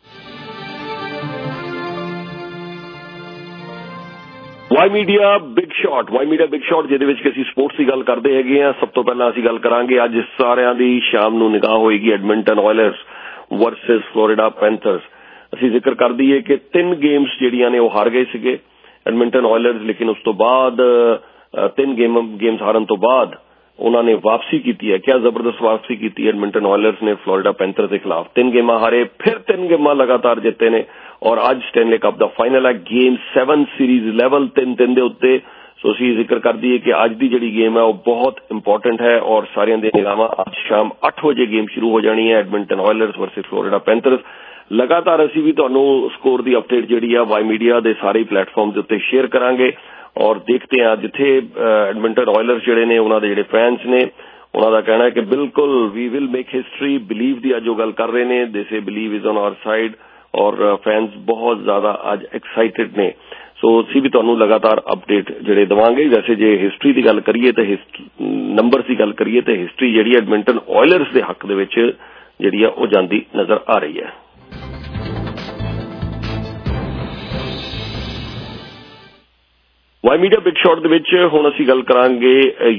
Y media big shot Y media big shot ਜਿਹਦੇ ਵਿੱਚ ਅਸੀਂ ਸਪੋਰਟਸ ਦੀ ਗੱਲ ਕਰਦੇ ਹੈਗੇ ਆ. ਸਭ ਤੋਂ ਪਹਿਲਾਂ ਅਸੀਂ ਗੱਲ ਕਰਾਂਗੇ ਅੱਜ ਸਾਰਿਆਂ ਦੀ ਸ਼ਾਮ ਨੂੰ ਨਿਗਾਹ ਹੋਏਗੀ Edmonton Oilers versus Florida Panthers. ਅਸੀਂ ਜ਼ਿਕਰ ਕਰ ਦਈਏ ਕਿ ਤਿੰਨ ਗੇਮਸ ਜਿਹੜੀਆਂ ਨੇ ਉਹ ਹਾਰ ਗਏ ਸੀਗੇ ਐਡਮਿੰਟਨ ਆਇਲਰਸ ਲੇਕਿਨ ਉਸ ਤੋਂ ਬਾਅਦ ਤਿੰਨ ਗੇਮ ਗੇਮਸ ਹਾਰਨ ਤੋਂ ਬਾਅਦ ਉਹਨਾਂ ਨੇ ਵਾਪਸੀ ਕੀਤੀ ਹੈ. ਕਿਆ ਜ਼ਬਰਦਸਤ ਵਾਪਸੀ ਕੀਤੀ ਐਡਮਿੰਟਨ ਆਇਲਰਸ ਨੇ ਫਲੋਰੀਡਾ ਪੈਂਥਰਸ ਦੇ ਖਿਲਾਫ. ਤਿੰਨ ਗੇਮਾਂ ਹਾਰੇ ਫਿਰ ਤਿੰਨ ਗੇਮਾਂ ਲਗਾਤਾਰ ਜਿੱਤੇ ਨੇ ਔਰ ਅੱਜ ਸਟੈਨਲੇ ਕੱਪ ਦਾ ਫਾਈਨਲ ਹੈ ਗੇਮ ਸੈਵਨ ਸੀਰੀਜ਼ ਲੈਵਲ ਤਿੰਨ ਤਿੰਨ ਦੇ ਉੱਤੇ. ਸੋ ਅਸੀਂ ਜ਼ਿਕਰ ਕਰ ਦਈਏ ਕਿ ਅੱਜ ਦੀ ਜਿਹੜੀ ਗੇਮ ਹੈ ਉਹ ਬਹੁਤ ਇੰਪੋਰਟੈਂਟ ਹੈ ਔਰ ਸਾਰਿਆਂ ਦੀਆਂ ਨਿਗਾਹਾਂ ਅੱਜ ਸ਼ਾਮ ਅੱਠ ਵਜੇ ਗੇਮ ਸ਼ੁਰੂ ਹੋ ਜਾਣੀ ਹੈ Edmonton Oilers versus Florida Panthers. ਲਗਾਤਾਰ ਅਸੀਂ ਵੀ ਤੁਹਾਨੂੰ ਸਕੋਰ ਦੀ ਅਪਡੇਟ ਜਿਹੜੀ ਆ ਵਾਈ ਮੀਡੀਆ ਦੇ ਸਾਰੇ ਪਲੇਟਫਾਰਮ ਦੇ ਉੱਤੇ ਸ਼ੇਅਰ ਕਰਾਂਗੇ ਔਰ ਦੇਖਦੇ ਹਾਂ ਜਿੱਥੇ ਐਡਮਿੰਟਨ ਆਇਲਰਸ ਜਿਹੜੇ ਨੇ ਉਹਨਾਂ ਦੇ ਜਿਹੜੇ ਫੈਨਸ ਨੇ ਉਹਨਾਂ ਦਾ ਕਹਿਣਾ ਹੈ ਕਿ ਬਿਲਕੁਲ ਵੀ ਵਿਲ ਮੇਕ ਹਿਸਟਰੀ ਬਿਲੀਵ ਦੀ ਅੱਜ ਉਹ ਗੱਲ ਕਰ ਰਹੇ ਨੇ they say believe is on our side ਔਰ ਫੈਨਸ ਬਹੁਤ ਜ਼ਿਆਦਾ ਅੱਜ ਐਕਸਾਈਟਿਡ ਨੇ. ਸੋ ਅਸੀਂ ਵੀ ਤੁਹਾਨੂੰ ਲਗਾਤਾਰ ਅਪਡੇਟ ਜਿਹੜੇ ਦੇਵਾਂਗੇ. ਵੈਸੇ ਜੇ ਹਿਸਟਰੀ ਦੀ ਗੱਲ ਕਰੀਏ ਤੇ ਨੰਬਰਸ ਦੀ ਗੱਲ ਕਰੀਏ ਤੇ ਹਿਸਟਰੀ ਜਿਹੜੀ ਐਡਮਿੰਟਨ ਆਇਲਰਸ ਦੇ ਹੱਕ ਦੇ ਵਿੱਚ ਜਿਹੜੀ ਆ ਉਹ ਜਾਂਦੀ ਨਜ਼ਰ ਆ ਰਹੀ ਹੈ. ਵਾਈ ਮੀਡੀਆ ਬਿਗ ਸ਼ਾਟ ਦੇ ਵਿੱਚ ਹੁਣ ਅਸੀਂ ਗੱਲ ਕਰਾਂਗੇ